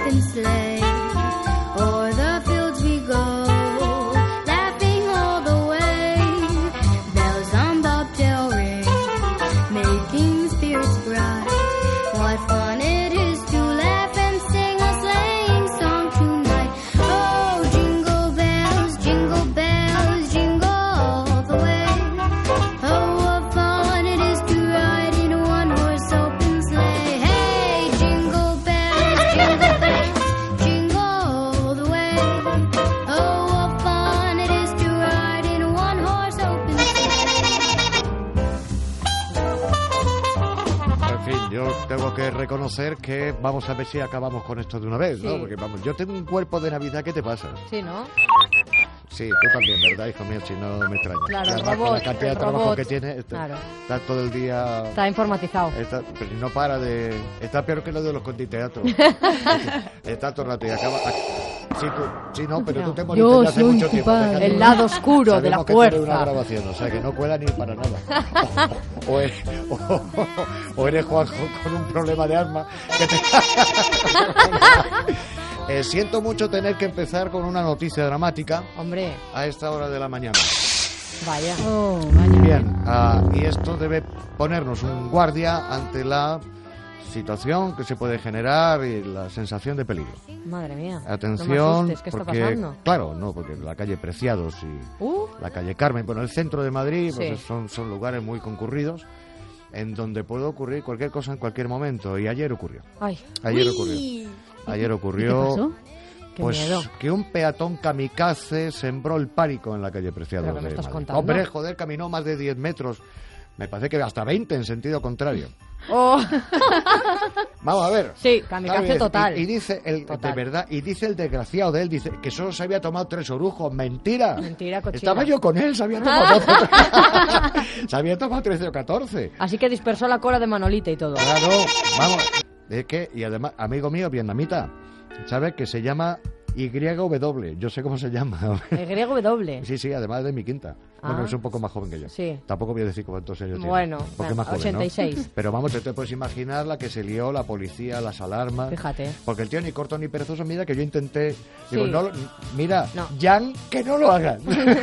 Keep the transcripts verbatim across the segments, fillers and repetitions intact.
open sleigh. O'er the fields we go, laughing all the way. Bells on bobtail ring, making spirits bright. What fun it is to laugh and sing a sleighing song tonight. Oh, jingle bells, jingle bells, jingle all the way. Oh, what fun it is to ride in a one-horse open sleigh. Hey, jingle bells, jingle bells, jingle all the way. Oh, what fun it is to ride in a one-horse open sleigh. En fin, yo tengo que reconocer que vamos a ver si acabamos con esto de una vez, ¿no? Sí. Porque vamos, yo tengo un cuerpo de Navidad, ¿qué te pasa? Sí, ¿no? Sí, tú también, ¿verdad, hijo mío? Si no me extraña. Claro, Y el además, con robot, la cantidad de el trabajo robot. que tiene, está, Claro. está todo el día... Está informatizado. Está, pero no para de... Está peor que lo de los conditeatros. Está todo el rato y acaba... Sí, tú, sí, no, pero tú te moriste Yo ya hace soy mucho tu tiempo. padre. déjalo. El lado oscuro de la Sabemos que tú eres una fuerza. grabación, o sea que no cuela ni para nada. O, o, eres, o, o eres Juanjo con un problema de asma. Que te... eh, siento mucho tener que empezar con una noticia dramática Hombre, a esta hora de la mañana. vaya. Oh, vaya. Bien, ah, y esto debe ponernos un guardia ante la situación que se puede generar y la sensación de peligro. Madre mía. Atención, No me asustes, ¿qué está porque, pasando? claro, no, porque la calle Preciados y Uh, la calle Carmen, bueno, el centro de Madrid, pues Sí. son, son lugares muy concurridos en donde puede ocurrir cualquier cosa en cualquier momento, y ayer ocurrió. ay, Ayer ocurrió. Ayer ocurrió. ¿Qué pasó? qué Pues miedo. que un peatón kamikaze sembró el pánico en la calle Preciados. ¿Pero qué me de estás Madrid. contando? Hombre, joder, caminó más de diez metros. Me parece que hasta veinte en sentido contrario. Oh, Vamos a ver. sí, Claro, kamikaze y- total. Y, y dice el Total. de verdad, y dice el desgraciado de él, dice que solo se había tomado tres orujos. Mentira. Mentira, cochina. Estaba yo con él, se había tomado doce. Se había tomado trece o catorce. Así que dispersó la cola de Manolita y todo. Claro, vamos. Es que, y además, amigo mío, vietnamita, ¿sabes? Que se llama Y W. Yo sé cómo se llama. El griego W. Sí, sí, además de mi quinta. Bueno, Ah. es un poco más joven que yo. Sí. Tampoco voy a decir cuántos años tiene. Bueno, porque es más joven, ochenta y ¿no? seis. Pero vamos, te puedes imaginar la que se lió, la policía, las alarmas. Fíjate. Porque el tío ni corto ni perezoso, mira que yo intenté. Digo, Sí. no, lo- mira, No. Jan, que no lo hagan.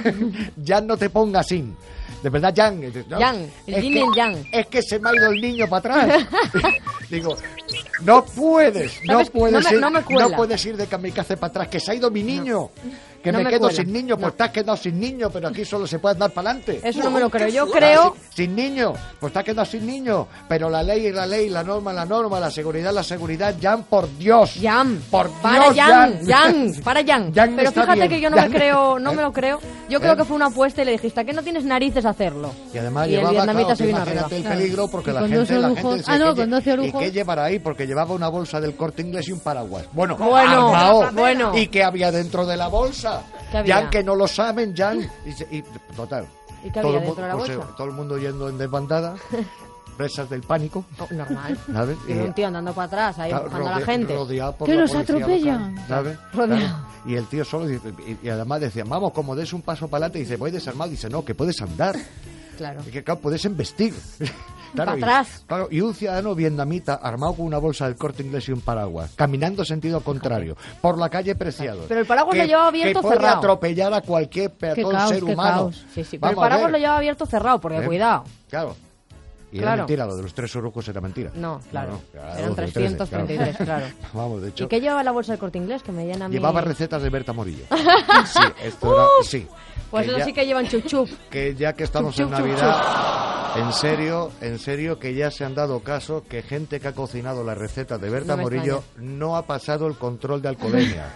Jan, no te pongas sin. De verdad, Jan. No, Jan, el es yin que- y el yang. Es que se me ha ido el niño para atrás. Digo, no puedes, no ¿Sabes? puedes, No me- ir, no me cuela. puedes ir de kamikaze para atrás, que se ha ido mi niño. Que No me, me quedo cuela. sin niño, pues No. te has quedado sin niño, pero aquí solo se puede andar para adelante. Eso no me lo creo. Yo creo... Sin niño, pues te has quedado sin niño. Pero la ley es la ley, la norma es la norma, la seguridad es la seguridad. Jan, por Dios. Jan, Por para Dios, Jan, Jan. Jan, para Jan. Jan Pero está fíjate bien, que yo no Jan. me creo, no me lo creo. Yo creo ¿Eh? que fue una apuesta y le dijiste, ¿a qué no tienes narices a hacerlo? Y además Y el llevaba, vietnamita claro, se que vino imagínate arriba. el Claro. peligro, porque Y la con gente, doce la orujos- gente decía, ah, no, ¿qué con lle- doce ¿y orujos. qué llevará ahí? Porque llevaba una bolsa del Corte Inglés y un paraguas. Bueno, Bueno, armao. bueno. ¿Y qué había dentro de la bolsa? ¿Qué había? Jan, que no lo saben, Jan. Y, se- y- total. ¿Y qué todo había el mu- dentro de la pues, bolsa? eh, todo el mundo yendo en desbandada, presas del pánico, Oh, normal. ¿sabes? Y un tío andando para atrás, ahí claro, empujando a la rodea- gente. rodeado por Que la los policía atropellan. local, ¿sabes? Rodeado. Claro. Y el tío solo dice, y, y además decía, vamos, como des un paso para adelante, dice, voy desarmado, dice, no, que puedes andar. Claro. Y que claro, puedes embestir. Claro, Pa' y- atrás. claro, y un ciudadano vietnamita armado con una bolsa del Corte Inglés y un paraguas, caminando sentido contrario, por la calle Preciados. Pero el paraguas que- lo llevaba abierto que puede cerrado. atropellar a cualquier peatón caos, ser qué humano. caos. Sí, sí. Pero el Vamos a paraguas ver. lo llevaba abierto cerrado, porque ¿Eh? cuidado. Claro. Y Claro. era mentira, lo de los tres orujos era mentira. No, claro. No, claro, Eran doce, trece, trescientos treinta y tres, claro. Vamos, de hecho, ¿Y qué llevaba la bolsa del Corte Inglés? Que me llena a mí... llevaba recetas de Berta Morillo. Sí, esto era, sí. Pues Que eso ya- sí que llevan chup chup. que ya que estamos Chup, en chup, chup, Navidad, en serio, en serio que ya se han dado caso que gente que ha cocinado las recetas de Berta No me Morillo no ha pasado el control de alcoholemia.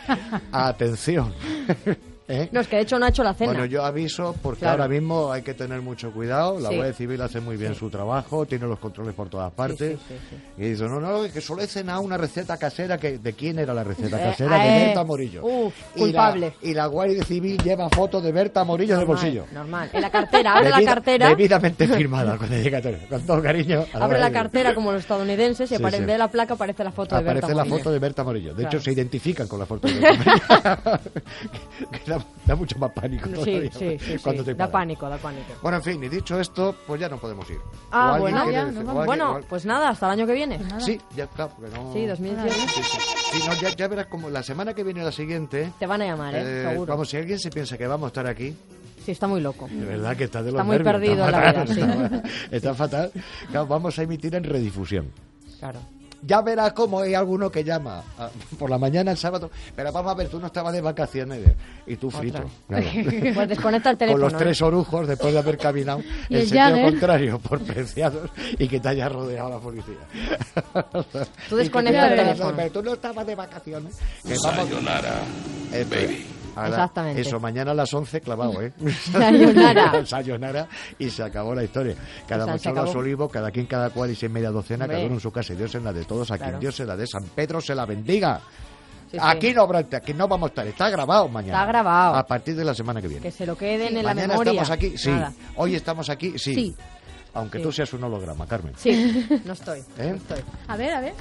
Atención. ¿Eh? No, es que de hecho no ha hecho la cena. Bueno, yo aviso porque Claro. ahora mismo hay que tener mucho cuidado. La Sí. Guardia Civil hace muy bien su trabajo, tiene los controles por todas partes. sí, sí, Y dice, no, no, es que solo he cenado una receta casera. Que, ¿de quién era la receta Eh, casera? eh, de Berta Morillo. uf, Y culpable. la, y la Guardia Civil lleva fotos de Berta Morillo de Normal, bolsillo. Normal. En la cartera, abre la Debida- cartera. Debidamente firmada, cuando llega todo, con todo cariño. a Abre la Guardia Civil. cartera como los estadounidenses y Sí, aparece sí. de la placa aparece la foto de Berta Aparece la Morillo. foto de Berta Morillo. De Claro. hecho, se identifican con la foto de Berta Morillo. Que- que la- da mucho más pánico Sí, todavía, sí, sí, cuando sí. te Da paran. pánico, da pánico. Bueno, en fin, y dicho esto, pues ya no podemos ir. Ah, O alguien bueno, quiere ya, decir- nos o vamos. alguien- Bueno, o al- pues nada, hasta el año que viene. Nada. Sí, ya, claro, porque no... Sí, dos mil diecisiete. Sí, sí. Sí, no, ya, ya verás como la semana que viene o la siguiente... Te van a llamar, ¿eh? eh, Seguro. vamos, si alguien se piensa que vamos a estar aquí... Sí, está muy loco. De verdad que está de los Está muy nervios, perdido en la fatal, vida, sí. está, está fatal. Claro, vamos a emitir en redifusión. Claro. Ya verás cómo hay alguno que llama a- por la mañana el sábado. Pero vamos a ver, tú no estabas de vacaciones eh, y tú frito. Claro. Pues desconecta el teléfono. Con los tres ¿eh? orujos después de haber caminado Y en el sentido Jagger. contrario por Preciados y que te haya rodeado la policía. Tú Y que desconecta te- el teléfono. Pero tú no estabas de vacaciones. Que vamos... Eh, baby. Exactamente. Eso, mañana a las once clavado, ¿eh? Sayonara. Sayonara y se acabó la historia. Cada O sea, se mochila a acabó. su olivo, cada quien cada cual y seis media docena, Hombre. cada uno en su casa y Dios en la de todos, a quien Claro. Dios se la dé, San Pedro se la bendiga. Sí, sí. Aquí no habrá, aquí no vamos a estar, está grabado mañana. Está grabado. A partir de la semana que viene. Que se lo queden en la Mañana memoria. estamos aquí, sí. Nada. Hoy estamos aquí, sí. Sí. Aunque Sí. tú seas un holograma, Carmen. Sí, no estoy. ¿Eh? No estoy. A ver, a ver.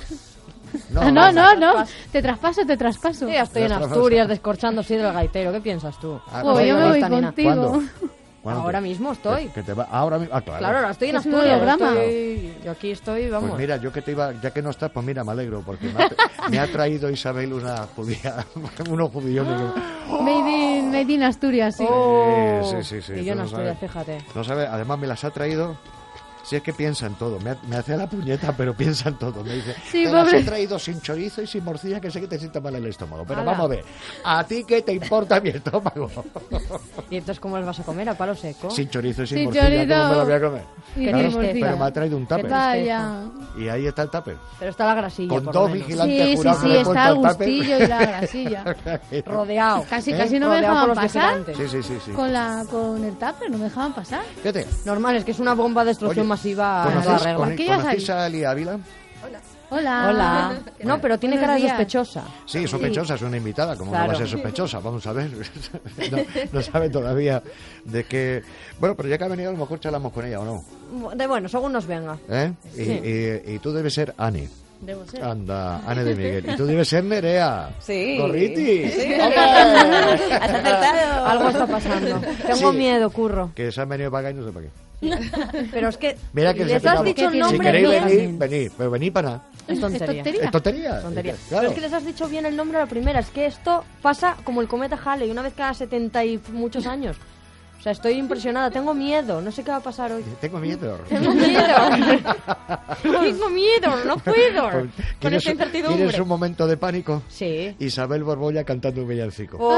No, Ah, no, no, no. Te traspaso, te traspaso. Sí, ya estoy en Las trafas. Asturias descorchando así del gaitero. ¿Qué piensas tú? Ah, Oh, ¿cuándo? yo me voy Ni nada. contigo. ¿Cuándo? ¿Cuándo Ahora te- mismo estoy. Que te va, ahora mismo, ah, claro. Claro, ahora estoy en Es un Asturias. holograma. estoy- Yo aquí estoy, vamos. Pues mira, yo que te iba, ya que no estás, pues mira, me alegro, porque me ha, me ha traído Isabel una judía, unos judíos. Made in, made in Asturias, sí. Oh. Sí, sí, sí, Y yo tú en no Asturias, sabes. fíjate. No sabe, además me las ha traído. Si es que piensa en todo, me, ha- me hace la puñeta, pero piensa en todo. Me dice, Sí, te las pobre. he traído sin chorizo y sin morcilla, que sé que te sienta mal el estómago. Pero Ala. vamos a ver, ¿a ti qué te importa mi estómago? ¿Y entonces cómo los vas a comer? ¿A palo seco? Sin chorizo y sin Sin morcilla, chorizo. ¿cómo me lo voy a comer? Y Qué sin triste. morcilla. Pero me ha traído un tupper. Vaya. Y ahí está el tupper. Pero está la grasilla, Con por dos lo menos. vigilantes Sí, sí, jurados que sí, le he está puesto al tupper. Agustillo y la grasilla. Rodeado. Casi, ¿Eh? casi no me Rodeado dejaban por los pasar. vigilantes. Sí, sí, sí, sí. Con, la, con el tupper, no me dejaban pasar. Fíjate, Normal, es que es una bomba de destrucción Oye, masiva en toda ¿conocéis, regla. con- ¿Qué ya ¿conocéis sabéis? a Ali Ávila? Hola. Hola. No, pero tiene Buenos cara de días. sospechosa. Sí, sospechosa, es una invitada, como no Claro. va a ser sospechosa, vamos a ver. No, no sabe todavía de qué... Bueno, pero ya que ha venido, a lo mejor charlamos con ella, ¿o no? De bueno, según nos venga. ¿Eh? Y, Sí. y- y tú debes ser Anne. Debo ser. Anda, Anne de Miguel. Y tú debes ser Nerea. Sí. Gorriti. Sí. ¡Hombre! Has acertado. Algo está pasando. Tengo Sí. miedo, curro. Que se han venido para acá y no sé para qué. Pero es que Mira que les se has pegamos. dicho el Si Si nombre queréis bien. venir, venid. Pero venid para nada. Es tontería. Es tontería. Es tontería. Tontería. Claro. Pero es que les has dicho bien el nombre a la primera. Es que esto pasa como el cometa Halley, una vez cada setenta y muchos años. O sea, estoy impresionada. Tengo miedo. No sé qué va a pasar hoy. Tengo miedo. Tengo miedo. Tengo miedo. No puedo. Pues, Con ¿Quieres, esta incertidumbre. ¿Quieres un momento de pánico? Sí. Isabel Borbolla cantando un villancico. Oh.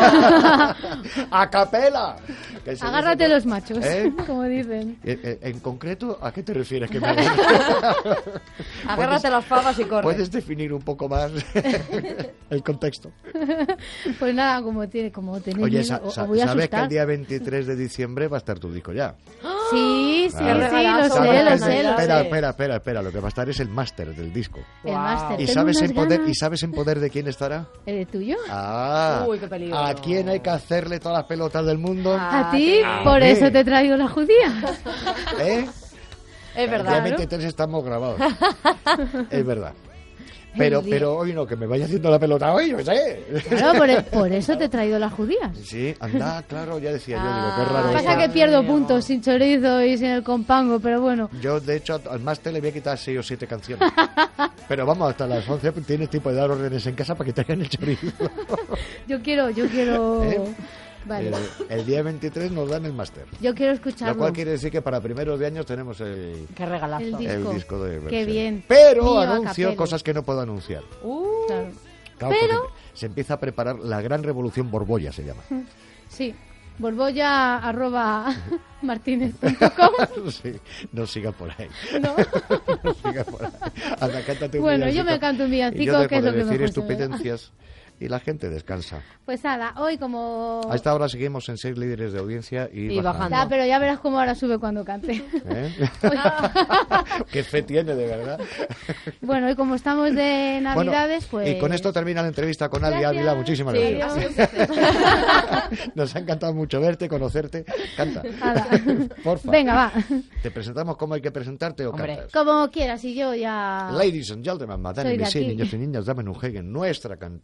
¡A capela! Que se Agárrate dice- los machos, ¿Eh? como dicen. En, en- en concreto, ¿a qué te refieres? Que me... Agárrate las fabas y corre. ¿Puedes definir un poco más el contexto? Pues nada, como, tiene, como tenéis Oye, miedo, sa- os sa- voy a ¿sabes que asustar. el día veintitrés de diciembre va a estar tu disco ya? Sí, sí, Qué sí, lo regalazo, sé, ¿Sabes lo que- sé, lo espera, sé. espera, espera, espera. Lo que va a estar es el máster del disco. El Wow. máster. ¿Y Tengo sabes, unas en poder, ganas. ¿Y sabes en poder de quién estará? ¿El tuyo? Ah, Uy, qué peligro. ¿a quién hay que hacerle todas las pelotas del mundo? Ah. A ti, A por mí. eso te traigo la judía. ¿Eh? Es verdad. El día veintitrés estamos grabados. Es verdad. Pero, El día- pero hoy no, que me vaya haciendo la pelota hoy, yo qué sé. Claro, por, por eso te he traído las judías. Sí, anda, claro, ya decía yo, digo, Ah. qué raro. Lo que pasa esto. que pierdo amigo. puntos sin chorizo y sin el compango, pero bueno. Yo, de hecho, al máster le voy a quitar seis o siete canciones. Pero vamos, hasta las once tienes tiempo de dar órdenes en casa para que te hagan el chorizo. Yo quiero, yo quiero... ¿Eh? Vale. El, el día veintitrés nos dan el máster. Yo quiero Lo escucharlo. cual quiere decir que para primeros de años tenemos el, Qué regalazo. El el disco. disco de Qué versiones. bien. Pero Mío, a anuncio capelo. cosas que no puedo anunciar. Uh, Claro. Claro, Pero- porque se empieza a preparar la gran revolución Borbolla, se llama. Sí. Borbolla arroba martínez punto com. Sí, no siga por ahí. ¿No? No siga por ahí. Anda, cántate un Bueno, yo villancico. me canto un villancico, Y yo dejo que es de lo que decir mejor se me da. estupidencias y la gente descansa. Pues nada, hoy como... A esta hora seguimos en seis líderes de audiencia y, Y bajando. Ya, pero ya verás cómo ahora sube cuando cante. ¿Eh? Qué fe tiene, de verdad. Bueno, y como estamos de Navidades, Bueno, pues... Y con esto termina la entrevista con Ali Gracias. Ávila. Muchísimas Sí. gracias. Nos ha encantado mucho verte, conocerte. Canta. Hala. Porfa. Venga, va. ¿Te presentamos como hay que presentarte o Hombre. cantas? Como quieras, y yo ya... Ladies and gentlemen, madame Soy de y sí, aquí. niños y niñas, dame un Hagen, nuestra cantante,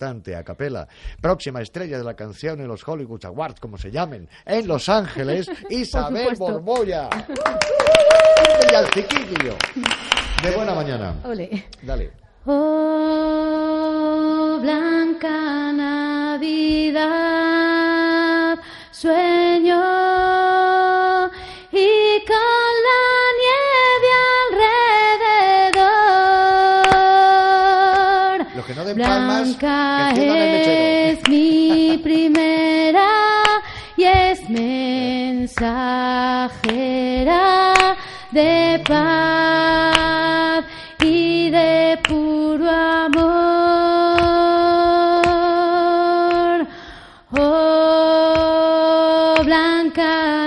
a capela. Próxima estrella de la canción en los Hollywood Awards, como se llamen, en Los Ángeles, Isabel Borbolla. Y al chiquillo. De buena mañana. Ole. Dale. Oh, blanca Navidad, sueño y con la nieve alrededor. Los que no den palmas, Blanca que enciendan el mechero. es mi primera y es mensajera de paz y de puro amor. Oh, blanca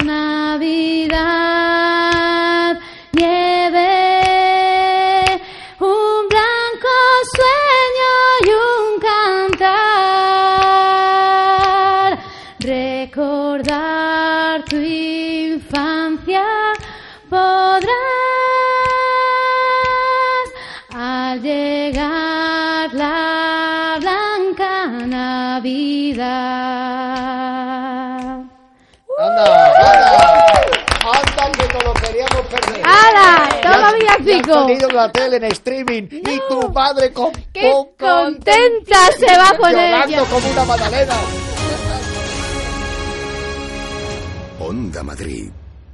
Navidad, nieve, un blanco sueño y un cantar. Recordar tu infancia podrás al llegar la blanca Navidad. ¡Anda, anda! ¡Anda que nos lo queríamos perder! ¡Hala! Ya- ¡Toma ya has villancico! salido en la tele en streaming y tu madre con ¡Qué con- contenta se va a poner llorando ella! como una magdalena! Onda Madrid.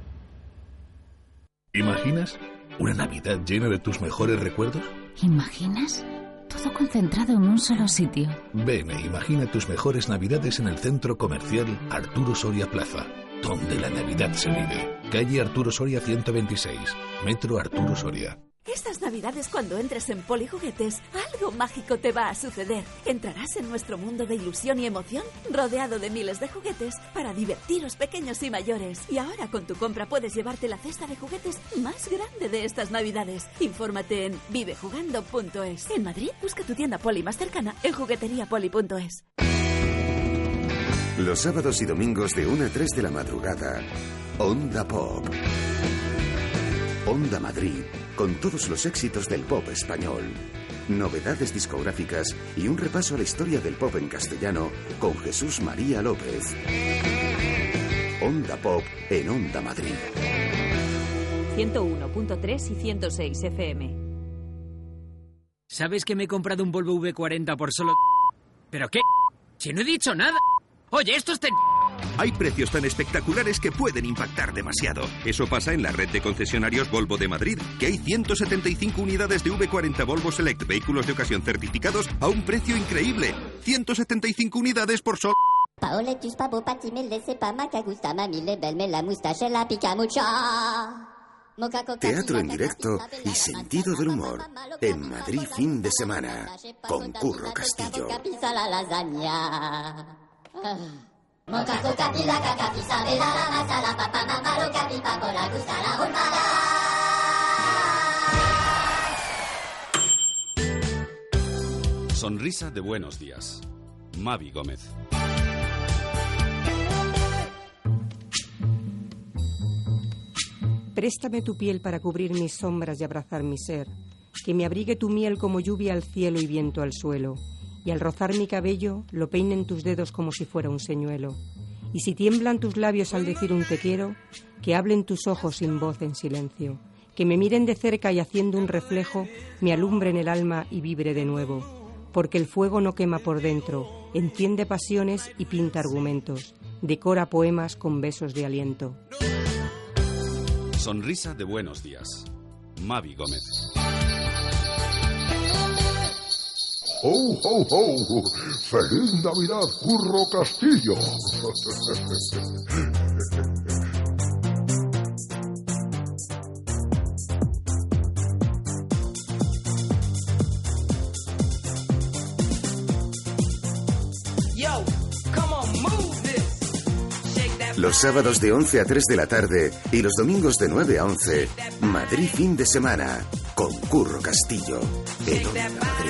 ¿Imaginas una Navidad llena de tus mejores recuerdos? ¿Imaginas? Todo concentrado en un solo sitio. Ven e imagina tus mejores Navidades en el centro comercial Arturo Soria Plaza, donde la Navidad se vive. Calle Arturo Soria ciento veintiséis, Metro Arturo Soria. Estas Navidades, cuando entres en Polijuguetes, algo mágico te va a suceder. Entrarás en nuestro mundo de ilusión y emoción, rodeado de miles de juguetes para divertiros pequeños y mayores. Y ahora con tu compra puedes llevarte la cesta de juguetes más grande de estas Navidades. Infórmate en vive jugando punto es. En Madrid, busca tu tienda Poli más cercana en juguetería poli punto es. Los sábados y domingos de una a tres de la madrugada, Onda Pop. Onda Madrid, con todos los éxitos del pop español. Novedades discográficas y un repaso a la historia del pop en castellano con Jesús María López. Onda Pop en Onda Madrid. ciento uno punto tres y ciento seis F M. ¿Sabes que me he comprado un Volvo V cuarenta por solo... ¿Pero qué? Si no he dicho nada. Oye, esto es... Ten... Hay precios tan espectaculares que pueden impactar demasiado. Eso pasa en la red de concesionarios Volvo de Madrid, que hay ciento setenta y cinco unidades de V cuarenta Volvo Select vehículos de ocasión certificados a un precio increíble. ciento setenta y cinco unidades por solo... Teatro en directo y sentido del humor. En Madrid fin de semana. Con Curro Castillo. Sonrisa de buenos días. Mavi Gómez. Préstame tu piel para cubrir mis sombras y abrazar mi ser, que me abrigue tu miel como lluvia al cielo y viento al suelo, y al rozar mi cabello lo peinen tus dedos como si fuera un señuelo. Y si tiemblan tus labios al decir un te quiero, que hablen tus ojos sin voz en silencio, que me miren de cerca y haciendo un reflejo, me alumbren el alma y vibre de nuevo, porque el fuego no quema por dentro, enciende pasiones y pinta argumentos, decora poemas con besos de aliento. Sonrisa de buenos días. Mavi Gómez. ¡Oh, oh, oh! ¡Feliz Navidad, Curro Castillo! Los sábados de once a tres de la tarde y los domingos de nueve a once, Madrid fin de semana, con Curro Castillo, en Onda Madrid.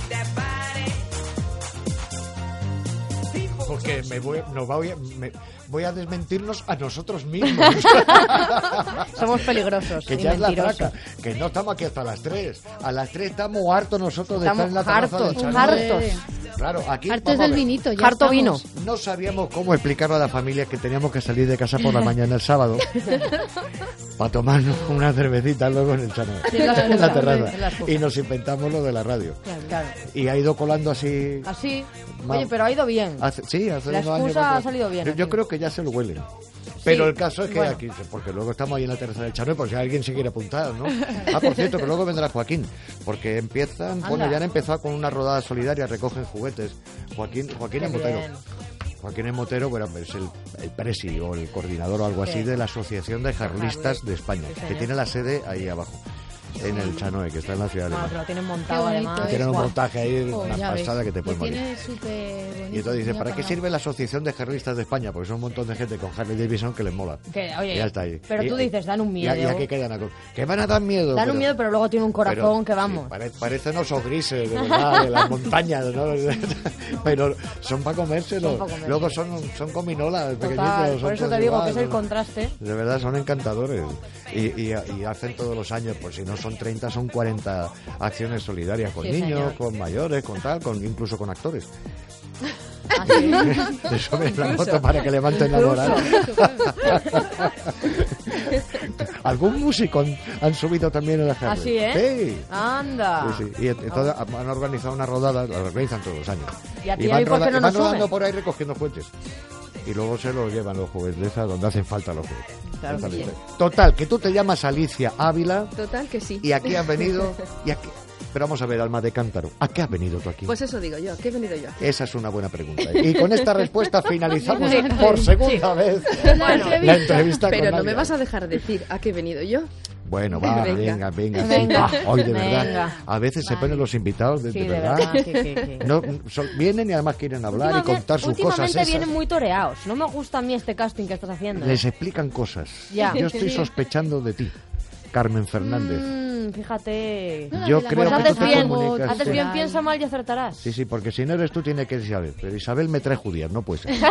Porque me voy, no voy, me voy a desmentirnos a nosotros mismos. Somos peligrosos. Que y ya es la mentirosos. traca, que no estamos aquí hasta las tres. A las tres estamos hartos nosotros de Estamos estar en la terraza hartos, del Chanel. hartos. Claro, aquí Hartos vamos a del ver. vinito, ya Harto vino. estamos. No sabíamos cómo explicarlo a la familia que teníamos que salir de casa por la mañana el sábado para tomarnos una cervecita luego en el Chanel, Sí, es la en la excusa, terraza. es la excusa. Y nos inventamos lo de la radio. Claro. Y ha ido colando así. Así. Ma- Oye, pero ha ido bien. Hace- sí, hace La unos años. excusa que- ha salido bien Yo, yo aquí. creo que ya se lo huelen. Pero Sí, el caso es que bueno. aquí, porque luego estamos ahí en la terraza del Chanel, por si alguien se quiere apuntar, ¿no? Ah, por cierto, que luego vendrá Joaquín, porque empiezan, bueno, Anda. ya han empezado con una rodada solidaria, recogen juguetes. Joaquín, Joaquín Qué es Motero. bien. Joaquín es Motero, bueno, es el, el presi o el coordinador o algo así Sí. de la Asociación de Jarlistas de España, Sí, que señor. tiene la sede ahí abajo, en el Chanoe, que está en la ciudad de Bueno, que León. lo tienen montado Qué bonito, además. Que tienen un Guau. montaje ahí, Oh, una ya ves. pasada que te Lo puedes morir. tiene súper bonito. Y entonces dice, muy ¿para qué apagado. sirve la Asociación de Jarlistas de España? Porque son un montón de gente con Harley Davidson que les mola. Que, oye, Y ya está ahí. pero Y- tú dices, dan un y- miedo. Y, aquí quedan a co- que van a dar miedo. Dan pero- un miedo, pero luego tiene un corazón pero- que vamos. sí, pare- parecen osos grises, de verdad, de las montañas, ¿no? Pero son para comérselo. Son pa' comérselo. Luego son, son gominolas, Total, pequeñitos. son por eso todos te digo igual, que es el ¿no? contraste. De verdad, son encantadores. Y, y, y hacen todos los años, pues si no son treinta, son cuarenta acciones solidarias con Sí, niños, señor. con mayores, con tal, con incluso con actores. ¿Ah, sí? Te suben la moto para que levanten la moral. Algún músico han, han subido también en la Harley. ¿Así, eh? Sí. Anda. Sí, sí. Y entonces han organizado una rodada, la organizan todos los años. ¿Y a ti van, ahí por qué no y nos van suben? rodando por ahí recogiendo juguetes. Y luego se los llevan los juguetes a donde hacen falta los juguetes. Claro que Totalmente. sí. Total, que tú te llamas Alicia Ávila Total que sí. y aquí has venido... Y aquí... Pero vamos a ver, alma de cántaro, ¿a qué has venido tú aquí? Pues eso digo yo, ¿qué he venido yo aquí? Esa es una buena pregunta. Y con esta respuesta finalizamos por segunda vez Bueno, la entrevista pero con no me Nadia. vas a dejar decir a qué he venido yo. Bueno, va, venga, Venga. venga. Venga. Ah, hoy de verdad. Venga. A veces se ponen los invitados, de, Sí, de de verdad. verdad, que- que- que- No, son- vienen y además quieren hablar y Últimamente- contar sus cosas Últimamente esas. vienen muy toreados. No me gusta a mí este casting que estás haciendo. Les explican cosas. Ya. Yo estoy Sí. sospechando de ti, Carmen Fernández. Mm, fíjate. Yo pues creo que haces tú te bien, comunicas, haces sí. bien, piensa mal y acertarás. Sí, sí, porque si no eres tú tiene que ser Isabel. Pero Isabel me trae judías, no puede ser.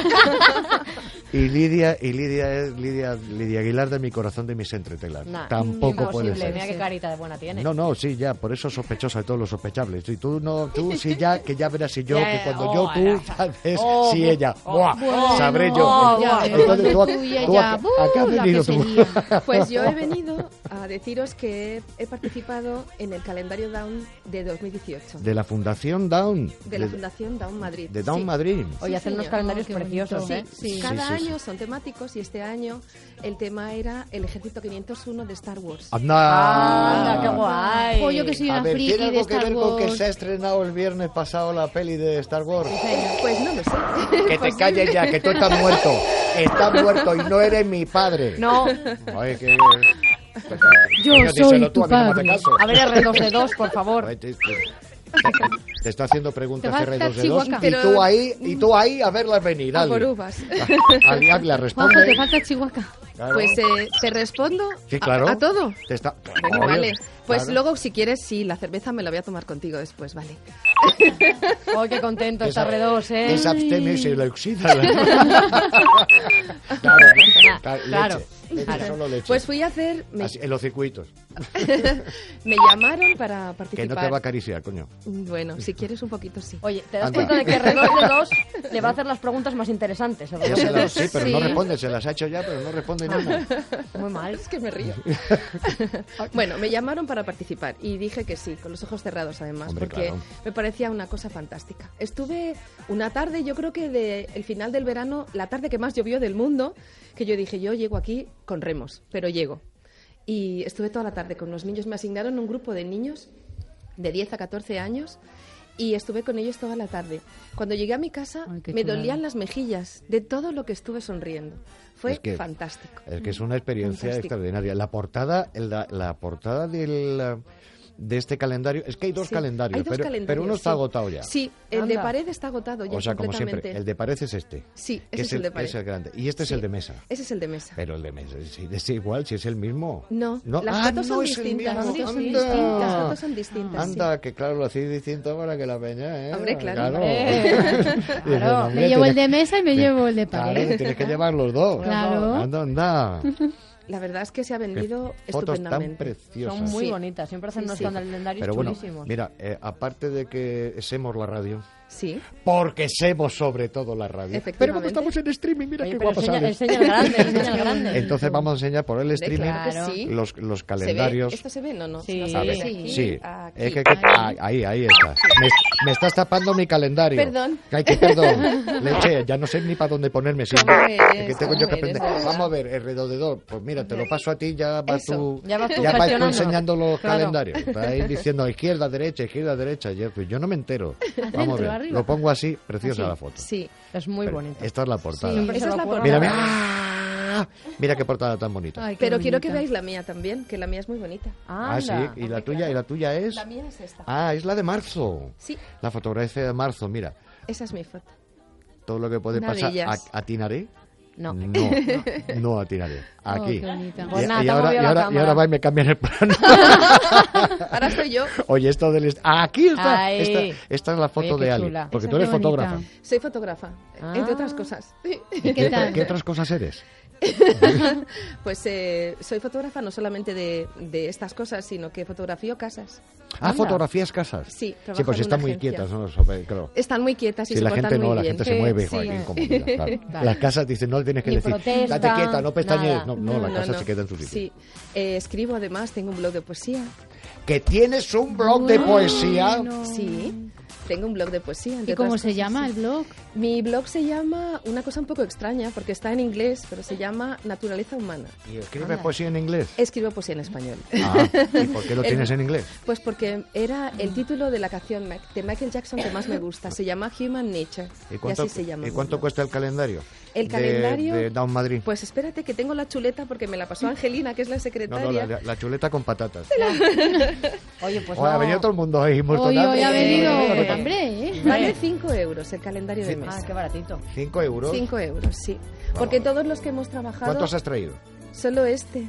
Y Lidia, y Lidia es Lidia, Lidia Aguilar de mi corazón, de mis entretelas. Nah, Tampoco puede imposible. ser. Mira qué carita de buena tiene. No, no, sí, ya, por eso sospechosa de todos los sospechables. Y tú no, tú sí ya, que ya verás si yo, Ya, que cuando oh, yo, tú, ya. sabes Oh, si ella. oh, Buah, bueno, sabré yo. oh, ya, Entonces, tú, a- tú y tú ella, a, ¿a qué has ¡buh! la venido que tú? sería. Pues yo he venido a deciros que he, he participado en el calendario Down de dos mil dieciocho. De la Fundación Down. De la Fundación Down Madrid. de Down Sí. Madrid. Oye, hacen unos señor. calendarios Oh, qué preciosos, bonito. ¿eh? Sí, Sí, cada sí, sí. año son temáticos y este año el tema era el Ejército quinientos uno de Star Wars. Anda. Anda, qué guay. Oh, yo que soy A una ver, friki ¿tiene de algo que Star ver con que Wars. se ha estrenado el viernes pasado la peli de Star Wars? Pues no lo sé. Que te calles ya, que tú estás muerto. Estás muerto y no eres mi padre. No. Ay, que... Yo Venga, soy díselo tú, tu a mí no me padre. hace caso. A ver, R dos D dos, por favor. Ay, te, te- te está haciendo preguntas Te R falta dos D dos Chihuahua. y tú ahí, y tú ahí a verlas venir, A dale. por uvas. Ali Ávila responde. Juanjo, te falta Chihuahua. Claro. Pues eh, te respondo Sí, a- claro. a, todo. Te está... Venga, Oye, vale. Pues claro. luego, si quieres, sí, la cerveza me la voy a tomar contigo después, vale. Oh, qué contento está Esa- R dos, ¿eh? Es abstemio y se le oxida. claro, claro, Claro. leche. Leche, solo leche. Pues fui a hacer... Me, Así, en los circuitos. me llamaron para Que participar. no te va a acariciar, coño. Bueno, si quieres un poquito, sí. Oye, ¿te das Anda. cuenta de que R dos D dos le va a hacer las preguntas más interesantes? R Ya dos D se las- dos? sí, pero no responde, se las ha hecho ya, pero no responde nada. Muy mal. Es que me río. Bueno, me llamaron para participar y dije que sí, con los ojos cerrados además, Hombre, porque claro. me parecía una cosa fantástica. Estuve una tarde, yo creo que de el final del verano, la tarde que más llovió del mundo, que yo dije, yo llego aquí con remos, pero llego. Y estuve toda la tarde con los niños, me asignaron un grupo de niños de diez a catorce años y estuve con ellos toda la tarde. Cuando llegué a mi casa Ay, qué me chulada. dolían las mejillas de todo lo que estuve sonriendo. Fue Es que- fantástico. Es que es una experiencia Fantástico. extraordinaria. La portada, la, la portada del, de este calendario. Es que hay dos Sí, calendarios, hay dos pero, calendarios, pero uno está sí. agotado ya. Sí, el de Anda. pared está agotado ya O sea, como completamente. siempre, el de pared es este. Sí, que ese es el de pared. Es el grande. Y este es Sí. el de mesa. Ese es el de mesa. Pero el de mesa, sí, es igual, si es el mismo. No, No, las ah, fotos no son es el distintas. mismo. Sí, son Anda. distintas. Las fotos son distintas. Anda, que claro, lo hacéis distinto para que la peña, ¿eh? Hombre, claro. Claro. Hombre. Dices, hombre, Me llevo el tienes- de mesa y me te- llevo el de Claro, pared. tienes que llevar los dos. Claro. Anda, anda. La verdad es que se ha vendido Qué fotos tan estupendamente. preciosas. Son muy Sí. bonitas, siempre hacen Sí, unos sí. calendarios Pero bueno, chulísimos. mira, eh, aparte de que semos la radio, Sí, porque semos sobre todo la radio. Efectivamente. Pero como estamos en streaming, mira Oye, qué pero guapa enseña, sales. enseña el grande, enseña el grande. Entonces vamos a enseñar por el streaming claro que sí. los, los ¿se ve? calendarios. ¿Esto se ve? No, no. Sí. no se A ve ver, aquí, sí. aquí, Es que, que- ahí. ahí, ahí está. Me, me estás tapando mi calendario. Perdón. Ay, que perdón. Leche, ya no sé ni para dónde ponerme. Sí. ¿Cómo eres? Es que tengo yo que ¿Cómo eres, aprender. de verdad? Vamos a ver, el redondedor. Pues mira, te lo paso a ti, ya vas Eso. tú, Ya vas tú ya vas tú gestionando. enseñando los Claro. calendarios. Vas ahí diciendo izquierda, derecha, izquierda, derecha. Yo, pues yo no me entero. Vamos a Adentro, ver. arriba. Lo pongo así, preciosa Así. la foto. Sí. Es muy Pero bonito. Esta es la portada. Sí, Esa es la ocurre. portada. Mira, mira. ¡Ah! Mira qué portada tan bonita. Ay, qué Pero quiero que bonita. veáis la mía también, que la mía es muy bonita. Ah, sí. Anda. ¿Y la tuya? ¿Y la tuya es? La mía es esta. Ah, es la de marzo. Sí, La fotografía de marzo, mira. esa es mi foto. Todo lo que puede Una de pasar. ellas. ¿A- ¿Atinaré? No. No, no atinaré. Aquí. Oh, qué bonita. Y, Pues nada, y te ha ahora, movido y, la ahora, y cámara. ahora va y me cambian el plano. Ahora soy yo. Oye, esto del... est- Ah, aquí está. Ahí. Esta, esta es la foto Oye, qué de Ali. chula. Porque Esa tú eres qué bonita. fotógrafa. Soy fotógrafa, Ah. entre otras cosas. ¿Qué, ¿Qué tal? qué otras cosas eres? Pues eh, soy fotógrafa no solamente de, de estas cosas, sino que fotografío casas. Ah, Anda. fotografías casas. Sí, trabajo Sí, pues en están una muy agencia. quietas, ¿no? Sobre- claro. Están muy quietas y Si se la portan gente muy no, la bien. gente se mueve, Sí. joder, qué incomodidad, claro. Vale. Las casas dicen, no tienes que Ni decir, protesta, date quieta, no pestañees. nada. No, no, la casa se queda en su sitio. Sí, Eh, escribo además, tengo un blog de poesía. Que tienes un blog de poesía. Sí, tengo un blog de poesía. entre ¿Y cómo otras se cosas, llama sí. el blog? Mi blog se llama, una cosa un poco extraña, porque está en inglés, pero se llama Naturaleza Humana. ¿Y escribe Anda. poesía en inglés? Escribo poesía en español. Ah, ¿y por qué lo El- tienes en inglés? Pues porque era el título de la canción Mac- de Michael Jackson que más me gusta. Se llama Human Nature. ¿Y cuánto, así se llama. ¿y mi cuánto blog. cuesta el calendario? El de- calendario. De, Down Madrid. Pues espérate que tengo la chuleta porque me la pasó Angelina, que es la No, secretaria. no, la, la chuleta con patatas. Oye, pues Oye, ha no. venido todo el mundo ahí muerto Hoy, de hoy hambre. ha venido Eh, hambre, ¿eh? Vale cinco euros el calendario de Sí. mes. Ah, qué baratito. ¿Cinco euros? cinco euros, sí. Porque todos los que hemos trabajado... ¿Cuántos has traído? Solo este.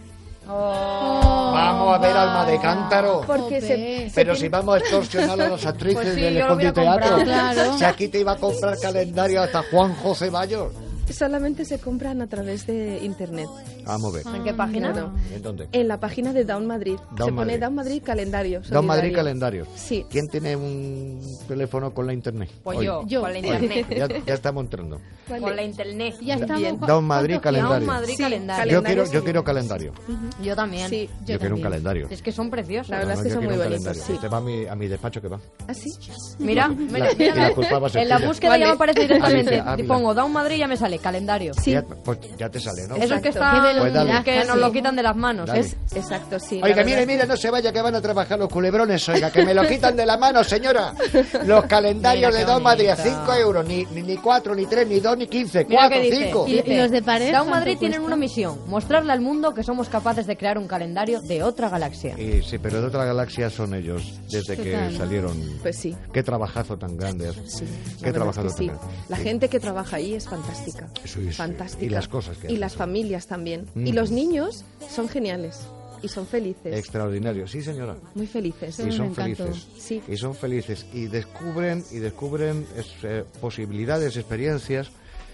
Vamos a ver Alma de Cántaro. Porque se, Jope. se Pero tiene- si vamos a extorsionar a las actrices Pues sí, del yo lo voy a Escondite Teatro. comprar, claro. Si aquí te iba a comprar calendario hasta Juan José Bayor. solamente se compran a través de internet. Vamos a ver. ¿En qué página? Claro. ¿En dónde? En la página de Down Madrid. Down se pone Madrid. Down Madrid calendario. Down Madrid solidario. calendario. Sí. ¿Quién tiene un teléfono con la internet? Pues Hoy. yo, Yo. con la internet. Ya, ya estamos entrando. Vale. Con la internet. Ya estamos. Bien. ¿cu- Down Madrid cuántos calendario. Down Madrid Sí, calendario. Yo calendario quiero, yo sí. quiero calendario. Yo también. Sí. Yo, quiero un también. calendario. Es que son preciosos. La verdad es No, que yo son quiero muy un bonitos, calendario. sí. Este va a mi, a mi despacho que va. ¿Ah, sí? Mira, La- mira, y mira, la culpa va a ser en la tuya. búsqueda Vale. ya me aparece directamente. Ávila, Ávila. Pongo Down Madrid y ya me sale calendario. Sí. Ya, pues ya te sale, ¿no? Eso es que Exacto. está, Qué Pues dale. que nos Sí. lo quitan de las manos. Dale. Es, exacto, sí. la Oiga, verdad mire, es que- mire, no se vaya que van a trabajar los culebrones, oiga, que me lo quitan de la mano, señora. Los calendarios Mira de qué Down Madrid a bonito. cinco euros, ni, ni, ni cuatro, ni tres, ni dos, ni quince, Mira cuatro, qué dice. cinco. ¿Y- y los de pared? Down cuánto Madrid tienen cuesta? una misión, mostrarle al mundo que somos capaces de crear un calendario de otra galaxia. Y, sí, pero de otra galaxia son ellos, desde que Total. salieron. Pues sí. Qué trabajazo tan grande. Sí, Qué la verdad es trabajazo que sí. tan grande. La Sí. gente que trabaja ahí es fantástica. Sí, sí. Fantástica. Y las cosas que Y hacen. las familias también. Mm. Y los niños son geniales. Y son felices. Extraordinario, sí, señora. Muy felices. Y son felices. Sí. Y son felices. Y descubren, y descubren es, eh, posibilidades, experiencias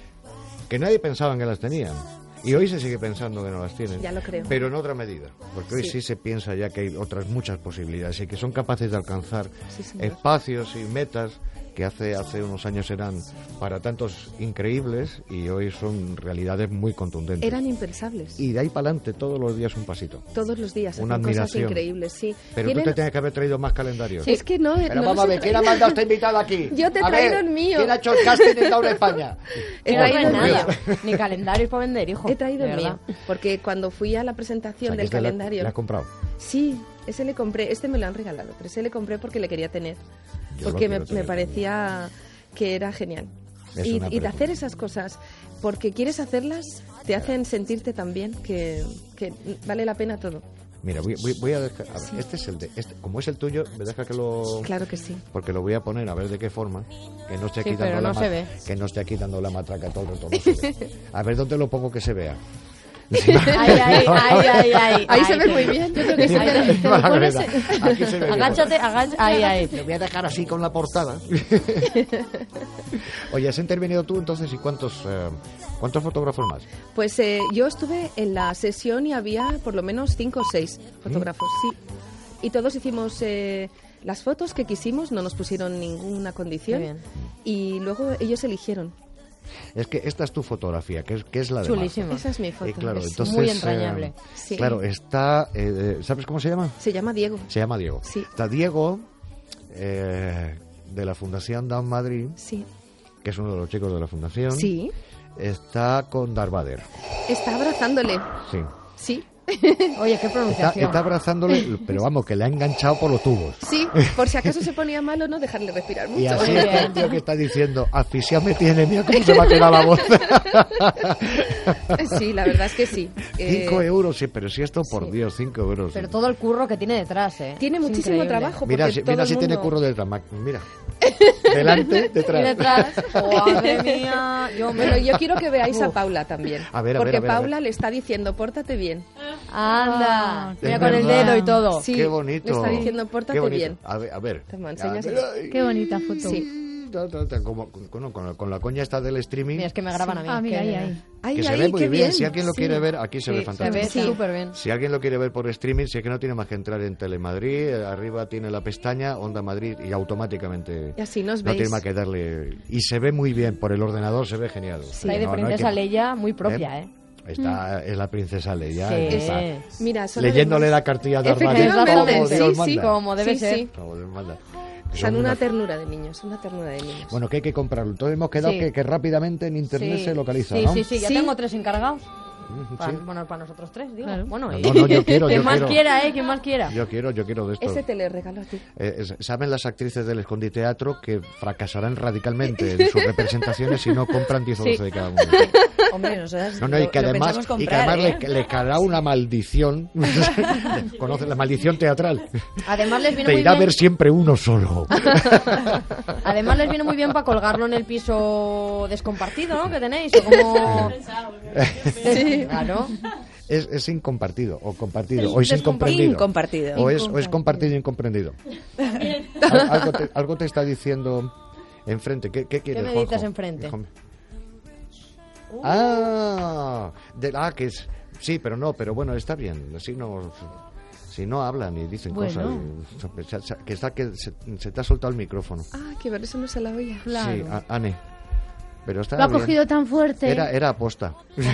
que nadie pensaba que las tenían. Y hoy se sigue pensando que no las tienen. Ya lo creo. Pero en otra medida. Porque hoy Sí. sí se piensa ya que hay otras muchas posibilidades y que son capaces de alcanzar Sí, señor. espacios y metas que hace, hace unos años eran para tantos increíbles y hoy son realidades muy contundentes. Eran impensables. Y de ahí para adelante todos los días un pasito. Todos los días Una hacen cosas admiración. increíbles, sí. Pero Tienen- tú te tienes que haber traído más calendarios. Es que no, Pero no vamos los a he ver, ¿quién ha traído. mandado a esta invitada aquí? Yo te he A traído ver, el mío. ¿quién ha hecho el casting en Down España? He No traído hay el nada, mío. ni calendarios para vender, hijo. He traído de el verdad. mío. Porque cuando fui a la presentación O sea, que del este la- calendario... la has comprado. Sí, ese le compré. Este me lo han regalado, pero ese le compré porque le quería tener. Yo lo porque me, quiero tener me parecía que era genial. Es Y, una y de preciosa. hacer esas cosas porque quieres hacerlas, te hacen sentirte tan bien que, que vale la pena todo. Mira, voy, voy, voy a dejar... A ver, este es el de... Este, como es el tuyo, me deja que lo... Claro que sí. Porque lo voy a poner a ver de qué forma. Que no esté Sí, aquí pero dando no la se ma- ve. Que no esté aquí dando la matraca todo el rato. No se ve. A ver dónde lo pongo que se vea. Ay, ay, ay, ay, ay. Ahí se ay, ve qué- muy bien. Yo creo que sí. Mira, Te- te mira lo la pones verdad. en- Aquí se ve bien. Agáchate, agáchate. Ahí, ahí. Lo voy a dejar así con la portada. Oye, has intervenido tú entonces, ¿y cuántos, eh, cuántos fotógrafos más? Pues eh, yo estuve en la sesión y había por lo menos cinco o seis fotógrafos, sí. Y todos hicimos eh, las fotos que quisimos, no nos pusieron ninguna condición. Muy bien. Y luego ellos eligieron. Es que esta es tu fotografía, que es, que es la de Chulísima. Esa es mi foto. Y claro, es entonces, muy entrañable. eh, Sí. Claro, está... eh, ¿sabes cómo se llama? Se llama Diego. Se llama Diego. Sí. Está Diego, eh, de la Fundación Down Madrid, Sí. que es uno de los chicos de la Fundación. Sí. Está con Darth Vader. Está abrazándole. Sí. Sí. Oye, qué Está, pronunciación. está abrazándole, pero vamos, que le ha enganchado por los tubos. Sí, por si acaso se ponía malo, no dejarle respirar mucho. Y así Muy está bien. el tío que está diciendo, asfixiado me tiene, mira cómo se me ha quedado la voz. Sí, la verdad es que sí. Eh, Cinco euros, sí, pero si esto, por sí. Dios, cinco euros. Pero todo el curro que tiene detrás, ¿eh? Tiene Es muchísimo increíble. trabajo. Mira, porque si, todo mira el si tiene mundo- curro detrás. ma- Mira. Delante, detrás. Y detrás. Oh, madre mía. Yo me... Bueno, yo quiero que veáis a Uf. Paula también. A ver, a porque ver, a ver, a ver. Paula le está diciendo, pórtate bien. Anda. Es Mira con el verdad. dedo y todo. Sí, Qué bonito. le está diciendo, pórtate Qué bonito. bien. A ver, a ver. Toma, A enséñaselo. ver, ay, Qué bonita foto. Sí. ta, ta, ta, como- con, con la- con la coña esta del streaming. Mira, es que me graban a mí. Ah, mira, que- ahí, ahí. Ay, que se ay, ve muy qué bien. Si alguien lo Sí. quiere ver, aquí se Sí, ve se fantástico. ve Sí. súper bien. Si alguien lo quiere ver por streaming, si es que no tiene más que entrar en Telemadrid, eh, arriba tiene la pestaña Onda Madrid y automáticamente Y así nos no tiene veis. más que darle. Y se ve muy bien, por el ordenador se ve genial. La de No, no hay Princesa que- Leia muy propia, ¿eh? Está, es la princesa Leia. Sí. está Mira, son leyéndole además- la cartilla de Armario Efectivamente, como sí, Dios sí, manda. Como debe Sí, ser. sí. Como Dios manda. Son Son una unas- ternura de niños, una ternura de niños. Bueno, que hay que comprarlo. Entonces hemos quedado Sí. que, que rápidamente en internet Sí. se localiza, Sí, ¿no? sí, sí. Ya Sí. tengo tres encargados. Mm, Para- sí. Bueno, para nosotros tres, digo. Claro. Bueno, No, y- no, no, yo quiero, Quien yo más quiero. quiera, ¿eh? Quien más quiera. Yo quiero, yo quiero de esto. Ese te le regalo a ti. Eh, es- Saben las actrices del Escondite Teatro que fracasarán radicalmente en sus representaciones si no compran diez o Sí. doce de cada uno. Hombre, nosotras No, no, y lo- que lo además, pensamos y que comprar, además ¿eh? le, le caerá una maldición. Conoces la maldición teatral. Además les viene Te muy irá a bien. ver siempre uno solo. Además les viene muy bien para colgarlo en el piso descompartido, ¿no? Que tenéis, o como... Sí. Claro. Es, es incompartido o compartido o es Descompa- incomprendido. Incompartido. O es, o es compartido e incomprendido. Al- algo, te, algo te está diciendo enfrente. ¿Qué, qué quieres, me Juanjo? dices enfrente? Déjame. Ah, de, ah, que es... Sí, pero no, pero bueno, está bien. Así no... Si no hablan y dicen Bueno. cosas... y- que está que se, se te ha soltado el micrófono. Ah, que ver, eso no se la oía. Claro. Sí, a- Ane. Pero está Lo ha bien. cogido tan fuerte. Era, era aposta.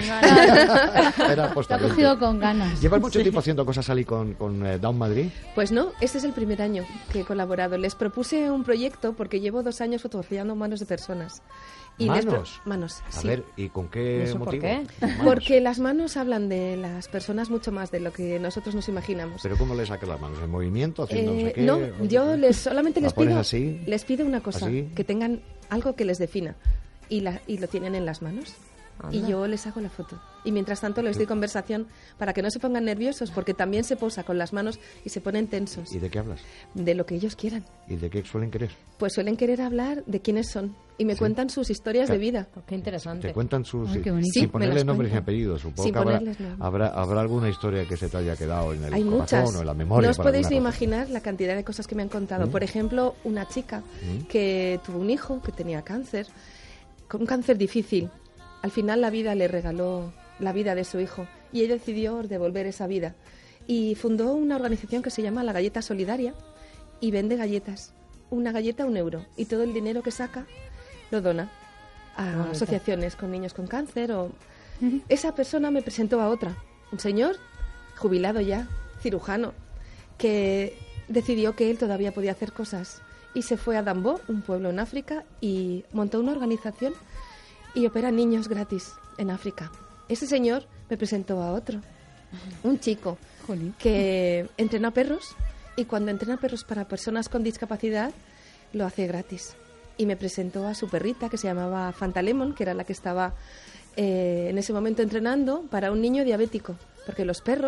Era Lo aposta. ha cogido con ganas. ¿Llevas mucho tiempo haciendo cosas Ali con, con eh, Down Madrid? Pues no, este es el primer año que he colaborado. Les propuse un proyecto porque llevo dos años fotografiando manos de personas. Y les pro- ¿Manos? manos, A sí. ver, ¿y con qué ¿Y eso por motivo? qué? Manos. Porque las manos hablan de las personas mucho más de lo que nosotros nos imaginamos. ¿Pero cómo le sacas las manos? ¿En movimiento? ¿Haciendo no sé Eh, qué? no, ¿O yo qué? les solamente ¿La les pones pido, así? les pido una cosa, ¿Así? que tengan algo que les defina y, la, y lo tienen en las manos. Y Anda. yo les hago la foto. Y mientras tanto les doy conversación para que no se pongan nerviosos, porque también se posa con las manos y se ponen tensos. ¿Y de qué hablas? De lo que ellos quieran. ¿Y de qué suelen querer? Pues suelen querer hablar de quiénes son y me Sí. cuentan sus historias de vida. Qué interesante. Te cuentan sus... Ay, qué bonito. sin Sí, me ponerle las nombres y cuentan. apellidos. Supongo Sin que habrá, ponerles nombres. habrá, habrá alguna historia que se te haya quedado en el Hay corazón muchas. o en la memoria. No os por podéis ni alguna cosa. imaginar la cantidad de cosas que me han contado. ¿Mm? Por ejemplo, una chica ¿Mm? que tuvo un hijo que tenía cáncer, con un cáncer difícil. Al final la vida le regaló la vida de su hijo y ella decidió devolver esa vida. Y fundó una organización que se llama La Galleta Solidaria y vende galletas. Una galleta, un euro. Y todo el dinero que saca lo dona a bonito. asociaciones con niños con cáncer. O... Esa persona me presentó a otra, un señor jubilado ya, cirujano, que decidió que él todavía podía hacer cosas y se fue a Dambó, un pueblo en África, y montó una organización y opera niños gratis en África. Ese señor me presentó a otro, un chico que entrena perros y cuando entrena perros para personas con discapacidad lo hace gratis. Y me presentó a su perrita que se llamaba Fanta Lemon, que era la que estaba eh, en ese momento entrenando para un niño diabético, porque los perros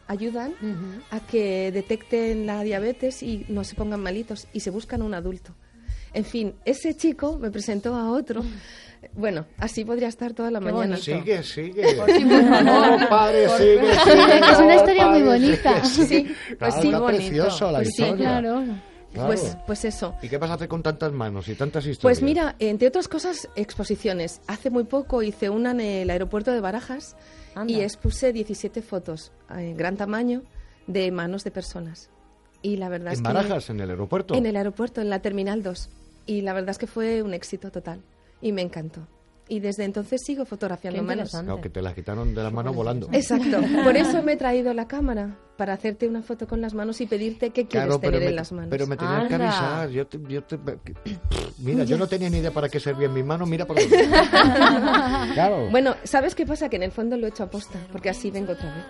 ayudan a que detecten la diabetes y no se pongan malitos y se buscan un adulto. En fin, ese chico me presentó a otro. Bueno, así podría estar toda la Qué mañana. bonito. Sigue, sigue. Por sí, por favor. No, padre, sigue, sigue. Es una historia no, muy padre, bonita. sigue, sigue. Sí, pues Claro, sí, está bonito. precioso la Pues sí, historia. Claro. Claro. Pues, pues eso. ¿Y qué vas a hacer con tantas manos y tantas historias? Pues mira, entre otras cosas, exposiciones. Hace muy poco hice una en el aeropuerto de Barajas Anda. y expuse diecisiete fotos en gran tamaño de manos de personas. Y la verdad ¿En es Barajas, que... en el aeropuerto? En el aeropuerto, en la Terminal dos. Y la verdad es que fue un éxito total. Y me encantó. Y desde entonces sigo fotografiando Qué manos. interesante. No, que te las quitaron de las manos volando. Exacto. Por eso me he traído la cámara, para hacerte una foto con las manos y pedirte qué quieres Claro, pero tener me, en las manos. pero me tenías que Anda. avisar. Yo te, yo te- mira, yo no tenía ni idea para qué servían mis manos. Mira por dónde. Claro. Bueno, ¿sabes qué pasa? Que en el fondo lo he hecho a posta, porque así vengo otra vez.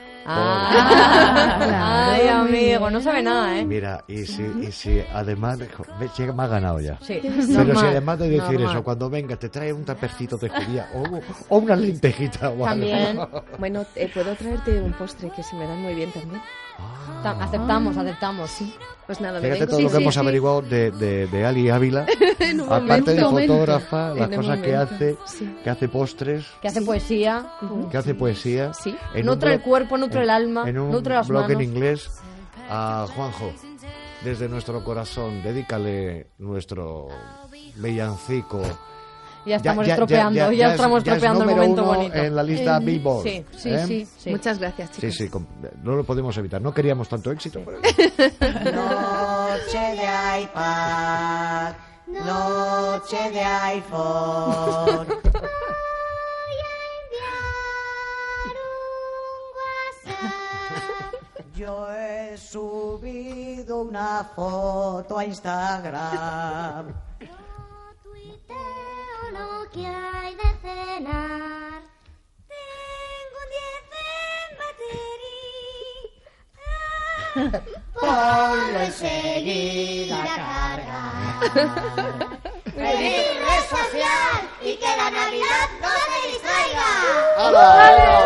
Ah, ay, amigo, no sabe nada, ¿eh? Mira, y si, y si además, jo, ve, si me ha ganado ya. Sí. Pero si Normal, además de decir normal. eso, cuando venga te trae un tapercito de judía o, o una lentejita o algo. También. Bueno, eh, puedo traerte un postre que se me dan muy bien también. Ta- aceptamos, aceptamos. Sí. Pues nada, me Fíjate vengo. todo lo Sí, que sí, hemos sí. averiguado de, de, de Ali Ávila. En un Aparte de momento. fotógrafa, las En un cosas que momento, hace, sí. que hace postres, Que hace poesía. que hace poesía. Sí. en un Nutre el blog- cuerpo, nutre el alma, en un nutre las blog manos. en inglés a Juanjo. Desde nuestro corazón, dedícale nuestro villancico. Ya estamos estropeando, ya, es- estamos ya es estropeando el número momento uno bonito. en la lista Eh, Billboard. Sí, sí, ¿eh? sí, sí. Muchas gracias, Sí, chicos. sí, com- no lo podemos evitar. No queríamos tanto éxito, pero Noche de iPad, noche de iPhone. Yo he subido una foto a Instagram. Tuiteo lo que hay de cenar. Tengo un diez en batería. Ponlo enseguida a cargar. Feliz red social y que la Navidad no te distraiga.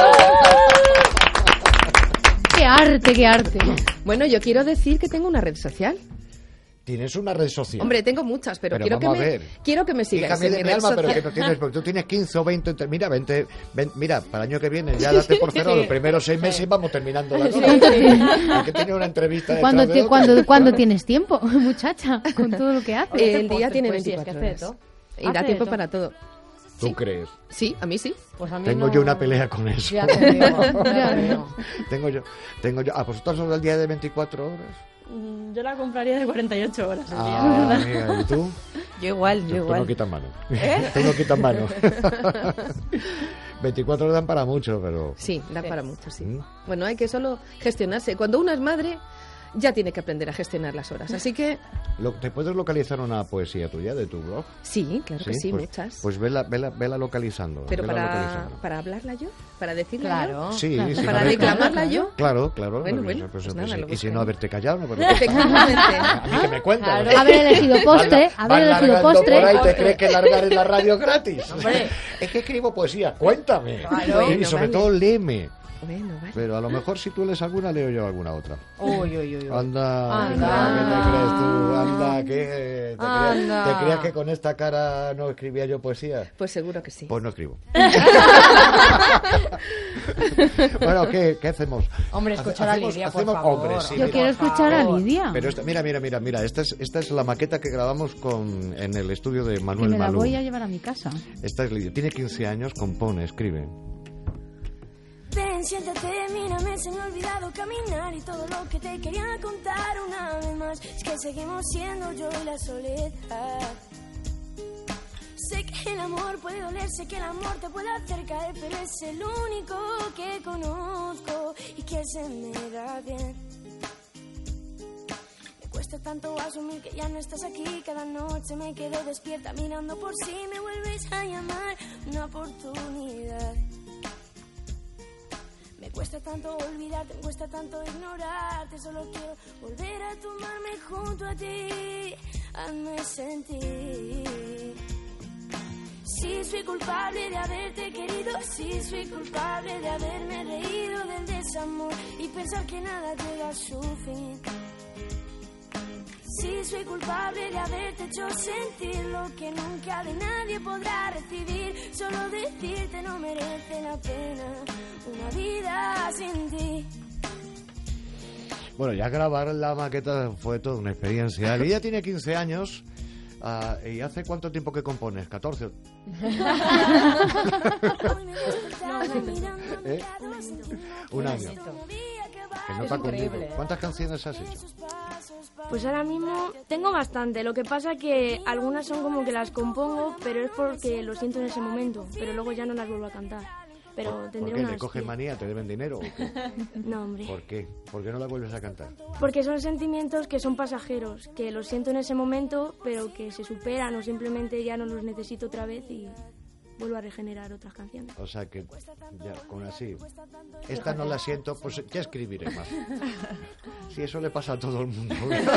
¡Qué arte, qué arte! Bueno, yo quiero decir que tengo una red social. tienes una red social. Hombre, tengo muchas, pero, Pero quiero, que vamos a me, ver. quiero que me sigas. Hija mía en de mi mi red alma, pero que social. no tienes, porque tú tienes quince o veinte, entre- mira, veinte, ven- mira, para el año que viene ya date por cero, Sí. los primeros seis meses vamos terminando la Sí. cosa. Hay que tener una entrevista detrás ¿Cuándo, de ti- otra. cuándo, ¿cuándo tienes tiempo, muchacha? Con todo lo que haces. El día tiene pues sí, es que veinticuatro hace de horas. todo. Y da Hace tiempo de para todo. todo. ¿Tú crees? Sí, a mí sí. Pues a mí Tengo no- yo una pelea con eso. Ya te digo, ya te digo. tengo yo, tengo yo. ¿A vosotros os da el día de veinticuatro horas? Mm, Yo la compraría de cuarenta y ocho horas el día, Ah, la verdad. amiga, ¿y tú? Yo igual, yo Tú igual. no quitas mano. ¿Eh? Tú no quitas mano. veinticuatro horas dan para mucho, pero... Sí, da para mucho, sí. ¿Mm? Bueno, hay que solo gestionarse. Cuando uno es madre, ya tiene que aprender a gestionar las horas. Así que, Lo- ¿Te puedes localizar una poesía tuya de tu blog? sí, claro que sí, pues, muchas. Pues vela, vela, vela localizando. Pero vela para, localizando. para hablarla yo, para decirla Claro. yo. Sí, Claro. sí, Para no, declamarla yo. Claro, claro. Bueno, pues, bueno, pues, pues pues, nada, sí. lo y si buscaré. no haberte callado, no pero Efectivamente. A mí que me cuentas. Claro. Haber elegido postre, Van- haber van elegido largando postre. por ahí, ¿te Postre. crees que largar en la radio es gratis? Hombre. Es que escribo poesía, cuéntame. Claro. y Bueno, sobre vale. todo léeme. Bueno, vale. Pero a lo mejor si tú lees alguna, leo yo alguna otra. Uy, uy, uy. uy. Anda, Anda. anda, ¿qué te crees tú? Anda, ¿qué? ¿Te, Anda. creías, ¿Te creías que con esta cara no escribía yo poesía? Pues seguro que sí. Pues no escribo. Bueno, ¿qué, qué hacemos? Hombre, Hace- escuchar a hacemos- Lidia, por hacemos- favor. hombre, sí, Yo mira. quiero escuchar a Lidia. Pero esta, mira, mira, mira, mira, esta es, esta es la maqueta que grabamos con, en el estudio de Que Manuel me la Malú. voy a llevar a mi casa. Esta es Lidia, tiene quince años, compone, escribe. Ven, siéntate, mírame, se me ha olvidado caminar y todo lo que te quería contar una vez más. Es que seguimos siendo yo y la soledad. Sé que el amor puede doler, sé que el amor te puede hacer caer, pero es el único que conozco y que se me da bien. Me cuesta tanto asumir que ya no estás aquí, cada noche me quedo despierta mirando por si me vuelves a llamar una oportunidad. Me cuesta tanto olvidarte, me cuesta tanto ignorarte, solo quiero volver a tomarme junto a ti, hazme sentir. Sí, soy culpable de haberte querido. Sí, soy culpable de haberme reído del desamor y pensar que nada llega a su fin. Sí, soy culpable de haberte hecho sentir lo que nunca de nadie podrá recibir. Solo decirte no merece la pena una vida sin ti. Bueno, ya grabar la maqueta fue toda una experiencia. Lidia tiene quince años. Uh, ¿Y hace cuánto tiempo que compones? ¿catorce? ¿Eh? Un año. Que no está conmigo. ¿Cuántas canciones has hecho? Pues ahora mismo tengo bastante. Lo que pasa que algunas son como que las compongo, pero es porque lo siento en ese momento. Pero luego ya no las vuelvo a cantar. Pero ¿Por, tendré ¿por qué? unas... ¿Le coges manía? ¿Te deben dinero o qué? No, hombre. ¿Por qué? ¿Por qué no la vuelves a cantar? Porque son sentimientos que son pasajeros, que los siento en ese momento, pero que se superan o simplemente ya no los necesito otra vez y vuelvo a regenerar otras canciones. O sea que, ya, con así, esta no la siento, pues ya escribiré más. Sí, eso le pasa a todo el mundo.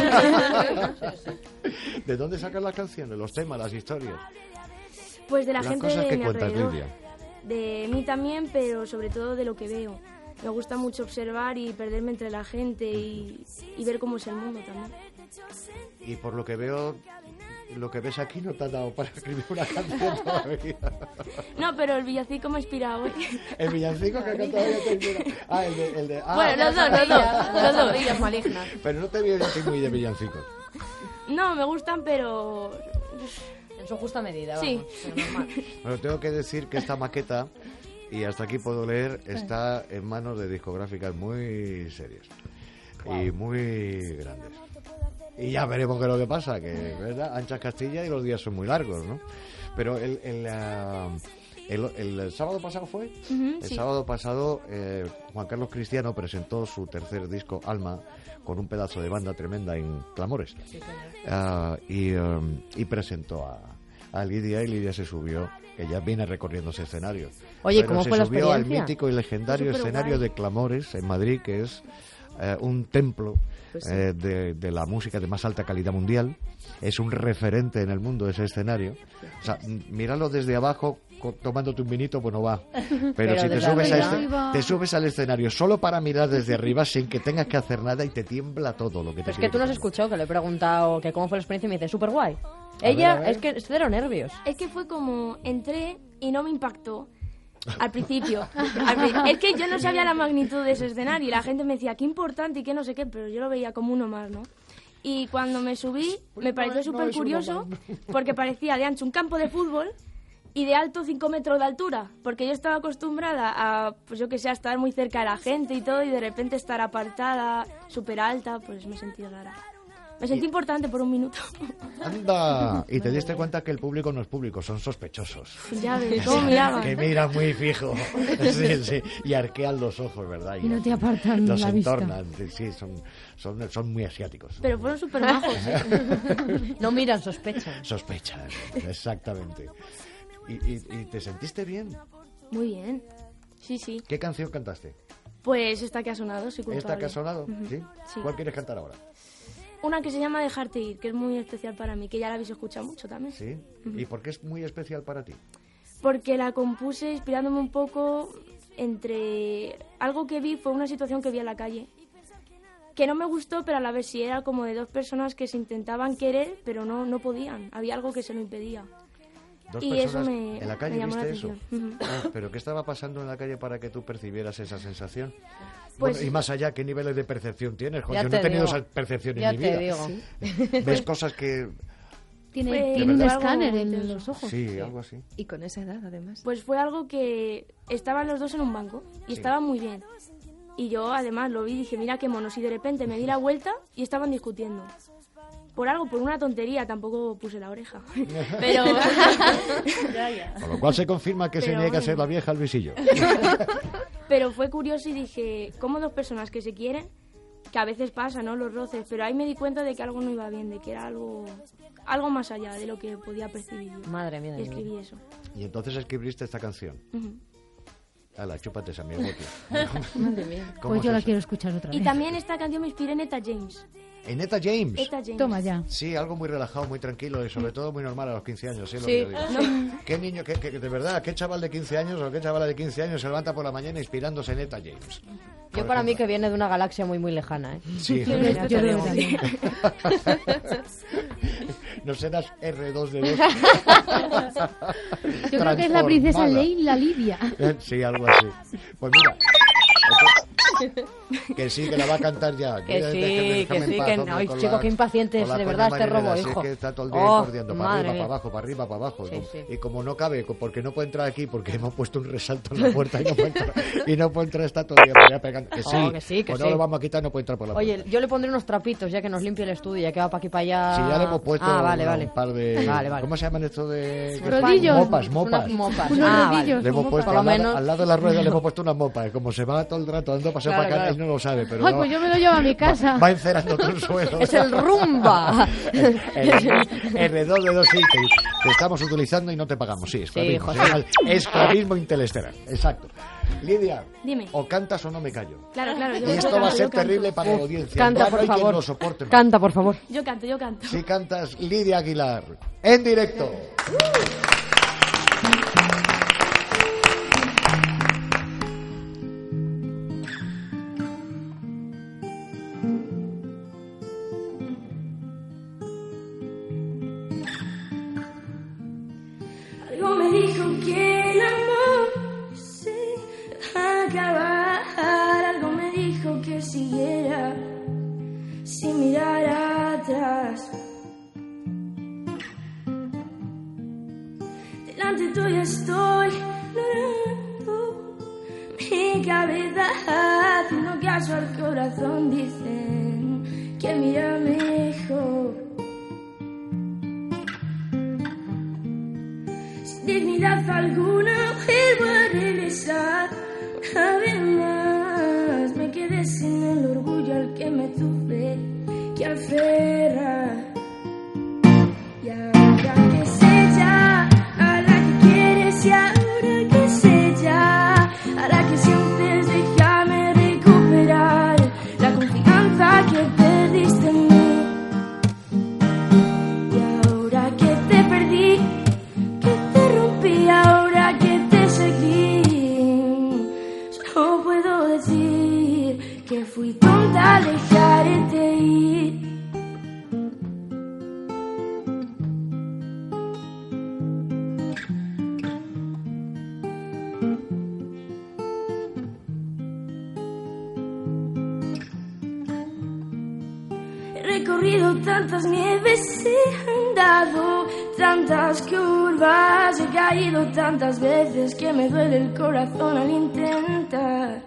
¿De dónde sacas las canciones, los temas, las historias? Pues de la las gente cosas de que mi cuentas, alrededor. Lidia. De mí también, pero sobre todo de lo que veo. Me gusta mucho observar y perderme entre la gente y, y ver cómo es el mundo también. Y por lo que veo, lo que ves aquí no te ha dado para escribir una canción todavía. No, pero el villancico me ha inspirado hoy. El villancico que todavía te inspira. Ah, el de... El de ah, bueno, los dos, los dos. Los dos. Ellas malignas. Pero no te veo yo muy de villancicos. No, me gustan, pero... En su justa medida, sí. Vamos, bueno, tengo que decir que esta maqueta, y hasta aquí puedo leer, está en manos de discográficas muy serias. Wow. Y muy grandes. Y ya veremos qué es lo que pasa, que verdad, anchas Castilla y los días son muy largos, ¿no? Pero el, el, uh, el, el, el sábado pasado fue, uh-huh, el sí. sábado pasado eh, Juan Carlos Cristiano presentó su tercer disco, Alma, con un pedazo de banda tremenda en Clamores. Sí, uh, y, um, y presentó a, a Lidia, y Lidia se subió. Ella viene recorriendo ese escenario. Oye, Pero ¿cómo se fue la subió experiencia? al mítico y legendario escenario de Clamores en Madrid, que es eh, un templo pues sí. eh, de, de la música de más alta calidad mundial. Es un referente en el mundo ese escenario. O sea, míralo desde abajo, tomándote un vinito, bueno, va. Pero, Pero si te subes, a este, te subes al escenario solo para mirar desde arriba sin que tengas que hacer nada y te tiembla todo lo que te Pero es que tú no has escuchado, que le he preguntado que cómo fue la experiencia y me dice, súper guay. Ella, ver, ver. es que es cero nervios. Es que fue como, entré y no me impactó. Al principio. Al, es que yo no sabía la magnitud de ese escenario y la gente me decía, qué importante y qué no sé qué, pero yo lo veía como uno más, ¿no? Y cuando me subí, me pareció súper no curioso porque parecía de ancho un campo de fútbol y de alto cinco metros de altura, porque yo estaba acostumbrada a, pues yo que sé, a estar muy cerca de la gente y todo, y de repente estar apartada, súper alta, pues me sentí rara. Me sentí y... importante por un minuto. ¡Anda! Y te diste cuenta que el público no es público, son sospechosos. Ya ves, ¿cómo miraban? Que miran muy fijo. Sí, sí. Y arquean los ojos, ¿verdad? Y, y no te apartan los la entornan. vista. Sí, son, son, son muy asiáticos. Pero fueron súper majos. ¿eh? No miran, sospechan. Sospechan, exactamente. ¿Y, y, ¿Y te sentiste bien? Muy bien, sí, sí. ¿Qué canción cantaste? Pues esta que ha sonado, soy culpable. ¿Esta que ha sonado? Uh-huh. ¿Sí? Sí. ¿Cuál quieres cantar ahora? Una que se llama Dejarte ir, que es muy especial para mí, que ya la habéis escuchado mucho también. ¿Sí? Uh-huh. ¿Y por qué es muy especial para ti? Porque la compuse inspirándome un poco entre... Algo que vi fue una situación que vi en la calle, que no me gustó, pero a la vez sí, era como de dos personas que se intentaban querer, pero no, no podían. Había algo que se lo impedía. Dos y personas eso me, en la calle me llamó viste la eso. Uh-huh. Ah, pero ¿qué estaba pasando en la calle para que tú percibieras esa sensación? Pues, bueno, y más allá, ¿qué niveles de percepción tienes? Yo no te he tenido digo. esa percepción ya en mi te vida. Digo. ¿Sí? ¿Ves cosas que tiene, Fue- tiene un ¿De escáner algo en los ojos? sí, algo así? Y con esa edad, además. Pues fue algo que estaban los dos en un banco y Sí. estaban muy bien. Y yo además lo vi y dije, mira qué monos. Y de repente me di la vuelta y estaban discutiendo. Por algo, por una tontería, tampoco puse la oreja. Pero... Ya, ya. Con lo cual se confirma que se Pero niega a bueno. ser la vieja al visillo. Pero fue curioso y dije, ¿cómo dos personas que se quieren? Que a veces pasa, ¿no? Los roces. Pero ahí me di cuenta de que algo no iba bien, de que era algo algo más allá de lo que podía percibir yo. Madre mía de Y mi escribí vida. eso. Y entonces escribiste esta canción. Ujú. Ala, chúpate esa, mi bote. Madre mía. ¿Cómo Pues yo es la eso? quiero escuchar otra Y vez. también esta canción me inspiré en Eta James. En Etta James. Etta James. Toma ya. Sí, algo muy relajado, muy tranquilo y sobre todo muy normal a los quince años. Sí, es lo Sí. que yo digo. ¿Qué niño, qué, qué- de verdad, qué chaval de quince años o qué chavala de quince años se levanta por la mañana inspirándose en Etta James? Yo para mí que viene de una galaxia muy muy lejana, ¿eh? Sí. Yo Yo te creo digo. también. No serás erre dos de dos. Yo creo que es la princesa Transformada. Leila Livia. Sí, algo así. Pues mira. Que sí, que la va a cantar ya. Que sí, Déjame que en sí, paz, que hombre, no. Ay, con chico, la- qué impaciente con es, la de coña verdad, este marinera, robo, sí, hijo. que está todo el día Oh, corriendo para madre arriba, mía. para abajo, para arriba, para abajo. Sí, Y como- sí. Y como no cabe, porque no puede entrar aquí, porque hemos puesto un resalto en la puerta y no puede entrar, y no puede entrar, está todo el día por allá pegando. Que sí, Oh, que sí, que o no sí. lo vamos a quitar, no puede entrar por la puerta. Oye, yo le pondré unos trapitos ya que nos limpie el estudio, ya que va para aquí para allá. Si ya le hemos puesto ah, vale, una- vale. un par de... Vale, vale. ¿Cómo se llaman esto de...? Rodillos. Mopas, mopas. Unas mopas. Unos Ah, vale. rodillos. Le hemos con puesto Por lo al lado, menos- al lado de la rueda le hemos puesto unas mopas. Como se va todo el rato dando paseo Claro, para acá, claro. él no lo sabe, pero Ay, no- pues yo me lo llevo a mi casa. va, va encerando todo el suelo. Es el rumba. El erre dos de dos, sí, que, que estamos utilizando y no te pagamos. Sí, esclavismo. José. se llama el esclavismo interestelar. Exacto. Lidia, Dime. o cantas o no me callo. Claro, claro. Yo, Y yo esto va a canto, ser yo canto. terrible para la audiencia. Canta, Ya no por hay quien favor. lo soporte más. Canta, por favor. Yo canto, yo canto. Si cantas Lidia Aguilar, en directo. Algo me dijo que el amor se va a acabar. Algo me dijo que siguiera sin mirar atrás. Delante tuya estoy ignorando mi cabeza, haciendo caso al corazón. Dicen que mira mejor. Sin dignidad alguna vuelvo a regresar. Una vez más me quedé sin el orgullo al que me tuve que aferrar. Y ahora que sé ya a la que quieres, y ahora que sé ya a la que sientes, déjame recuperar la confianza que perdiste en mí. Y ahora que te perdí, que te rompí, ahora que te seguí, solo puedo decir que fui tonta al dejarte ir. He recorrido tantas nieves, he andado tantas curvas, he caído tantas veces que me duele el corazón al intentar.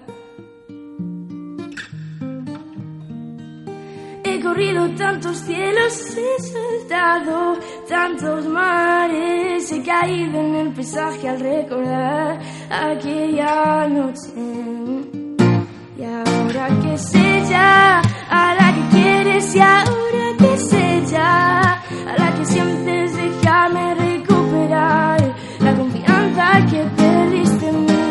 He corrido tantos cielos, he saltado tantos mares, he caído en el paisaje al recordar aquella noche. Y ahora que sé ya a la que quieres, y ahora que sé ya a la que sientes, déjame recuperar la confianza que perdiste en mí.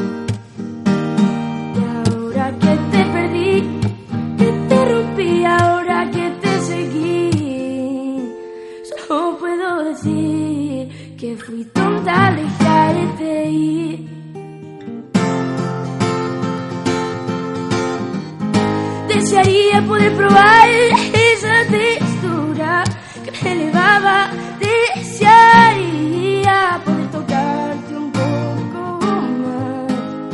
Y ahora que te perdí, que te rompí, ahora que te seguí, solo puedo decir que fui tonta al dejarte ir. Desearía poder probar esa textura que me elevaba. Desearía poder tocarte un poco más.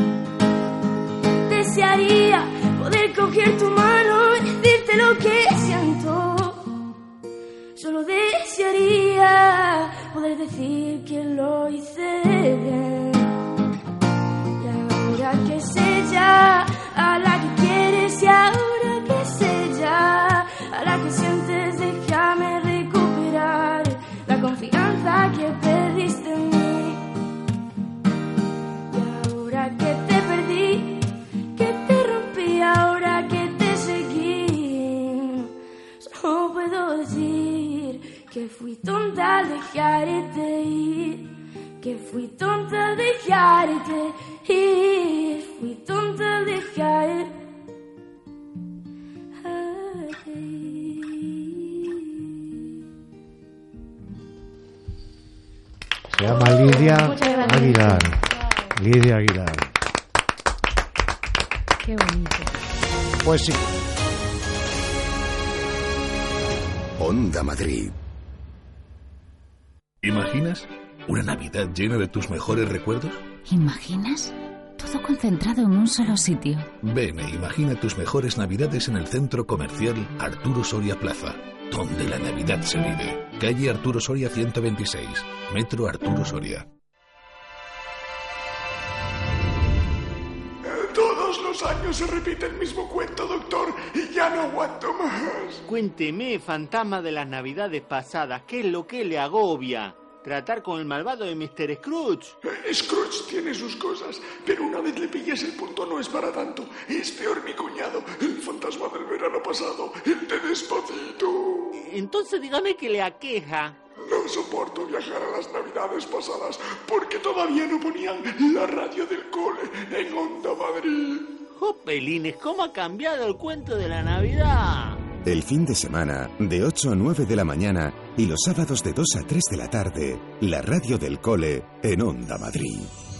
Desearía poder coger tu mano y decirte lo que siento. Solo desearía poder decir que lo hice bien. Y ahora que sé ya a la que quieres, y ahora que sé ya a la que sientes, déjame recuperar la confianza que perdiste en mí. Y ahora que te perdí, que te rompí, ahora que te seguí, solo puedo decir que fui tonta al dejarte ir, que fui tonta al dejarte ir, fui tonta al dejarte ir. Se llama Lidia Muchas gracias. Aguilar. Lidia Aguilar. Qué bonito. Pues sí. Onda Madrid. ¿Imaginas una Navidad llena de tus mejores recuerdos? ¿Imaginas? Todo concentrado en un solo sitio. Ven e imagina tus mejores Navidades en el centro comercial Arturo Soria Plaza, donde la Navidad se vive. Calle Arturo Soria ciento veintiséis, Metro Arturo Soria. Todos los años se repite el mismo cuento, doctor, y ya no aguanto más. Cuénteme, fantasma de las navidades pasadas, ¿qué es lo que le agobia? ¿Tratar con el malvado de mister Scrooge? Eh, Scrooge tiene sus cosas, pero una vez le pillas el punto no es para tanto. Es peor mi cuñado, el fantasma del verano pasado, el de Despacito. Entonces dígame qué le aqueja. No soporto viajar a las navidades pasadas porque todavía no ponían la radio del cole en Onda Madrid. Jopelines, ¿cómo ha cambiado el cuento de la Navidad? El fin de semana, de ocho a nueve de la mañana y los sábados de dos a tres de la tarde, la radio del cole en Onda Madrid.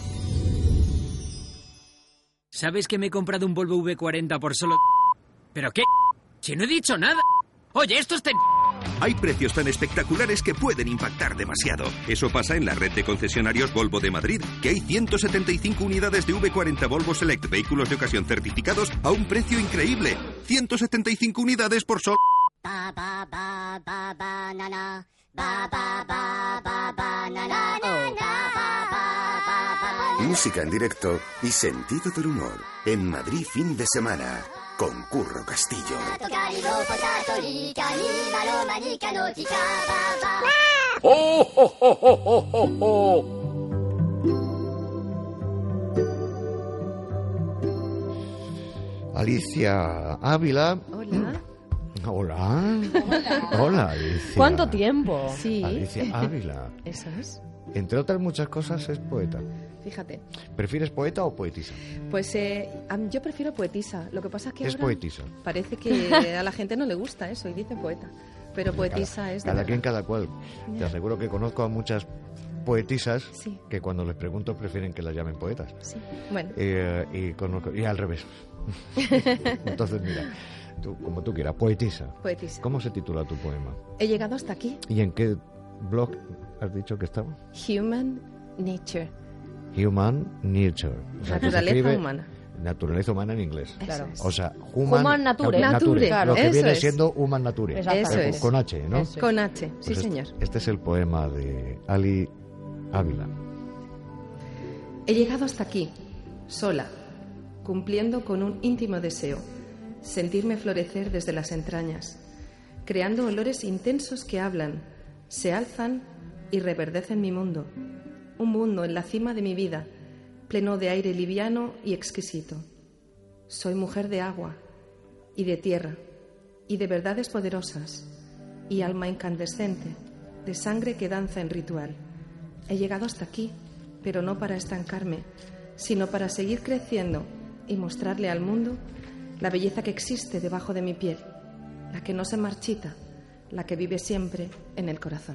¿Sabes que me he comprado un Volvo V cuarenta por solo... ¿Pero qué? Si no he dicho nada. Oye, esto está... Hay precios tan espectaculares que pueden impactar demasiado. Eso pasa en la red de concesionarios Volvo de Madrid, que hay ciento setenta y cinco unidades de V cuarenta Volvo Select vehículos de ocasión certificados a un precio increíble. ciento setenta y cinco unidades por solo... Ba ba ba ba banana. Ba ba ba ba banana. Oh, ba ba ba ba banana. Música en directo y sentido del humor en Madrid fin de semana con Curro Castillo. ¡Oh, oh, oh, oh, oh, oh! Alicia Ávila. Hola. Hola. Hola. Hola, Alicia. ¿Cuánto tiempo? Sí. Alicia Ávila. Eso es. Entre otras muchas cosas es poeta. Fíjate. ¿Prefieres poeta o poetisa? Pues eh, am- yo prefiero poetisa. Lo que pasa es que Es ahora poetisa. parece que a la gente no le gusta eso y dice poeta. Pero poetisa cada, es de cada verdad. quien, cada cual. Te Ya. aseguro que conozco a muchas poetisas Sí. que cuando les pregunto prefieren que las llamen poetas. Sí. Bueno. Eh, y, conozco, y al revés. Entonces, mira, tú, como tú quieras, poetisa. Poetisa. ¿Cómo se titula tu poema? He llegado hasta aquí. ¿Y en qué blog has dicho que estaba? Human Nature. Human Nature. O sea, que se Naturaleza escribe humana. Naturaleza humana en inglés. Eso es. O sea, human, Human nature. na- Nature, Lo que eso viene es. siendo human nature. Eso Eh, es. Con H, ¿no? Eso. Con H, sí Pues señor. este, este es el poema de Ali Ávila. He llegado hasta aquí, sola, cumpliendo con un íntimo deseo, sentirme florecer desde las entrañas, creando olores intensos que hablan, se alzan y reverdecen mi mundo, un mundo en la cima de mi vida, pleno de aire liviano y exquisito. Soy mujer de agua y de tierra y de verdades poderosas y alma incandescente, de sangre que danza en ritual. He llegado hasta aquí, pero no para estancarme, sino para seguir creciendo y mostrarle al mundo la belleza que existe debajo de mi piel, la que no se marchita, la que vive siempre en el corazón.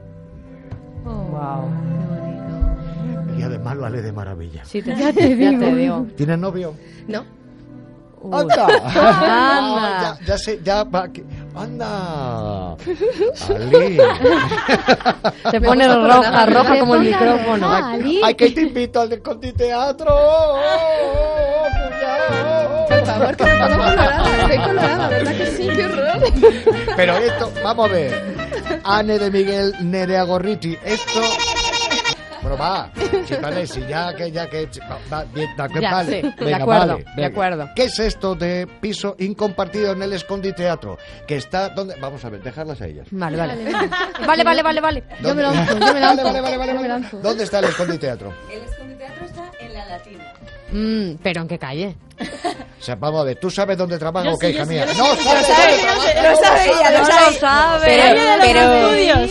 Wow. Y además lo haré de maravilla. Sí, te, Ya te ya digo. te digo. ¿Tienes novio? No, Uy. ¡Anda! Anda. ya, ya sé, ya va. que- ¡Anda! Ali. Se Me pone gusta por roja, nada. roja Me como el ponga micrófono. roja, Ali. ¡Ay, que te invito al Descontiteatro! ¡Oh, cuñado! por favor, que me pongo colorada, estoy colorada, ¿verdad que sí? ¡Qué horror! Pero esto, vamos a ver. Anne de Miguel Nerea Gorriti. Esto. Bueno, va. Si vale, si ya que ya que. Va, va, bien, da- que Ya, vale. sí, de Venga, acuerdo, vale, de venga. acuerdo. ¿Qué es esto de piso incompartido en el Esconditeatro? Que está. ¿Dónde? Vamos a ver, dejarlas a ellas. Vale, vale. Vale, Vale, vale, vale, vale. Yo me ¿Dónde? lanzo, yo me lanzo. Vale, vale, vale, Yo me vale. lanzo. ¿Dónde está el Esconditeatro? El Esconditeatro está en la Latina. Mm, ¿pero en qué calle? O sea, vamos a ver, ¿tú sabes dónde trabaja Yo o qué, sí, yo hija sí, mía? yo ¡No sí, sabes yo dónde sé, trabaja! yo sé, lo sabe ella, lo No sabe. lo sabe. Pero, Pero- pero, No, pero,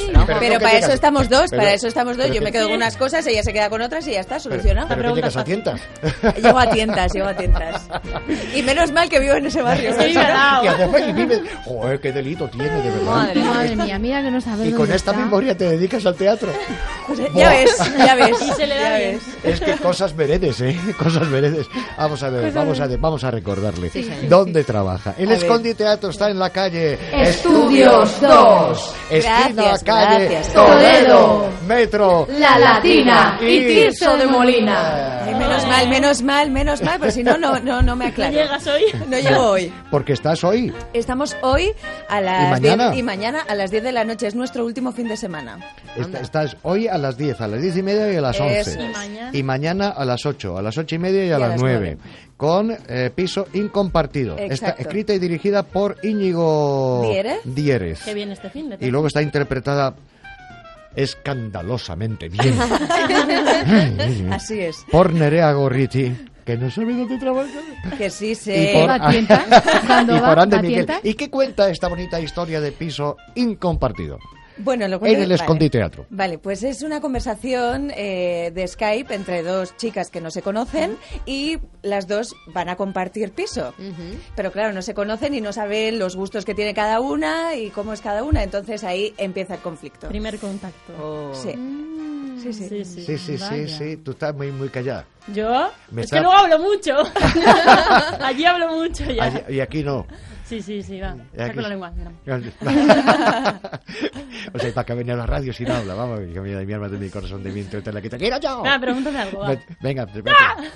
Pero que para llegas- eso estamos dos, pero- para eso estamos dos. pero Yo que- me quedo con unas cosas, ella se queda con otras y ya está, solucionado. Pero que llegas a tientas. Llego a tientas, llego a tientas. Y menos mal que vivo en ese barrio. Y además, y vive... Joder, qué delito tiene, de verdad. Madre, madre mía, mira que no sabes Y con dónde esta está. memoria te dedicas al teatro. Ya Buah. ves, ya ves. Y se le da ya bien. ves. Es que cosas veredes, ¿eh? Cosas veredes. Vamos a ver, Cosas vamos a, veredes. vamos a recordarle. Sí, sí. ¿Dónde trabaja? El A ver. Escondi Teatro está en la calle Estudios dos. Esquina Gracias, calle gracias. Toledo, Metro, La Latina y Tirso de Molina. Ay, menos mal, menos mal, menos mal, pues si no, no, no, no me aclaro. ¿No llegas hoy? No llego hoy. Porque estás hoy. Estamos hoy a las ¿Y mañana? diez y mañana a las diez de la noche. Es nuestro último fin de semana. Est- Estás hoy a las diez, a las diez y media y a las Eso once. es. ¿Y mañana? Y mañana a las ocho, a las ocho y media y a, Y a las las nueve. Con eh, piso incompartido. Está Exacto. escrita y dirigida por Íñigo ¿Dierez? Dierez. Qué bien este fin de Y luego está interpretada escandalosamente bien Así es. por Nerea Gorriti, que no sabe dónde trabaja. Que sí Y sé. por, ¿Va a tientas? ¿Cuándo y va? por Ande ¿Va a Miguel. tientas? ¿Y qué cuenta esta bonita historia de piso incompartido? Bueno, lo En cuento- el Escondi Teatro. Vale, pues es una conversación eh, de Skype entre dos chicas que no se conocen y las dos van a compartir piso. Pero claro, no se conocen y no saben los gustos que tiene cada una y cómo es cada una. Entonces ahí empieza el conflicto. Primer contacto. Sí. Sí, sí. Sí, sí. Sí, sí, sí, Vaya. sí. Tú estás muy, muy callada. ¿Yo? Me es está- que luego hablo mucho. Allí hablo mucho ya. Allí- y aquí no. Sí, sí, sí, va. Y aquí- Saco la lengua. mira. O sea, ¿para qué venir a la radio si no habla? Vamos, que mi, mi alma de mi corazón de viento, te la quita. ¡Quiero yo! Ah, pregúntame algo, va. Ve- Venga, vete.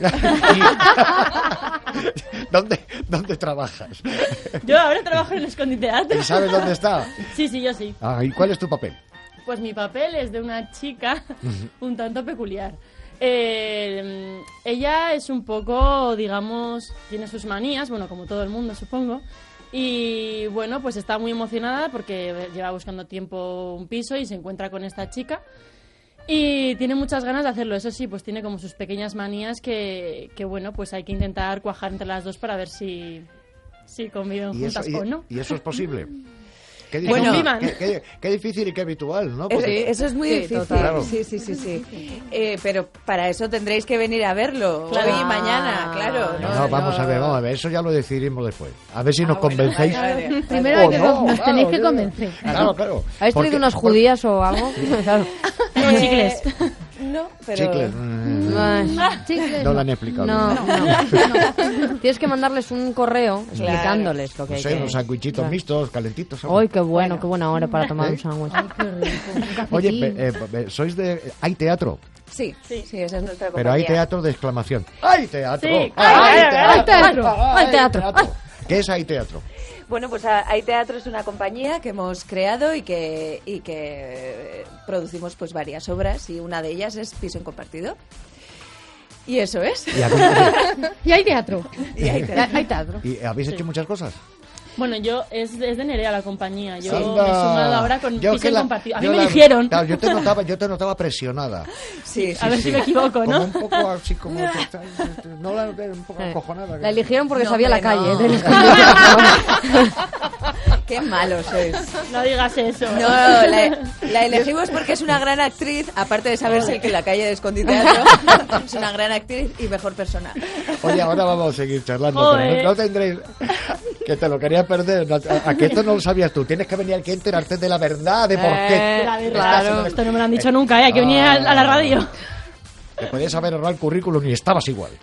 Y- ¿Dónde, ¿Dónde trabajas? Yo ahora trabajo en el Escondi Teatro. ¿Y sabes dónde está? Sí, sí, yo sí. Ah, ¿y cuál es tu papel? Pues mi papel es de una chica un tanto peculiar. Eh, ella es un poco, digamos, tiene sus manías, bueno, como todo el mundo, supongo. Y bueno, pues está muy emocionada porque lleva buscando tiempo un piso y se encuentra con esta chica. Y tiene muchas ganas de hacerlo. Eso sí, pues tiene como sus pequeñas manías que, que bueno, pues hay que intentar cuajar entre las dos para ver si, si conviven ¿Y eso, juntas y, o no. y eso es posible? Qué Que difícil, convivan. qué, qué- qué difícil y qué habitual, ¿no? Es- Porque- eso es muy Sí, difícil. total. Claro. Sí, sí, sí, sí. Eh, pero para eso tendréis que venir a verlo Claro. hoy y mañana, claro. No, no, vamos a ver, vamos a ver, eso ya lo decidiremos después. A ver si nos Ah, bueno, convencéis. vale, vale. Primero O hay que no, nos claro, tenéis que claro. convencer. Claro, claro. ¿Habéis Porque- traído unas judías o algo? Claro. Unos chicles. No, pero... Chicles. mm, Ay. Chicles. No lo han explicado. No, bien. no. Tienes que mandarles un correo explicándoles lo que No hay sé, que... unos sandwichitos Claro. mixtos, calentitos. ¡Ay, qué bueno, qué buena hora para tomar ¿Eh? un sándwich! Oye, pe- eh, pe- ¿sois de... ¿Hay teatro? Sí, sí, sí, esa es nuestra compañía. Pero hay teatro de exclamación. ¡Hay teatro! Sí. ¡Hay ¡Hay teatro! teatro! ¡Hay teatro! ¿Qué es Hay teatro? Bueno, pues a- Hay Teatro es una compañía que hemos creado y que, y que eh, producimos pues varias obras y una de ellas es Piso en Compartido. Y eso es. Y, habéis- Y hay teatro. Y hay teatro. Hay teatro. ¿Y habéis hecho muchas cosas? Bueno, yo es, es de Nerea la compañía. Yo Anda. me he sumado ahora con Yo piso que en la- compartido. A mí yo me la- eligieron. Claro, yo te notaba, yo te notaba presionada. Sí, A ver si me equivoco, Como ¿no? un poco así como... No la noté un poco acojonada. La eligieron porque No, sabía la hombre, calle. no. del escondite. Qué malo sois. No digas eso. No, la, la elegimos porque es una gran actriz, aparte de saberse que la calle de Escondi Teatro es una gran actriz y mejor persona. Oye, ahora vamos a seguir charlando, Joder. pero no, no tendréis... Que te lo quería perder. No, a, a que esto no lo sabías tú. Tienes que venir aquí a enterarte de la verdad, de por qué. Eh, La verdad, Estás- esto no me lo han dicho nunca, ¿eh? Hay que venir a, a la radio. Te podías haber ahorrado el currículum y estabas igual.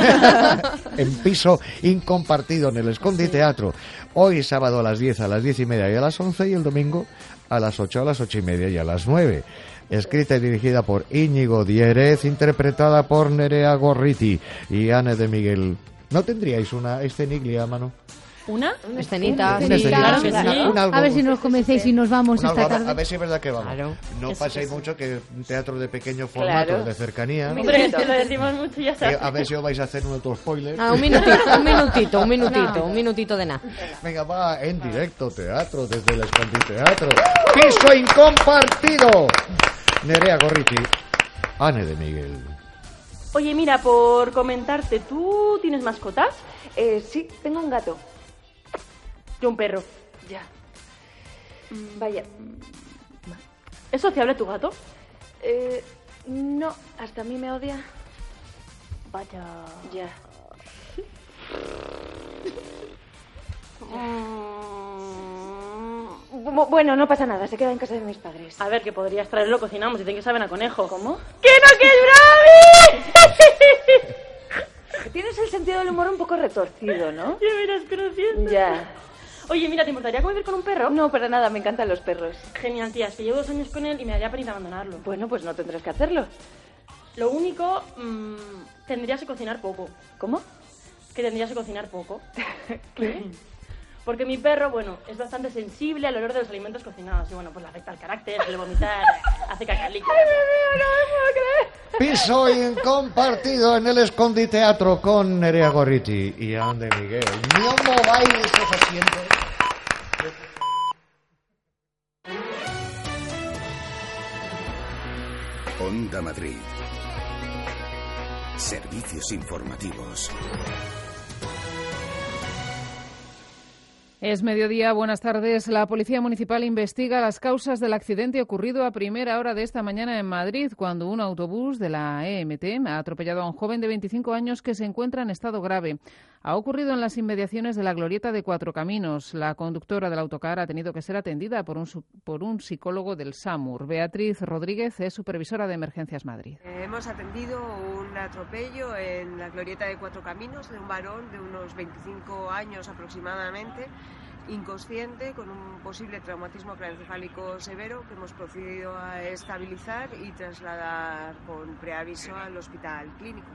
En piso incompartido en el Escondi Teatro. Hoy sábado a las diez, a las diez y media y a las once, y el domingo a las ocho, a las ocho y media y a las nueve. Escrita y dirigida por Íñigo Dierez, interpretada por Nerea Gorriti y Anne de Miguel. ¿No tendríais una esceniglia a mano? ¿Una? Una escenita. Una escenita. Claro que sí. Una- un algo- A ver si nos convencéis y nos vamos un esta algo- tarde. a ver si es verdad que vamos. Claro. No Eso paséis que sí. mucho, que un teatro de pequeño formato, Claro. de cercanía. ¿no? Hombre, te lo decimos mucho y ya Eh, está. a ver si os vais a hacer un otro spoiler. Ah, un minutito, un minutito, un minutito, un minutito de nada. Venga, va en directo, teatro, desde el Escondi Teatro. ¡Piso incompartido! Nerea Gorriti, Anne de Miguel. Oye, mira, por comentarte, ¿tú tienes mascotas? Eh, sí, tengo un gato. Yo un perro. Ya. Mm, Vaya. Mm, ¿Es sociable tu gato? Eh, no, hasta a mí me odia. Vaya. Ya. Bueno, no pasa nada, se queda en casa de mis padres. A ver, que podrías traerlo, cocinamos, dicen que saben a conejo. ¿Cómo? ¡Que no, que es Bravi! Tienes el sentido del humor un poco retorcido, ¿no? Ya me irás conociendo. Ya. Oye, mira, ¿te importaría convivir con un perro? No, para nada, me encantan los perros. Genial, tía, es que llevo dos años con él y me daría pena abandonarlo. Bueno, pues no tendrás que hacerlo. Lo único, mmm, tendrías que cocinar poco. ¿Cómo? Que tendrías que cocinar poco. ¿Qué? Porque mi perro, bueno, es bastante sensible al olor de los alimentos cocinados. Y bueno, pues le afecta el carácter, suele vomitar, hace caca líquida. ¡Ay, mi Dios, no me puedo creer! Piso compartido en el Esconditeatro con Nerea Gorriti y Ande Miguel. No mováis esos asientos. Onda Madrid. Servicios informativos. Es mediodía, buenas tardes. La Policía Municipal investiga las causas del accidente ocurrido a primera hora de esta mañana en Madrid, cuando un autobús de la E M T ha atropellado a un joven de veinticinco años que se encuentra en estado grave. Ha ocurrido en las inmediaciones de la glorieta de Cuatro Caminos. La conductora del autocar ha tenido que ser atendida por un, por un psicólogo del SAMUR. Beatriz Rodríguez es supervisora de Emergencias Madrid. Eh, hemos atendido un atropello en la glorieta de Cuatro Caminos de un varón de unos veinticinco años aproximadamente, inconsciente, con un posible traumatismo craneoencefálico severo que hemos procedido a estabilizar y trasladar con preaviso al hospital clínico.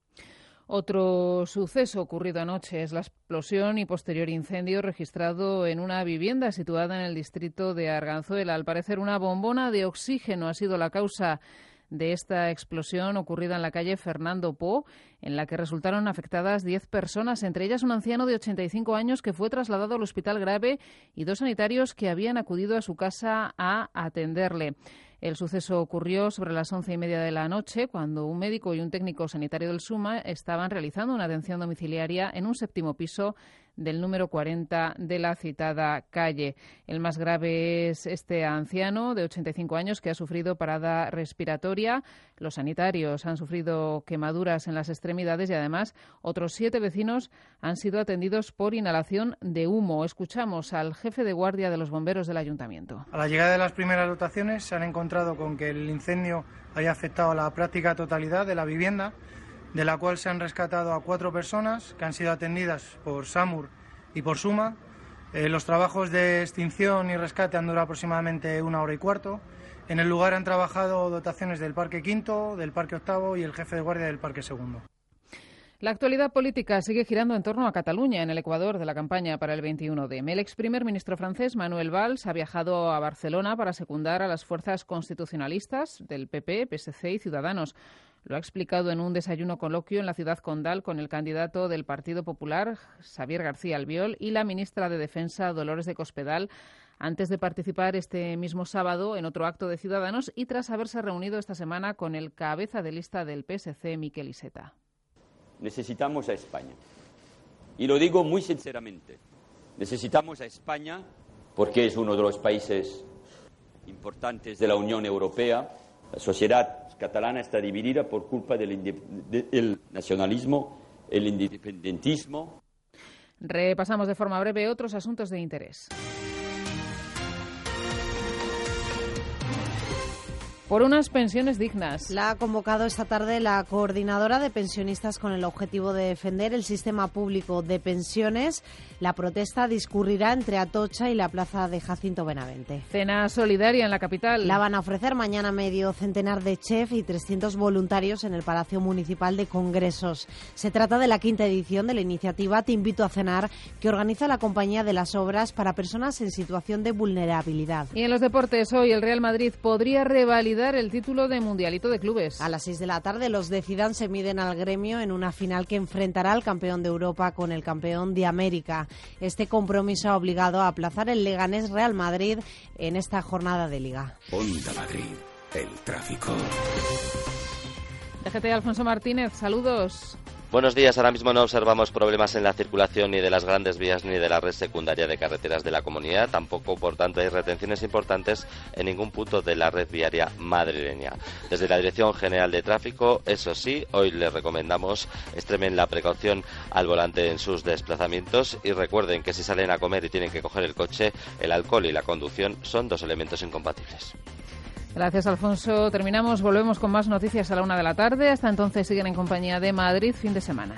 Otro suceso ocurrido anoche es la explosión y posterior incendio registrado en una vivienda situada en el distrito de Arganzuela. Al parecer, una bombona de oxígeno ha sido la causa de esta explosión ocurrida en la calle Fernando Po, en la que resultaron afectadas diez personas, entre ellas un anciano de ochenta y cinco años que fue trasladado al hospital grave y dos sanitarios que habían acudido a su casa a atenderle. El suceso ocurrió sobre las once y media de la noche, cuando un médico y un técnico sanitario del SUMA estaban realizando una atención domiciliaria en un séptimo piso del número cuarenta de la citada calle. El más grave es este anciano de ochenta y cinco años que ha sufrido parada respiratoria. Los sanitarios han sufrido quemaduras en las extremidades y además otros siete vecinos han sido atendidos por inhalación de humo. Escuchamos al jefe de guardia de los bomberos del ayuntamiento. A la llegada de las primeras dotaciones se han encontrado con que el incendio haya afectado a la práctica totalidad de la vivienda, de la cual se han rescatado a cuatro personas que han sido atendidas por SAMUR y por SUMA. Eh, los trabajos de extinción y rescate han durado aproximadamente una hora y cuarto. En el lugar han trabajado dotaciones del Parque Quinto, del Parque Octavo y el jefe de guardia del Parque Segundo. La actualidad política sigue girando en torno a Cataluña, en el ecuador de la campaña para el veintiuno de. El ex primer ministro francés, Manuel Valls, ha viajado a Barcelona para secundar a las fuerzas constitucionalistas del P P, P S C y Ciudadanos. Lo ha explicado en un desayuno coloquio en la ciudad condal con el candidato del Partido Popular, Xavier García Albiol, y la ministra de Defensa, Dolores de Cospedal, antes de participar este mismo sábado en otro acto de Ciudadanos y tras haberse reunido esta semana con el cabeza de lista del P S C, Miquel Iceta. Necesitamos a España. Y lo digo muy sinceramente. Necesitamos a España porque es uno de los países importantes de la Unión Europea. La sociedad catalana está dividida por culpa del de, el nacionalismo, el independentismo. Repasamos de forma breve otros asuntos de interés. Por unas pensiones dignas. La ha convocado esta tarde la coordinadora de pensionistas con el objetivo de defender el sistema público de pensiones. La protesta discurrirá entre Atocha y la plaza de Jacinto Benavente. Cena solidaria en la capital. La van a ofrecer mañana medio centenar de chefs y trescientos voluntarios en el Palacio Municipal de Congresos. Se trata de la quinta edición de la iniciativa Te invito a cenar, que organiza la Compañía de las Obras para personas en situación de vulnerabilidad. Y en los deportes, hoy el Real Madrid podría revalidar el título de Mundialito de Clubes. A las seis de la tarde los de Zidane se miden al Gremio en una final que enfrentará al campeón de Europa con el campeón de América. Este compromiso ha obligado a aplazar el Leganés Real Madrid en esta jornada de Liga. Onda Madrid, el tráfico. D G T Alfonso Martínez, saludos. Buenos días. Ahora mismo no observamos problemas en la circulación ni de las grandes vías ni de la red secundaria de carreteras de la comunidad. Tampoco, por tanto, hay retenciones importantes en ningún punto de la red viaria madrileña. Desde la Dirección General de Tráfico, eso sí, hoy les recomendamos extremen la precaución al volante en sus desplazamientos y recuerden que si salen a comer y tienen que coger el coche, el alcohol y la conducción son dos elementos incompatibles. Gracias, Alfonso. Terminamos, volvemos con más noticias a la una de la tarde. Hasta entonces siguen en compañía de Madrid Fin de Semana.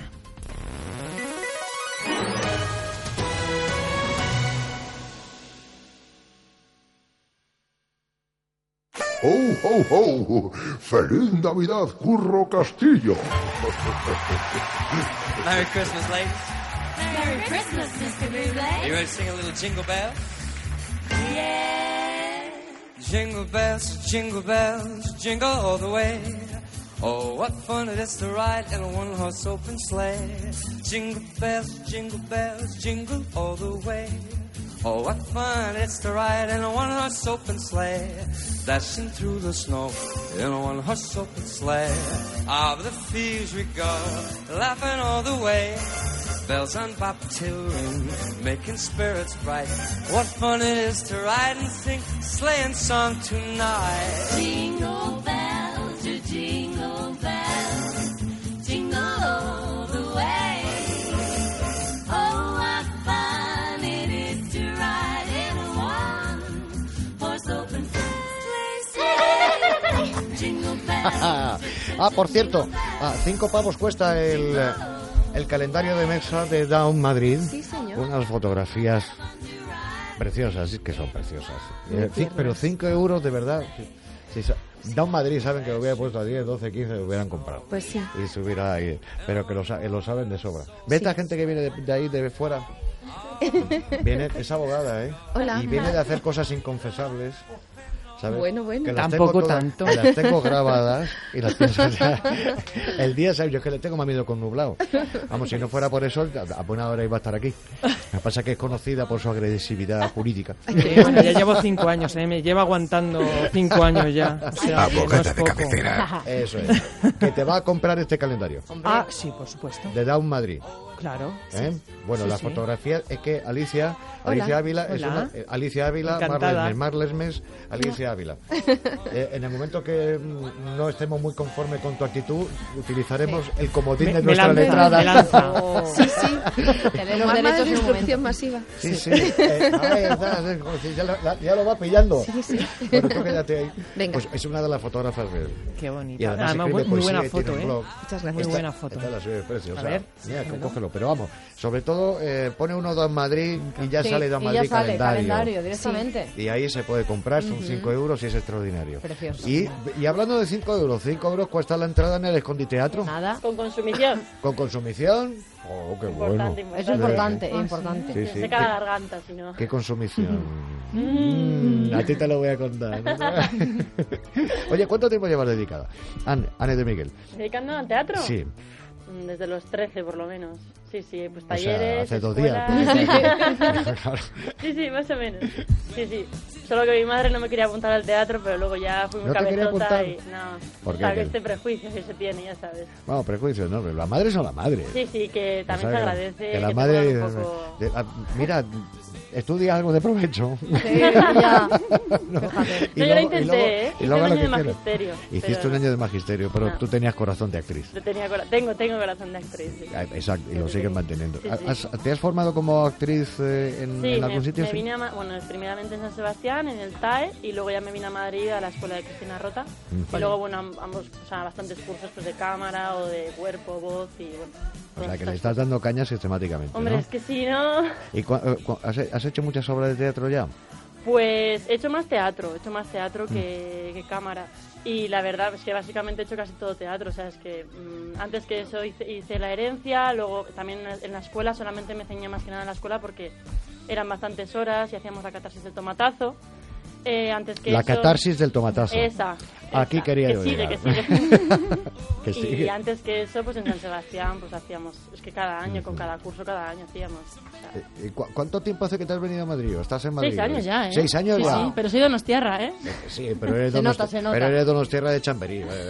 ¡Oh, oh, oh! ¡Feliz Navidad, Curro Castillo! Merry Christmas, ladies. Merry Christmas, mister Bublé. You ready to sing a little Jingle Bells? Yeah. Jingle bells, jingle bells, jingle all the way. Oh, what fun it is to ride in a one-horse open sleigh. Jingle bells, jingle bells, jingle all the way. Oh, what fun it is to ride in a one-horse open sleigh. Dashing through the snow in a one-horse open sleigh. Over the fields we go, laughing all the way. Bells on bobtail ring, making spirits bright. What fun it is to ride and sing sleighing song tonight. Jingle bells, you jingle bells, jingle all the way. Oh, what fun it is to ride in a one-horse open sleigh. Jingle bells. Ah, por cierto, a cinco pavos cuesta el... El calendario de mesa de Down Madrid. Sí, señor. Unas fotografías preciosas, sí que son preciosas. Eh, sí, tiernas. pero cinco euros de verdad. Si, si, Down Madrid saben que lo hubiera puesto a diez, doce, quince, lo hubieran comprado. Pues sí. Y se hubiera ahí. Pero que lo, sa- lo saben de sobra. ¿Ve esta gente que viene de, de ahí, de fuera? Viene, es abogada, ¿eh? Hola. Y viene de hacer cosas inconfesables. ¿Sabes? Bueno, bueno. Que las Tampoco tengo todas- tanto. que las tengo grabadas y las pienso ya. El día, ¿sabes? Yo es que le tengo más miedo con nublado. Vamos, si no fuera por eso, a buena hora iba a estar aquí. Lo que pasa es que es conocida por su agresividad jurídica. Sí, bueno, ya llevo cinco años, ¿eh? Me lleva aguantando cinco años ya. O sea, que no es poco. Eso es. Que te va a comprar este calendario. Ah, sí, por supuesto. De Down Madrid. Claro. ¿Eh? Sí. Bueno, Sí, la sí. fotografía es que Alicia, Hola. Alicia Ávila es Hola. una, eh, Alicia Ávila, Encantada. Marlesmes, Marlesmes, Alicia Ávila. Eh, en el momento que mm, no estemos muy conformes con tu actitud, utilizaremos el comodín Me- de me nuestra lanza, letrada. me lanza. Sí, sí. Tenemos Mamá derechos de en un destrucción masiva. Sí, sí. Eh, ahí está, eh, como si ya, lo, la- ya lo va pillando. Sí, sí. Bueno, tú quédate ahí. Venga. Pues es una de las fotógrafas de él. Qué bonito. Y además, Además, escribe muy- muy poesía buena y tiene foto, un ¿eh? blog. Muchas gracias. Muy Esta- buena foto. esta la sube preciosa. A ver. Mira, Cógelo. cógelo. Pero vamos, sobre todo eh, pone uno Don Madrid y ya Sí, sale Don y ya Madrid sale, calendario. calendario, directamente. Y ahí se puede comprar, son cinco euros y es extraordinario. Precioso. Y, y hablando de cinco euros, cinco euros cuesta la entrada en el Esconditeatro. Nada. Con consumición. Con consumición. Oh, qué bueno. Importante, importante. Eso es importante, es importante. Sí, Se sí. seca la ¿Qué- garganta, si no. ¿Qué consumición? Mm, a ti te lo voy a contar. ¿no? Oye, ¿cuánto tiempo llevas dedicada? Anne, Anne de Miguel. ¿Dedicando al teatro? Sí. Mm, Desde los trece, por lo menos. Sí, sí, pues O sea, talleres, hace dos escuelas. días. Sí, sí, más o menos. Sí, sí. Solo que mi madre no me quería apuntar al teatro, pero luego ya fui muy ¿No te quería cabezota apuntar? y... No, ¿Por qué? sabes ¿Qué? este prejuicio que se tiene, ya sabes. Bueno, prejuicios, ¿no? Pero las madres son las madres. Sí, sí, que también se ¿Sabes? agradece Que que las te madres... pongan un poco... de- a- mira, estudia algo de provecho. Sí, ya. No, Fíjate. y No, yo lo luego- y intenté, luego- ¿eh? y Hice luego un lo año que de quieras. magisterio, Hiciste pero- un año de magisterio, pero No. tú tenías corazón de actriz. Yo tenía cora- tengo, tengo corazón de actriz, sí. Ah, Exacto, y lo sigues manteniendo. Sí, sí. ¿Has- ¿Te has formado como actriz eh, en, Sí, en me, algún sitio? me Sí. vine a, Ma- bueno, primeramente en San Sebastián, en el T A E, y luego ya me vine a Madrid a la escuela de Cristina Rota. Mm. Y luego, bueno, am- ambos, o sea, bastantes cursos pues, de cámara o de cuerpo, voz y bueno. O sea, todas que le estas estás dando caña sistemáticamente, Hombre, ¿no? es que si no... ¿Y cua- eh, cua- has, has hecho muchas obras de teatro ya? Pues he hecho más teatro, he hecho más teatro Mm. que, que cámara. Y la verdad es que básicamente he hecho casi todo teatro. O sea, es que mm, antes que eso hice, hice La Herencia, luego también en la- en la escuela solamente me ceñía más que nada en la escuela porque eran bastantes horas y hacíamos la catarsis del tomatazo. Eh, antes que La eso- catarsis del tomatazo. Esa. Aquí quería que yo sigue, llegar. que sigue. Que Y sigue. antes que eso, pues en San Sebastián, pues hacíamos, es que cada año, con cada curso, cada año hacíamos. O sea, Eh, ¿cu- ¿Cuánto tiempo hace que te has venido a Madrid? ¿O estás en Madrid? seis años ya, ¿eh? ¿Seis años sí, ya? Sí, pero soy donostiarra, ¿eh? Sí, pero eres Se nota, donosti- se nota. Pero eres donostierra de Chamberí. eh.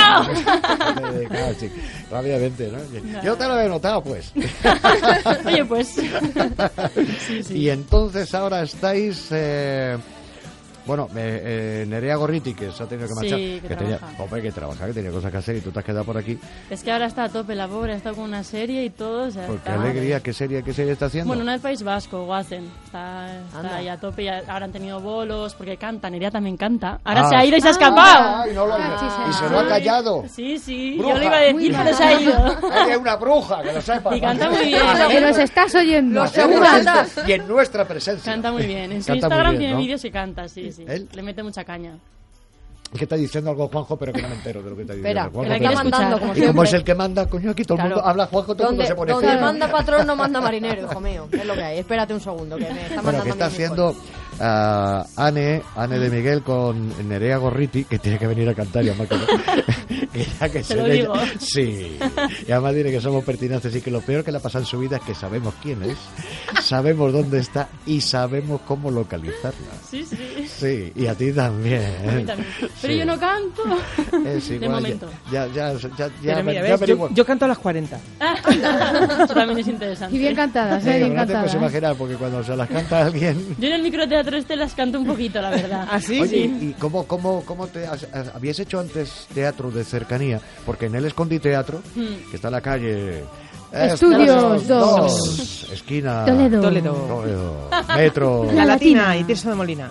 ¡No! Claro, sí, rápidamente, ¿no? Yo te lo he notado, pues. Oye, pues. Y entonces ahora estáis... eh, Bueno, eh, eh, Nerea Gorriti, que se ha tenido que marchar, Sí, que tenía, trabaja. hombre, que trabajar, que tenía cosas que hacer y tú te has quedado por aquí. Es que ahora está a tope la pobre, ha estado con una serie y todo. O sea, Pues qué está- alegría, qué serie, qué serie está haciendo. Bueno, una del País Vasco, Guazen. Está, está Anda. ahí a tope y a- ahora han tenido bolos, porque canta, Nerea también canta. Ahora Ah. se ha ido y se ha escapado. Ay, no lo- y se lo ha callado. Sí, sí, Bruja. yo lo iba a decir, pero se ha ido. Eres una bruja, que lo sepas. Y canta muy bien. Que nos estás oyendo. Los seguratas. Y en nuestra presencia. Canta muy bien. En su Canta muy Instagram bien, tiene ¿no? vídeos y canta, sí, sí. ¿Él? Le mete mucha caña. Que está diciendo algo Juanjo, pero que no me entero de lo que está diciendo. Espera, Juanjo, que la pero- está mandando, como y como siempre. es el que manda, coño, aquí todo el Claro. mundo habla Juanjo, todo el mundo Donde, se pone donde firme. manda patrón no manda marinero, hijo mío. Es lo que hay. Espérate un segundo, que me está Bueno, mandando que está a mí mi haciendo ah, Ane, Ane de Miguel con Nerea Gorriti, que tiene que venir a cantar y además que, no- que ya que Te se lo ve digo. ya- Sí. Y además diré que somos pertinentes y que lo peor que le ha pasado en su vida es que sabemos quién es, sabemos dónde está y sabemos cómo localizarla. Sí, sí. Sí, y a ti también. A mí también. Pero Sí. yo no canto. Es De igual, momento. Ya, ya, ya, ya, ya, Pero mira, ya ¿ves? Yo, averiguo. yo canto a las cuarenta. Eso también es interesante. Y bien cantadas, Sí, ¿eh? Bien no te puedes cantadas. imaginar, porque cuando se las canta alguien... Yo en el microteatro este las canto un poquito, la verdad. ¿Ah, sí? Oye, ¿y cómo, cómo, cómo te has- has- habías hecho antes teatro de cercanía? Porque en el Escondi Teatro, Mm. que está en la calle... Estudios Estos dos. Esquina... Toledo. Toledo. Toledo, Metro... La Latina y Tirso de Molina.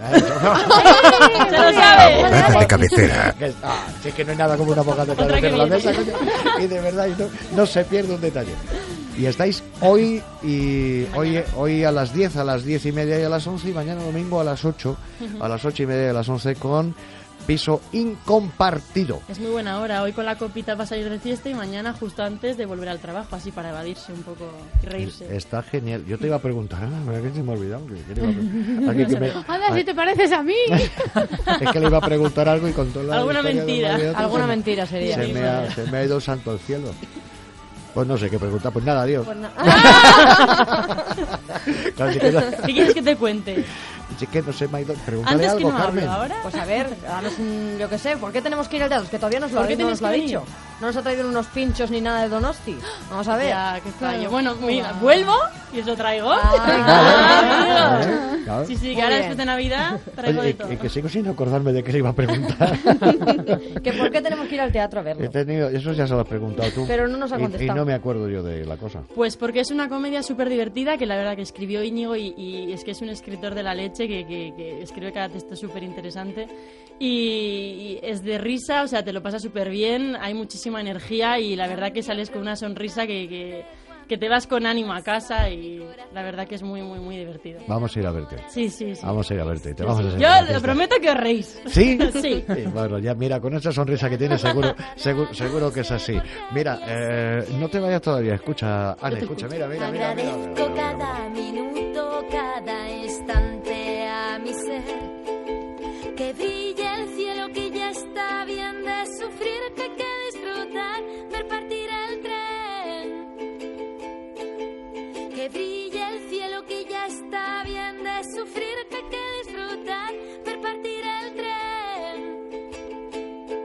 ¡Se lo sabe! Abogado de cabecera. Que- ah, si es que no hay nada como un abogado de Otra cabecera en la que mesa, viene. coño. Y de verdad, y no, no se pierde un detalle. Y estáis hoy y hoy, hoy a las diez, a las diez y media y a las once, y mañana domingo a las ocho, Ujú. a las ocho y media y a las once con Piso Incompartido. Es muy buena hora. Hoy con la copita va a salir de fiesta y mañana justo antes de volver al trabajo, así para evadirse un poco y reírse. Está genial. Yo te iba a preguntar, ah, ¿verdad que se me ha olvidado? Que- que le iba a pre- alguien que me- Anda, si te pareces a mí. Es que le iba a preguntar algo y con toda la Alguna historia de mentira. María Beatriz Alguna se me- mentira sería. Se me, ha, se me ha ido santo al cielo. Pues no sé qué preguntar. Pues nada, adiós. Pues na- Claro, si es que no- ¿Qué quieres que te cuente? si es que no se me ha ido. Pregúntale Antes que algo, no Carmen. hablo, ahora. Pues a ver, danos un, yo qué sé, ¿por qué tenemos que ir al teatro? Es que todavía nos lo, ¿Por qué no nos tenéis lo ha que dicho. venir? No nos ha traído unos pinchos ni nada de Donosti. Vamos a ver. Ya, qué extraño. Claro. Bueno, mira, vuelvo y os lo traigo. Ah, Vale, claro. Sí, sí, que Muy ahora bien. después de Navidad traigo Oye, de y- todo. y, que sigo sin acordarme de qué le iba a preguntar. Que por qué tenemos que ir al teatro a verlo. He tenido, eso ya se lo has preguntado tú. Pero no nos ha Y- Y, contestado. no me acuerdo yo de la cosa. Pues porque es una comedia súper divertida que la verdad que escribió Íñigo y, y es que es un escritor de la leche que, que- que escribe cada texto súper interesante y, y es de risa, o sea, te lo pasas súper bien, hay muchísima energía y la verdad que sales con una sonrisa que, que, que te vas con ánimo a casa y la verdad que es muy, muy, muy divertido. Vamos a ir a verte. Sí, sí, sí. Vamos a ir a verte. Te Sí, vamos sí. a hacer Yo una le fiesta. prometo que os reís. ¿Sí? Sí. Bueno, ya mira, con esa sonrisa que tienes seguro, seguro, seguro que es así. Mira, eh, no te vayas todavía. Escucha, Ana, escucha, mira, mira, mira. mira, mira, Agradezco mira, mira. cada minuto, cada instante a mi ser. Que brille el cielo, que ya está bien de sufrir, que hay que disfrutar, ver partir el tren. Que brille el cielo, que ya está bien de sufrir, que hay que disfrutar, ver partir el tren.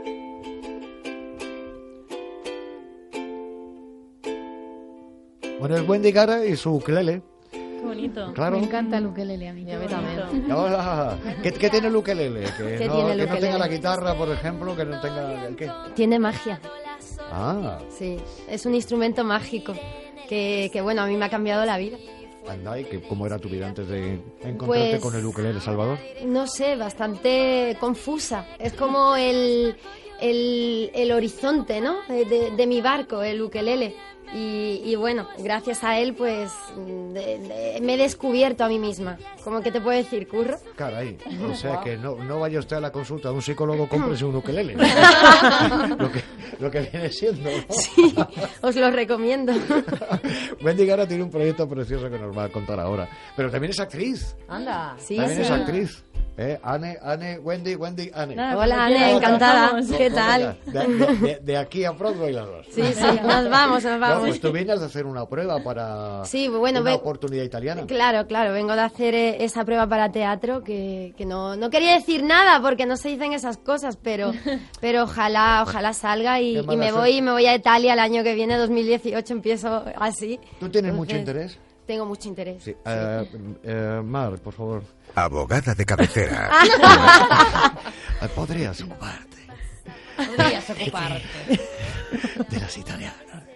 Bueno, es Wendy Gara y su ukelele. Qué bonito. Claro. Me encanta el ukelele a mí. Y a mí también. Hola. ¿Qué, qué tiene el ukelele? Que, ¿Qué no, tiene el que no ukelele? tenga la guitarra, por ejemplo, que no tenga el qué. Tiene magia, Ah, sí. Es un instrumento mágico que, que, bueno, a mí me ha cambiado la vida. anda, ¿y que, cómo era tu vida antes de encontrarte Pues- con el ukelele, Salvador? No sé, bastante confusa. Es como el, el, el horizonte, ¿no? De, de- de mi barco, el ukelele. Y, y bueno, gracias a él, pues de- de- me he descubierto a mí misma. ¿Cómo que te puedo decir, curro? Caray, o sea que no, no vaya usted a la consulta de un psicólogo, cómprese un ukelele. lo, que, lo que viene siendo, ¿no? Sí, os lo recomiendo. Wendy Gara tiene un proyecto precioso que nos va a contar ahora. Pero también es actriz. Anda. Sí, también sí. es actriz. ¿Eh? Anne, Anne, Wendy, Wendy, Anne. Nada, hola, Anne, encantada. ¿Qué tal? De, de, de, de aquí a Broadway las dos. Sí, sí, nos vamos, nos vamos. No, pues tú vienes de hacer una prueba para sí, bueno, una ve... oportunidad italiana. Claro, claro, vengo de hacer eh, esa prueba para teatro que, que no, no quería decir nada porque no se dicen esas cosas, pero, pero ojalá, ojalá salga y, y me voy, me voy a Italia el año que viene, dos mil dieciocho, empiezo así. ¿Tú tienes Entonces, mucho interés? Tengo mucho interés. Sí. Uh, uh, Mar, por favor. Abogada de cabecera. Podrías ocuparte. Podrías ocuparte. De las italianas.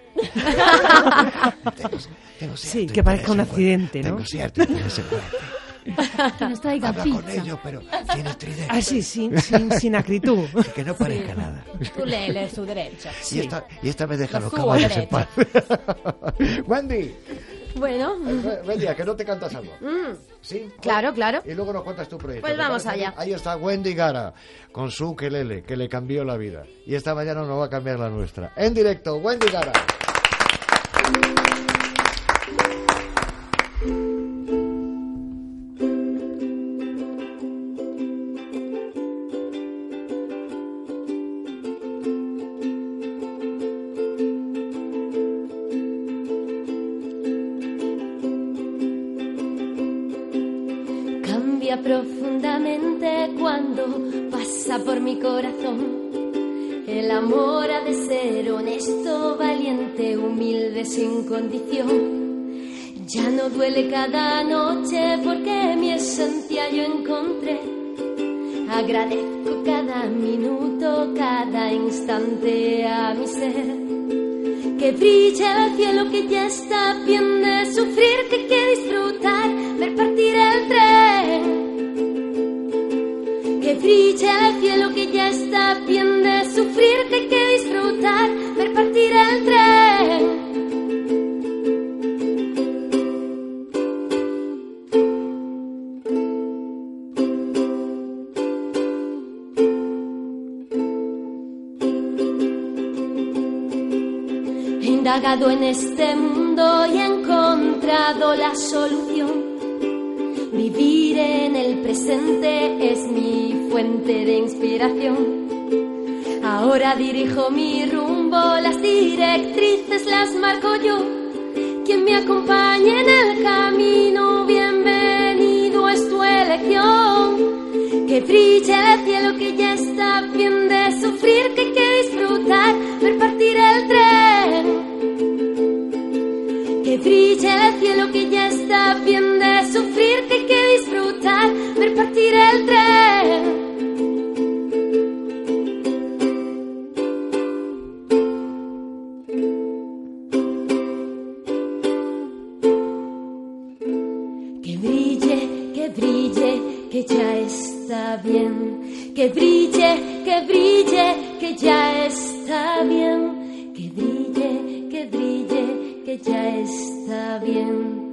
tengo, tengo sí, que parezca un accidente, ¿no? Tengo cierto interés en muerte. Que nos traiga Habla pizza. con ellos, pero sin estridente. Ah, sí, sin, sin, sin acritud. Que no parezca sí. nada. Tú léele su derecha. Sí. Y, esta, y esta me deja Lo los caballos derecha. en paz. Wendy. Bueno. Wendy, ¿a que no te cantas algo? Mm. Sí. Claro, claro. Y luego nos cuentas tu proyecto. Pues vamos allá. Ahí está Wendy Gara con su ukelele que le cambió la vida. Y esta mañana nos va a cambiar la nuestra. En directo, Wendy Gara. Profundamente cuando pasa por mi corazón. El amor ha de ser honesto, valiente, humilde, sin condición. Ya no duele cada noche porque mi esencia yo encontré. Agradezco cada minuto, cada instante a mi ser. Que brille el cielo que ya está bien de sufrir, que quiere disfrutar, ver partir el tren. Que brille el cielo que ya está bien de sufrir, que hay que disfrutar, ver partir el tren. He indagado en este mundo y he encontrado la solución. Vivir en el presente es mi fuente de inspiración. Ahora dirijo mi rumbo, las directrices las marco yo. Quien me acompañe en el camino, bienvenido es tu elección. Que brille el cielo que ya está bien de sufrir, que hay que disfrutar, ver partir el tren. Que brille el cielo que ya está bien de sufrir, que hay que disfrutar, ver partir el tren. Que brille, que brille, que ya está bien. Que brille, que brille, que ya está bien. Que brille, que brille, que ya está bien.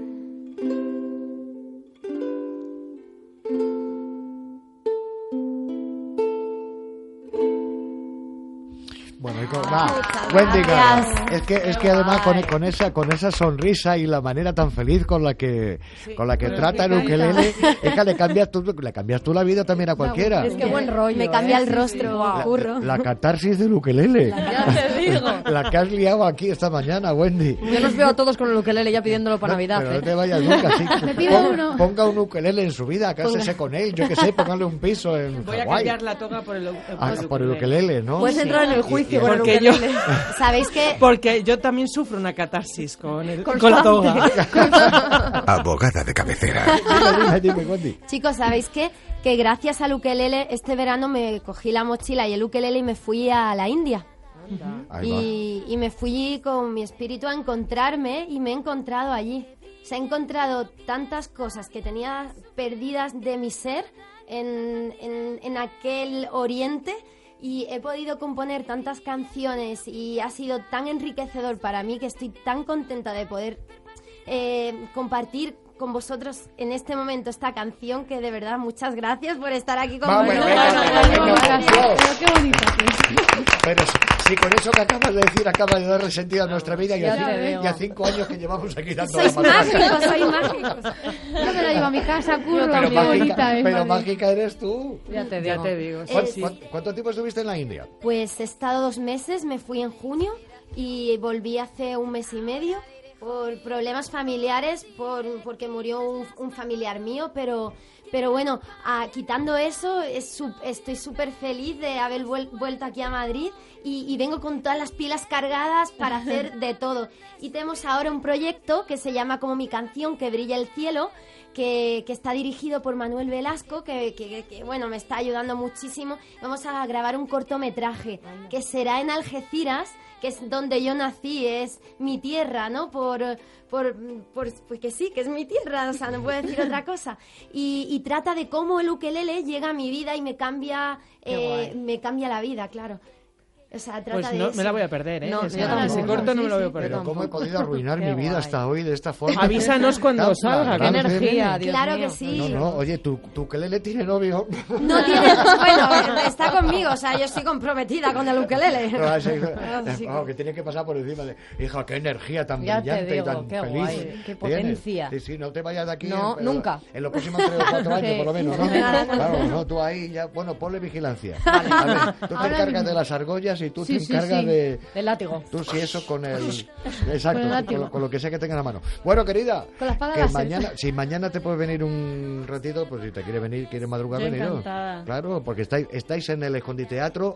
Bueno, y con, va, Wendy Gara. Es que es que además con, con esa con esa sonrisa y la manera tan feliz con la que sí, con la que trata el ukelele, es que le cambias tú le cambias tú la vida también a cualquiera. Es que buen rollo. Me cambia ¿eh? el rostro, la, curro. La, la catarsis del ukelele. Ya te digo. La que has liado aquí esta mañana, Wendy. Yo los veo a todos con el ukelele ya pidiéndolo para no, Navidad. Pero ¿eh? no te vayas nunca, sí. Me pido Ponga, uno. Ponga un ukelele en su vida, cásese con él, yo que sé, póngale un piso en Voy a Hawái. cambiar la toga por el, el, ah, el por el ukelele, ¿no? Puedes sí. entrar en el juicio y, y por el ukelele. Yo, ¿Sabéis qué? Porque yo también sufro una catarsis con, el, con la toga. Abogada de cabecera. Chicos, ¿sabéis qué? Que gracias al ukelele este verano me cogí la mochila y el ukelele y me fui a la India. Y, y me fui con mi espíritu a encontrarme y me he encontrado allí. Se ha encontrado tantas cosas que tenía perdidas de mi ser en, en, en aquel oriente. Y he podido componer tantas canciones y ha sido tan enriquecedor para mí que estoy tan contenta de poder eh, compartir con vosotros en este momento esta canción, que de verdad muchas gracias por estar aquí conmigo. Vamos, venga, venga, venga, Pero qué bonita que es. Pero Si con eso que acabas de decir acaba de dar resentido a nuestra vida y Ya a, te cinco, digo. y a cinco años que llevamos aquí dando Sois la matraca. mágicos, sois mágicos. Yo me la llevo a mi casa, curro, Pero, qué mágica, bonita es, pero Madrid. mágica eres tú. Ya te digo. Ya te digo. ¿Cuán- Es- cuán- ¿Cuánto tiempo estuviste en la India? Pues he estado dos meses, me fui en junio y volví hace un mes y medio por problemas familiares, por, porque murió un, un familiar mío, pero, pero bueno, ah, quitando eso, es su- estoy súper feliz de haber vuel- vuelto aquí a Madrid y, y vengo con todas las pilas cargadas para hacer de todo. Y tenemos ahora un proyecto que se llama Como mi canción, que brilla el cielo, que, que está dirigido por Manuel Velasco, que, que- que, bueno, me está ayudando muchísimo. Vamos a grabar un cortometraje que será en Algeciras, que es donde yo nací, es mi tierra, ¿no? Por, por, por, porque sí, que es mi tierra, o sea, no puedo decir otra cosa. Y, y trata de cómo el ukelele llega a mi vida y me cambia, eh, me cambia la vida, claro. O sea, trata Pues de no, eso. me la voy a perder, ¿eh? No, Ese- yo tampoco. ese corto no me lo voy a Sí, sí, perder. Pero ¿cómo he podido arruinar Qué mi vida guay. hasta hoy de esta forma? Avísanos cuando Tan salga, qué flagrante. energía, Dios Claro mío. que sí. No, no, oye, tu, tu ukelele tiene novio. No tiene, bueno, está conmigo, o sea, yo estoy comprometida con el ukelele. No, así- Así que- oh, que tiene que pasar por encima de... Hija, qué energía tan Ya te brillante digo, y tan qué feliz. guay, qué tienes. potencia. Sí, sí, no te vayas de aquí. No, en- nunca. En los próximos tres o cuatro años, Sí. por lo menos, ¿no? Nada, nada. Claro, no, tú ahí ya... Bueno, ponle vigilancia. A ver, tú te Ahora encargas mismo. de las argollas y tú Sí, te sí, encargas sí. de... Del látigo. Tú sí, eso con el... Exacto, Con el con, látigo. lo, con lo que sea que tengas en la mano. Bueno, querida, Con la espada que láser. mañana, si mañana te puedes venir un ratito, pues si te quiere venir, quiere madrugar, Yo venir. ¿no? encantada. Claro, porque estáis, estáis en el Esconditeatro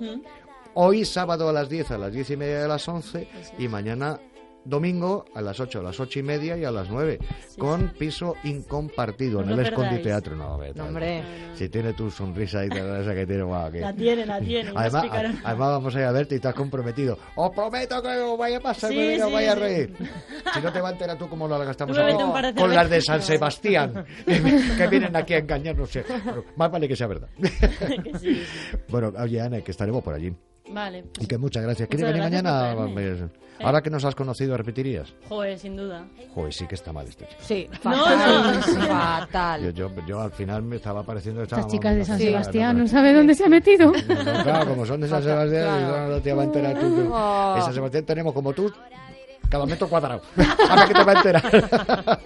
hoy sábado a las diez, a las diez y media y a las once y mañana domingo a las ocho, a las ocho y media y a las nueve con piso incompartido No en os el lo perdáis. Esconditeatro. No, vete, No, hombre. si tiene tu sonrisa y toda esa que tiene, guau, que- La tiene, la tiene. no Además, explicaron. a- además vamos a ir a verte y estás comprometido. Os prometo que os vaya a pasar Sí, muy bien, os sí, vaya a sí. reír. Si no te va a enterar tú cómo lo gastamos Tú bébete aquí un par de con las de cervezas. San Sebastián, que vienen aquí a engañarnos. Pero más vale que sea verdad. Que sí, sí. Bueno, oye, Ana, que estaremos por allí. Vale. pues, Y que muchas gracias. ¿Quieres Muchas venir gracias por mañana? traerme. Pues, ahora que nos has conocido, ¿repetirías? Joder, sin duda. Joder, sí que está mal este chico. Sí, No, fatal. no. Fatal. Yo, yo, yo al final me estaba pareciendo que Estas estábamos- chicas de San Sí, Sebastián, no, no sabe dónde se ha metido. no, no, claro, como son de San Sebastián, Claro. no te va a enterar tú. tú. Oh. En San Sebastián tenemos como tú cada metro cuadrado. Ahora que te va a enterar.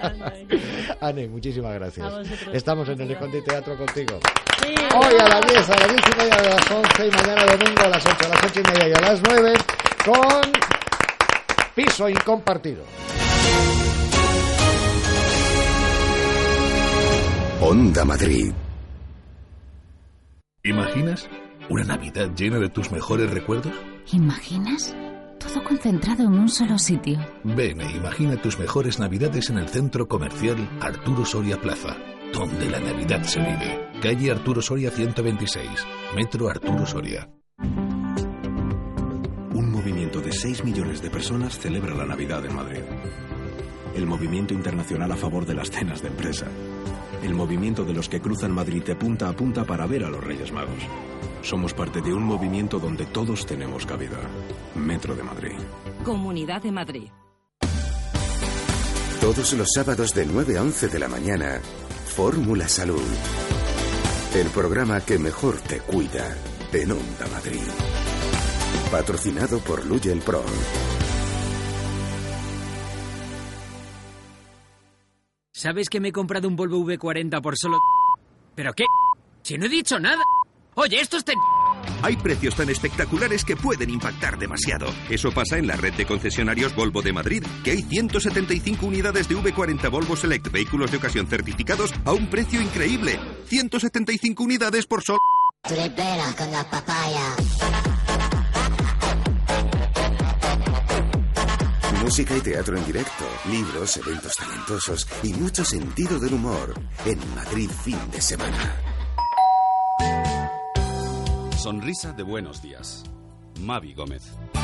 Ane, muchísimas gracias. A vosotros. Estamos en el Escondite Teatro contigo. Sí. Hoy a las diez, a las diez y media, a las once y mañana domingo a las ocho, a las ocho y media y a las nueve con piso incompartido. Onda Madrid. ¿Imaginas una Navidad llena de tus mejores recuerdos? ¿Imaginas? Todo concentrado en un solo sitio. Ven e imagina tus mejores Navidades en el centro comercial Arturo Soria Plaza, donde la Navidad se vive. Calle Arturo Soria ciento veintiséis, Metro Arturo Soria. Un movimiento de seis millones de personas celebra la Navidad en Madrid. El movimiento internacional a favor de las cenas de empresa. El movimiento de los que cruzan Madrid de punta a punta para ver a los Reyes Magos. Somos parte de un movimiento donde todos tenemos cabida. Metro de Madrid. Comunidad de Madrid. Todos los sábados de nueve a once de la mañana, Fórmula Salud. El programa que mejor te cuida en Onda Madrid. Patrocinado por Luyel Pro. ¿Sabes que me he comprado un Volvo V cuarenta por solo... ¿Pero qué? Si no he dicho nada. Oye, esto está... Hay precios tan espectaculares que pueden impactar demasiado. Eso pasa en la red de concesionarios Volvo de Madrid, que hay ciento setenta y cinco unidades de V cuarenta Volvo Select, vehículos de ocasión certificados a un precio increíble. ciento setenta y cinco unidades por solo... Tripera con la papaya. Música y teatro en directo, libros, eventos talentosos y mucho sentido del humor en Madrid fin de semana. Sonrisa de buenos días. Mavi Gómez.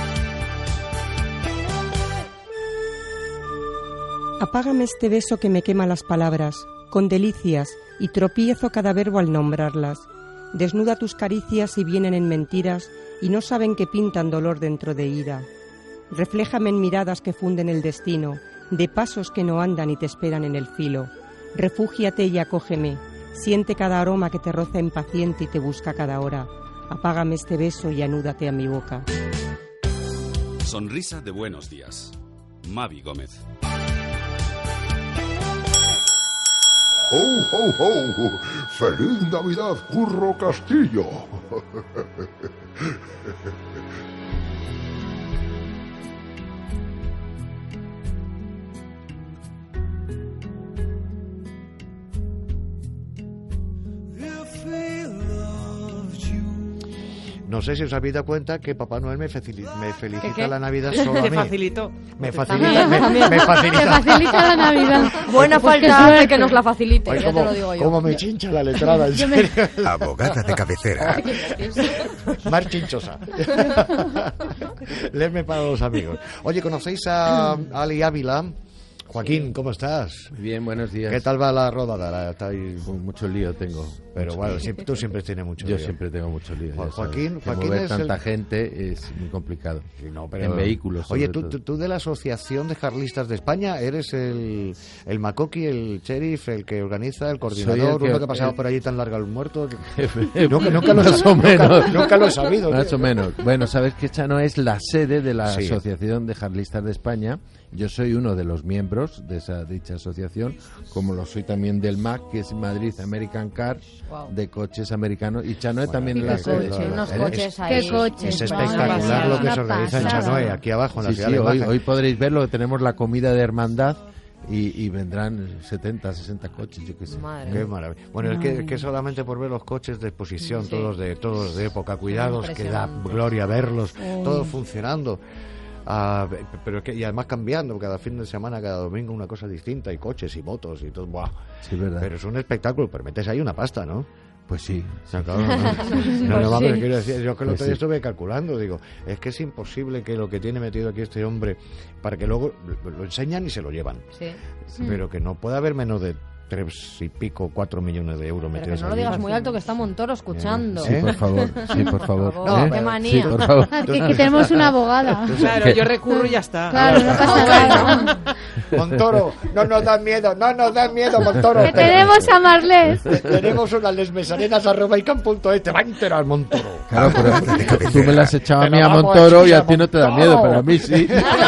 Apágame este beso que me quema las palabras, con delicias, y tropiezo cada verbo al nombrarlas. Desnuda tus caricias y vienen en mentiras, y no saben que pintan dolor dentro de ira. Refléjame en miradas que funden el destino, de pasos que no andan y te esperan en el filo. Refúgiate y acógeme, siente cada aroma que te roza impaciente y te busca cada hora. Apágame este beso y anúdate a mi boca. Sonrisa de buenos días. Mavi Gómez. ¡Oh, oh, oh! ¡Feliz Navidad, Curro Castillo! No sé si os habéis dado cuenta que Papá Noel me, facili- me felicita ¿Qué, qué? la Navidad solo a Te mí. facilitó. Me También, facilita, me, también. me facilita. Te facilita la Navidad. Buena Pues qué falta hace suerte. que nos la facilite, Ay, ya cómo, te lo digo yo. cómo me chincha la letrada, en Yo me- serio. Abogada de cabecera. Más chinchosa. Leerme para los amigos. Oye, ¿conocéis a Ali Ávila? Joaquín, ¿cómo estás? Bien, buenos días. ¿Qué tal va la rodada? La- está ahí- Con mucho lío tengo. Pero Mucho bueno, lío. siempre- tú siempre tienes mucho Yo lío. siempre tengo mucho lío. ya Jo- sabes. Joaquín- Que Joaquín mover es tanta el- gente es muy complicado. No, pero- En vehículos. Oye, sobre tú, todo. tú, tú de la Asociación de Carlistas de España eres el, el macoqui, el sheriff, el que organiza, el coordinador, Soy el que- uno que ha pasado el- por allí tan larga el muerto. que- nunca, nunca lo he Más o sabido, nunca- menos. nunca lo he sabido. Más tío. o menos. Bueno, sabes que Chano es la sede de la Sí. Asociación de Carlistas de España. Yo soy uno de los miembros de esa dicha asociación, como lo soy también del M A C, que es Madrid American Car, Wow. de coches americanos. Y Chanoe Bueno, también qué es la sede. coche, unos Es- coches ahí. Qué coches. Es Una espectacular pasada, lo que se una organiza en pasada. Chanoe, aquí abajo en la Sí, ciudad sí, de hoy, Málaga. hoy podréis verlo, que tenemos la comida de hermandad y, y vendrán setenta, sesenta coches, yo qué sé. Madre Qué mía. maravilla. Bueno, es que, es que solamente por ver los coches de exposición, Sí. todos de todos de época, cuidados, que da Impresionante. gloria verlos, Uy. todos funcionando. Ah, pero que, y además cambiando, cada fin de semana, cada domingo una cosa distinta, y coches y motos y todo. ¡Buah! Sí, verdad. Pero es un espectáculo, pero metes ahí una pasta, ¿no? Pues sí. O sea, claro, no, no, no, Pues no, sí. pero quiero decir, yo que el Pues otro día sí. estuve calculando, digo, es que es imposible que lo que tiene metido aquí este hombre, para que luego lo, lo enseñan y se lo llevan, Sí. pero que no puede haber menos de tres y pico, cuatro millones de euros Pero que metidos no lo allí. digas muy alto, que está Montoro escuchando. Sí, por favor. Sí, por favor. No, ¿Eh? qué manía. Sí, por favor. Ah, que, que tenemos una abogada. Claro, yo recurro y ya está. Claro, no pasa nada. Montoro, no nos dan miedo, no nos dan miedo, Montoro. Que tenemos a Marles. Te- Tenemos unas lesmesarenas arroba icam punto es, te va a enterar, Montoro. Claro, pero tú me las has echado a mí Pero a vamos, Montoro y a chica, ti no te da Montoro. miedo, pero a mí sí.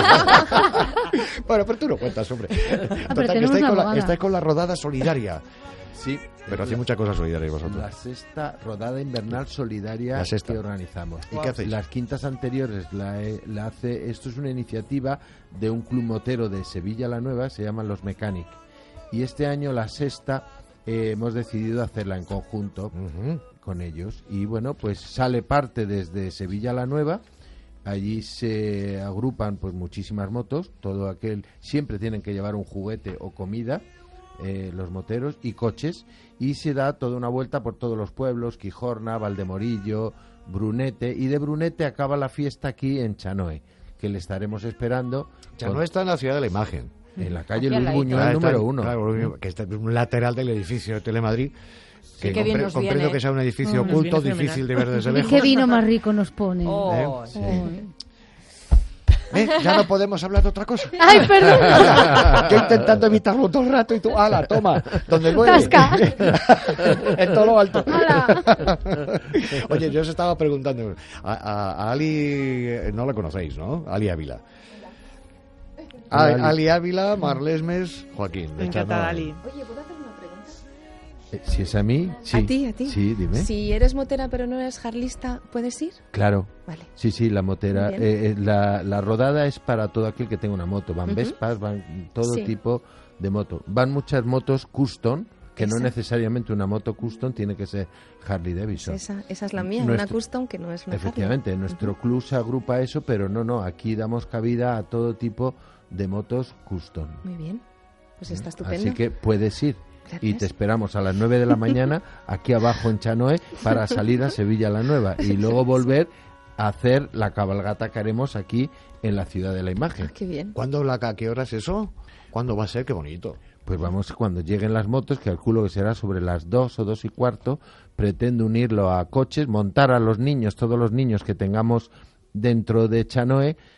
Bueno, pero tú no cuentas, hombre. Total, que tenemos estáis, una con la, abogada. estáis con la rodada solidaria. Sí. Pero hacéis muchas cosas solidarias vosotros. La sexta rodada invernal solidaria La sexta. que organizamos. ¿Y qué hacéis? Las quintas anteriores la, he- la hace. Esto es una iniciativa de un club motero de Sevilla la Nueva, se llaman Los Mechanic. Y este año la sexta eh, hemos decidido hacerla en conjunto Ujú. con ellos. Y bueno, pues sale parte desde Sevilla la Nueva. Allí se agrupan pues muchísimas motos, todo aquel siempre tienen que llevar un juguete o comida, eh, los moteros y coches, y se da toda una vuelta por todos los pueblos, Quijorna, Valdemorillo, Brunete, y de Brunete acaba la fiesta aquí en Chanoe, que le estaremos esperando. Ya con- no está en la ciudad de la imagen. en la calle Aquí al Luis ladito. Buñuel Ah, está número en- uno. claro, que está en un lateral del edificio de Telemadrid. Que qué bien compre- nos comprendo viene. que sea un edificio Mm, nos oculto, viene difícil de ver desde Y lejos. qué vino más rico nos pone. Oh, ¿Eh? sí. Uy. ¿Eh? Ya no podemos hablar de otra cosa. Ay, perdón. Yo intentando evitarlo todo el rato y tú, ala, toma, donde duele. Tasca. En todo lo alto. Ala. Oye, yo os estaba preguntando, a, a- a Ali, eh, no la conocéis, ¿no? Ali Ávila. A- Hola, Ali. Ali Ávila, Marlesmes, Joaquín. de Encantada, Chano. Ali. Oye, ¿puedo hacer una pregunta? Eh, Si es a mí, sí. ¿A ti, a ti? Sí, dime. Si eres motera pero no eres jarlista, ¿puedes ir? Claro. Vale. Sí, sí, la motera. Muy bien. eh, eh, la, la rodada es para todo aquel que tenga una moto. Van Ujú. Vespas, van todo Sí. tipo de moto. Van muchas motos custom, que no Esa. necesariamente una moto custom tiene que ser Harley Davidson. Esa, esa es la mía, Nuestro- una custom que no es una Efectivamente, en nuestro club se agrupa eso, pero no, no, aquí damos cabida a todo tipo de motos custom. Harley. Muy bien. Pues está estupendo. Así que puedes ir. Y Gracias. te esperamos a las nueve de la mañana aquí abajo en Chanoe para salir a Sevilla la Nueva y luego volver a hacer la cabalgata que haremos aquí en la Ciudad de la Imagen. Ah, qué bien. ¿Cuándo, la, a qué hora es eso? ¿Cuándo va a ser? Qué bonito. Pues vamos, cuando lleguen las motos, que calculo que será sobre las dos o dos y cuarto, pretendo unirlo a coches, montar a los niños, todos los niños que tengamos dentro de Chanoe,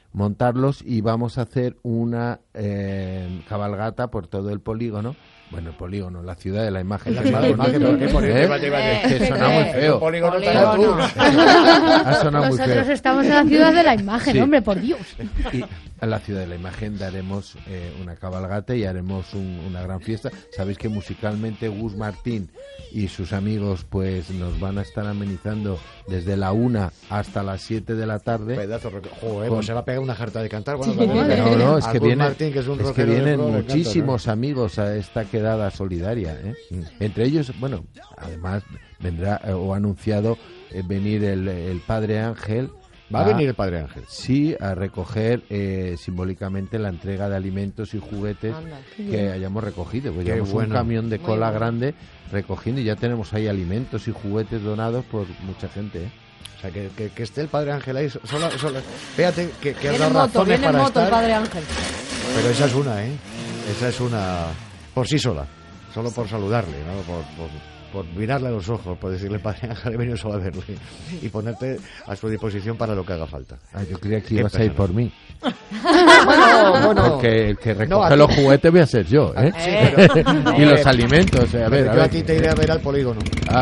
montarlos y vamos a hacer una eh, cabalgata por todo el polígono. Bueno, el polígono, la ciudad de la imagen. La ciudad de la imagen, ¿por qué? Por ¿Eh? vale, vale. Es que suena muy feo. El polígono Polígono. tú. Ha sonado muy Nosotros feo. estamos en la ciudad de la imagen, Sí. hombre, por Dios. Y en la ciudad de la imagen daremos eh, una cabalgata y haremos un- una gran fiesta. Sabéis que musicalmente Gus Martín y sus amigos pues nos van a estar amenizando desde la una hasta las siete de la tarde. Pedazo, rock- joder, Con- pues se va a pegar una jarta de cantar. Sí, Bueno, también, no, no, es que, Algún vienen, Martín, que es un es que rockero de vienen pro, le encanta, muchísimos ¿no? amigos a esta quedada solidaria. ¿eh? Entre ellos, bueno, además vendrá eh, o ha anunciado eh, venir el, el Padre Ángel. ¿Va a venir el Padre Ángel? Sí, a recoger eh, simbólicamente la entrega de alimentos y juguetes Anda, qué que bien. hayamos recogido. Pues Qué llevamos bueno. un camión de Muy cola bueno. grande recogiendo y ya tenemos ahí alimentos y juguetes donados por mucha gente. ¿eh? O sea, que, que, que esté el Padre Ángel ahí. Solo, solo, fíjate que, que has Viene dado en moto, razones viene en para moto el estar. Padre Ángel. Pero esa es una, ¿eh? Esa es una por sí sola. Solo por saludarle, ¿no? Por, por, por mirarle a los ojos, por decirle, Padre Ángel, he venido solo a verle. Y ponerte a su disposición para lo que haga falta. Ah, yo creía que Qué ibas a ir persona. por mí. Bueno, bueno. Porque el que recoge No, a ti- los juguetes voy a ser yo, ¿eh? Sí, pero- y los Eh, alimentos, eh, a ver, Yo a a, ver. ti te iré a ver al polígono.